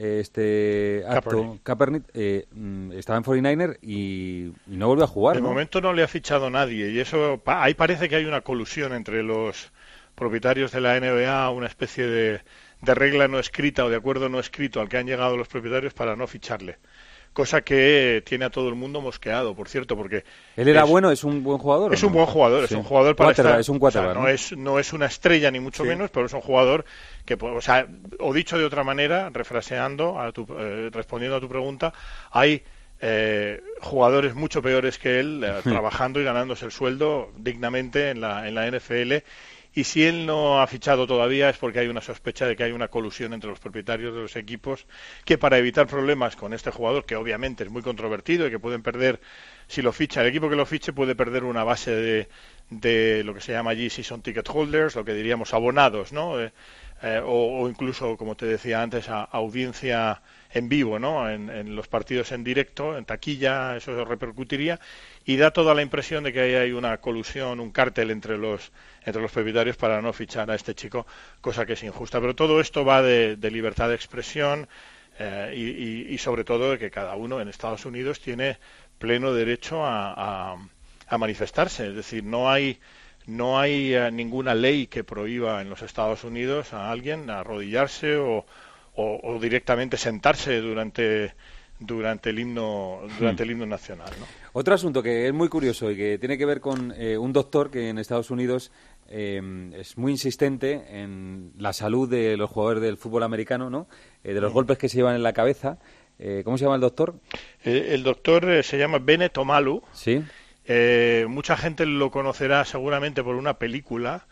este acto, Kaepernick, Kaepernick eh, estaba en cuarenta y nueve ers y, y no volvió a jugar, De ¿no? momento no le ha fichado nadie, y eso, pa, ahí parece que hay una colusión entre los propietarios de la N B A, una especie de, de regla no escrita o de acuerdo no escrito al que han llegado los propietarios para no ficharle. Cosa que tiene a todo el mundo mosqueado, por cierto, porque... ¿Él era es, bueno? ¿Es un buen jugador? Es ¿o no? un buen jugador, sí. es un jugador para estar... Es un quarterback, o sea, ¿no? no, es, no es una estrella ni mucho sí. menos, pero es un jugador que, o sea, o dicho de otra manera, refraseando, a tu, eh, respondiendo a tu pregunta, hay eh, jugadores mucho peores que él eh, trabajando y ganándose el sueldo dignamente en la, en la N F L. Y si él no ha fichado todavía es porque hay una sospecha de que hay una colusión entre los propietarios de los equipos que, para evitar problemas con este jugador, que obviamente es muy controvertido y que pueden perder, si lo ficha, el equipo que lo fiche puede perder una base de, de lo que se llama allí season ticket holders, lo que diríamos abonados, ¿no? Eh, eh, o, o incluso, como te decía antes, a, a audiencia en vivo, ¿no? En, en los partidos en directo, en taquilla, eso repercutiría, y da toda la impresión de que ahí hay una colusión, un cártel entre los entre los propietarios para no fichar a este chico, cosa que es injusta. Pero todo esto va de, de libertad de expresión eh, y, y, y sobre todo de que cada uno en Estados Unidos tiene pleno derecho a, a, a manifestarse. Es decir, no hay no hay uh, ninguna ley que prohíba en los Estados Unidos a alguien arrodillarse o, o, o directamente sentarse durante durante el himno durante el himno nacional, ¿no? Otro asunto que es muy curioso y que tiene que ver con eh, un doctor que en Estados Unidos eh, es muy insistente en la salud de los jugadores del fútbol americano, ¿no? Eh, de los mm. golpes que se llevan en la cabeza. Eh, ¿Cómo se llama el doctor? El, el doctor eh, se llama Bennett Omalu. Sí. Eh, mucha gente lo conocerá seguramente por una película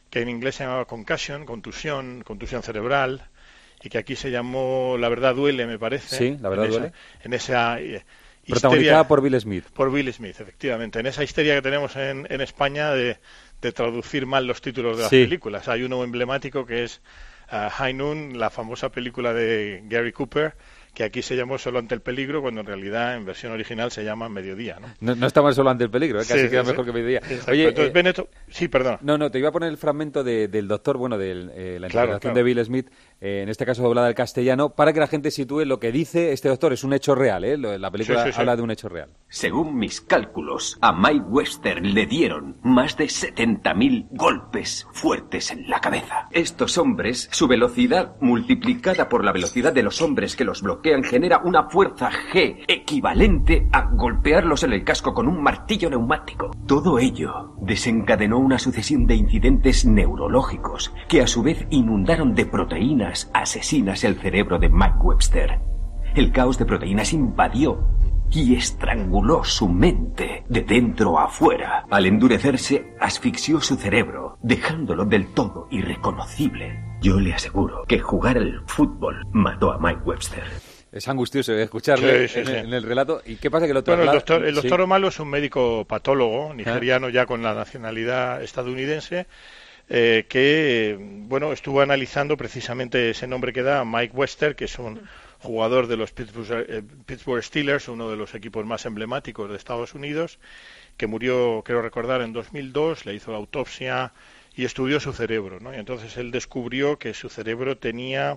que en inglés se llamaba concussion, contusión, contusión cerebral, y que aquí se llamó La verdad duele, me parece. Sí, La verdad en duele. Esa, en esa eh, protagonizada histeria, por Will Smith. Por Will Smith, efectivamente. En esa histeria que tenemos en, en España de, de traducir mal los títulos de las sí. películas. Hay uno emblemático que es uh, High Noon, la famosa película de Gary Cooper, que aquí se llamó Solo ante el peligro, cuando en realidad en versión original se llama Mediodía, ¿no? No, no estamos solo ante el peligro, ¿eh? Casi sí, queda sí, mejor sí. que Mediodía. Exacto. Oye, Entonces, eh, Benetton... Sí, perdona. No, no, te iba a poner el fragmento de, del doctor, bueno, de eh, la interpretación claro, claro. de Will Smith, eh, en este caso doblada al castellano, para que la gente sitúe lo que dice este doctor. Es un hecho real, ¿eh? La película sí, sí, sí. habla de un hecho real. Según mis cálculos, a Mike Webster le dieron más de setenta mil golpes fuertes en la cabeza. Estos hombres, su velocidad multiplicada por la velocidad de los hombres que los bloquean, genera una fuerza G equivalente a golpearlos en el casco con un martillo neumático. Todo ello desencadenó una sucesión de incidentes neurológicos que a su vez inundaron de proteínas asesinas el cerebro de Mike Webster. El caos de proteínas invadió y estranguló su mente de dentro a afuera. Al endurecerse, asfixió su cerebro, dejándolo del todo irreconocible. Yo le aseguro que jugar al fútbol mató a Mike Webster. Es angustioso escucharle sí, sí, en, sí. en el relato. ¿Y qué pasa que lo Bueno, traslada? el doctor, el doctor sí. Omalu es un médico patólogo nigeriano ya con la nacionalidad estadounidense, eh, que bueno estuvo analizando precisamente ese nombre que da Mike Webster, que es un jugador de los Pittsburgh, eh, Pittsburgh Steelers, uno de los equipos más emblemáticos de Estados Unidos, que murió, creo recordar, en dos mil dos, le hizo la autopsia y estudió su cerebro, ¿no? Y entonces él descubrió que su cerebro tenía,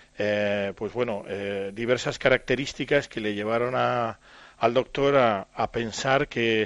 eh, pues bueno, eh, diversas características que le llevaron a, al doctor a, a pensar que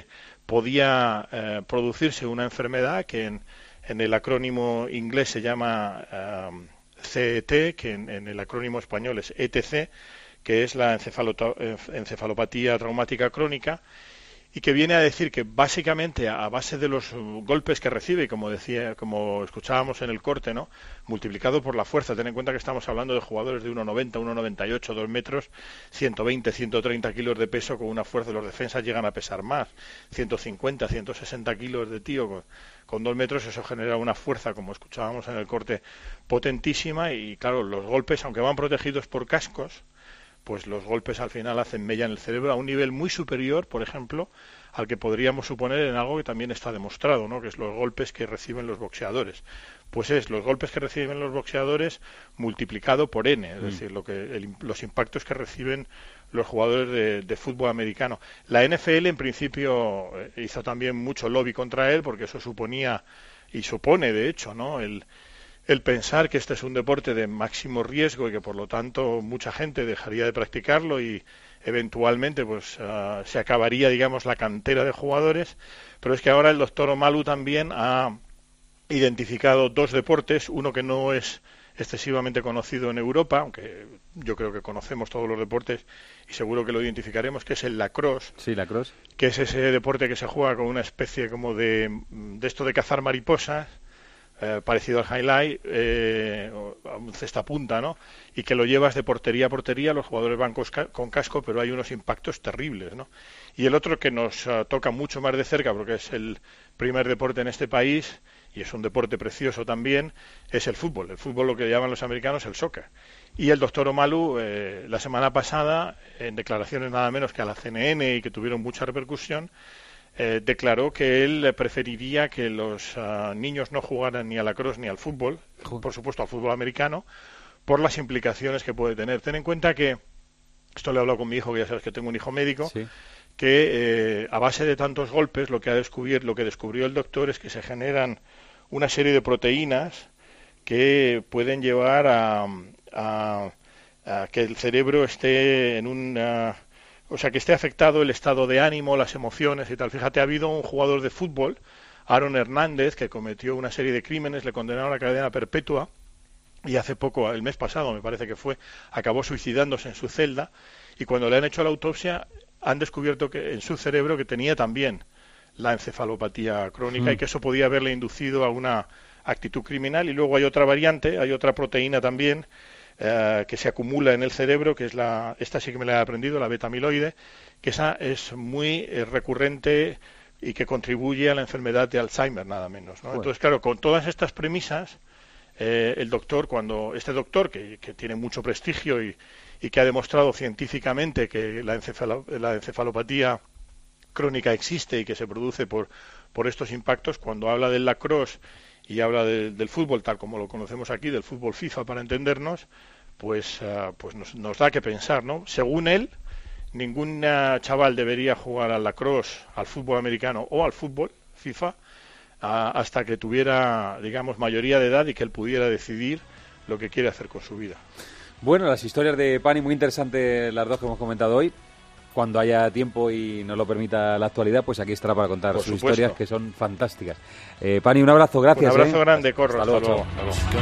podía eh, producirse una enfermedad que en, en el acrónimo inglés se llama um, C E T, que en, en el acrónimo español es E T C, que es la encefalopatía traumática crónica, y que viene a decir que básicamente a base de los golpes que recibe, como decía, como escuchábamos en el corte, ¿no?, multiplicado por la fuerza. Ten en cuenta que estamos hablando de jugadores de uno noventa, uno noventa y ocho, dos metros, ciento veinte, ciento treinta kilos de peso, con una fuerza. Los defensas llegan a pesar más, ciento cincuenta, ciento sesenta kilos de tío con, con dos metros. Eso genera una fuerza, como escuchábamos en el corte, potentísima. Y claro, los golpes, aunque van protegidos por cascos, pues los golpes al final hacen mella en el cerebro a un nivel muy superior, por ejemplo, al que podríamos suponer en algo que también está demostrado, ¿no?, que es los golpes que reciben los boxeadores. Pues es los golpes que reciben los boxeadores multiplicado por N, es mm. decir, lo que el, los impactos que reciben los jugadores de, de fútbol americano. La N F L en principio hizo también mucho lobby contra él, porque eso suponía y supone, de hecho, ¿no?, el el pensar que este es un deporte de máximo riesgo y que por lo tanto mucha gente dejaría de practicarlo y eventualmente pues uh, se acabaría, digamos, la cantera de jugadores. Pero es que ahora el doctor Omalu también ha identificado dos deportes, uno que no es excesivamente conocido en Europa, aunque yo creo que conocemos todos los deportes y seguro que lo identificaremos, que es el lacrosse. Sí, lacrosse. Que es ese deporte que se juega con una especie como de, de esto de cazar mariposas, Eh, parecido al highlight, eh, a un cesta punta, ¿no?, y que lo llevas de portería a portería. Los jugadores van con casco, pero hay unos impactos terribles, ¿no? Y el otro que nos uh, toca mucho más de cerca, porque es el primer deporte en este país y es un deporte precioso también, es el fútbol. El fútbol, lo que llaman los americanos el soccer. Y el doctor Omalu, eh, la semana pasada, en declaraciones nada menos que a la C N N y que tuvieron mucha repercusión, Eh, declaró que él preferiría que los uh, niños no jugaran ni a lacrosse ni al fútbol, por supuesto al fútbol americano, por las implicaciones que puede tener. Ten en cuenta que, esto lo he hablado con mi hijo, que ya sabes que tengo un hijo médico, sí, que eh, a base de tantos golpes lo que ha descubierto, lo que descubrió el doctor es que se generan una serie de proteínas que pueden llevar a, a, a que el cerebro esté en un... O sea, que esté afectado el estado de ánimo, las emociones y tal. Fíjate, ha habido un jugador de fútbol, Aaron Hernández, que cometió una serie de crímenes, le condenaron a cadena perpetua y hace poco, el mes pasado me parece que fue, acabó suicidándose en su celda, y cuando le han hecho la autopsia han descubierto que en su cerebro que tenía también la encefalopatía crónica mm. y que eso podía haberle inducido a una actitud criminal. Y luego hay otra variante, hay otra proteína también, Uh, que se acumula en el cerebro, que es la, esta sí que me la he aprendido, la beta amiloide, que esa es muy eh, recurrente y que contribuye a la enfermedad de Alzheimer, nada menos, ¿no? Bueno. Entonces, claro, con todas estas premisas, eh, el doctor, cuando este doctor, que, que tiene mucho prestigio y, y que ha demostrado científicamente que la, encefalo, la encefalopatía crónica existe y que se produce por, por estos impactos, cuando habla del lacrosse y habla de, del fútbol, tal como lo conocemos aquí, del fútbol FIFA para entendernos, pues, uh, pues nos, nos da que pensar, ¿no? Según él, ningún uh, chaval debería jugar al lacrosse, al fútbol americano o al fútbol FIFA uh, hasta que tuviera, digamos, mayoría de edad y que él pudiera decidir lo que quiere hacer con su vida. Bueno, las historias de Pani muy interesantes, las dos que hemos comentado hoy. Cuando haya tiempo y nos lo permita la actualidad, pues aquí estará para contar Por sus supuesto. historias, que son fantásticas. Eh, Pani, un abrazo, gracias. Un abrazo ¿eh? grande, Corro. Hasta luego. Hasta luego. Hasta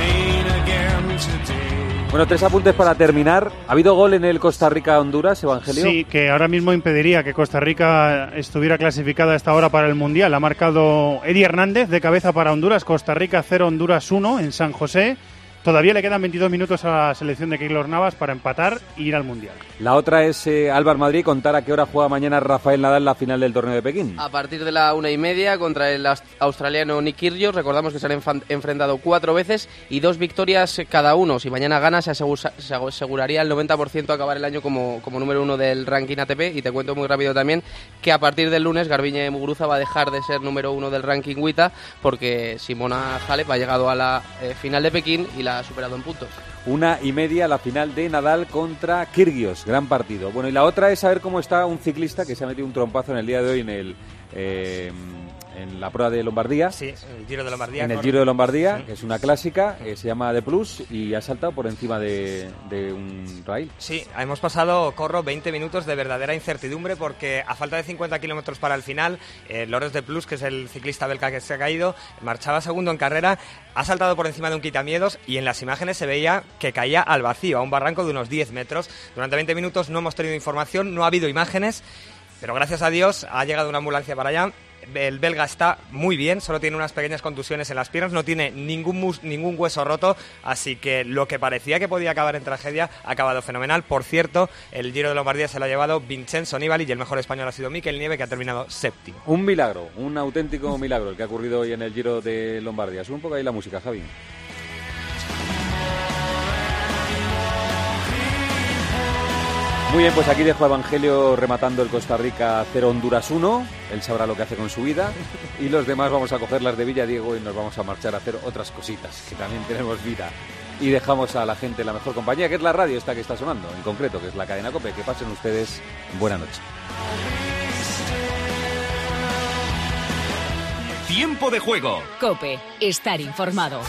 luego. Bueno, tres apuntes para terminar. ¿Ha habido gol en el Costa Rica-Honduras, Evangelio? Sí, que ahora mismo impediría que Costa Rica estuviera clasificada a esta hora para el Mundial. Ha marcado Eddie Hernández de cabeza para Honduras. Costa Rica cero, Honduras uno en San José. Todavía le quedan veintidós minutos a la selección de Keylor Navas para empatar e ir al Mundial. La otra es eh, Álvaro Madrid, contar a qué hora juega mañana Rafael Nadal la final del torneo de Pekín. A partir de la una y media contra el australiano Nick Kyrgios. Recordamos que se han enfan- enfrentado cuatro veces y dos victorias cada uno. Si mañana gana se, asegura, se aseguraría el noventa por ciento acabar el año como, como número uno del ranking A T P. Y te cuento muy rápido también que a partir del lunes Garbiñe Muguruza va a dejar de ser número uno del ranking W T A porque Simona Halep ha llegado a la eh, final de Pekín y la ha superado en puntos. Una y media la final de Nadal contra Kyrgios, gran partido. Bueno, y la otra es saber cómo está un ciclista que se ha metido un trompazo en el día de hoy en el eh, en la prueba de Lombardía. Sí, el Giro de Lombardía. En el con... Giro de Lombardía, sí. que es una clásica, que se llama The Plus, y ha saltado por encima de, de un rail. Sí, hemos pasado, Corro, veinte minutos de verdadera incertidumbre porque a falta de cincuenta kilómetros para el final, eh, Lorenz de Plus, que es el ciclista belga que se ha caído, marchaba segundo en carrera, ha saltado por encima de un quitamiedos y en las imágenes se veía que caía al vacío, a un barranco de unos diez metros. Durante veinte minutos no hemos tenido información, no ha habido imágenes, pero gracias a Dios ha llegado una ambulancia para allá. El belga está muy bien, solo tiene unas pequeñas contusiones en las piernas, no tiene ningún mus, ningún hueso roto, así que lo que parecía que podía acabar en tragedia ha acabado fenomenal. Por cierto, el Giro de Lombardía se lo ha llevado Vincenzo Nibali y el mejor español ha sido Mikel Nieve, que ha terminado séptimo. Un milagro, un auténtico milagro el que ha ocurrido hoy en el Giro de Lombardía. Sube un poco ahí la música, Javi. Muy bien, pues aquí dejo a Evangelio rematando el Costa Rica cero Honduras uno. Él sabrá lo que hace con su vida. Y los demás vamos a coger las de Villadiego y nos vamos a marchar a hacer otras cositas, que también tenemos vida. Y dejamos a la gente en la mejor compañía, que es la radio esta que está sonando, en concreto, que es la cadena COPE. Que pasen ustedes buena noche. Tiempo de juego. COPE, estar informado.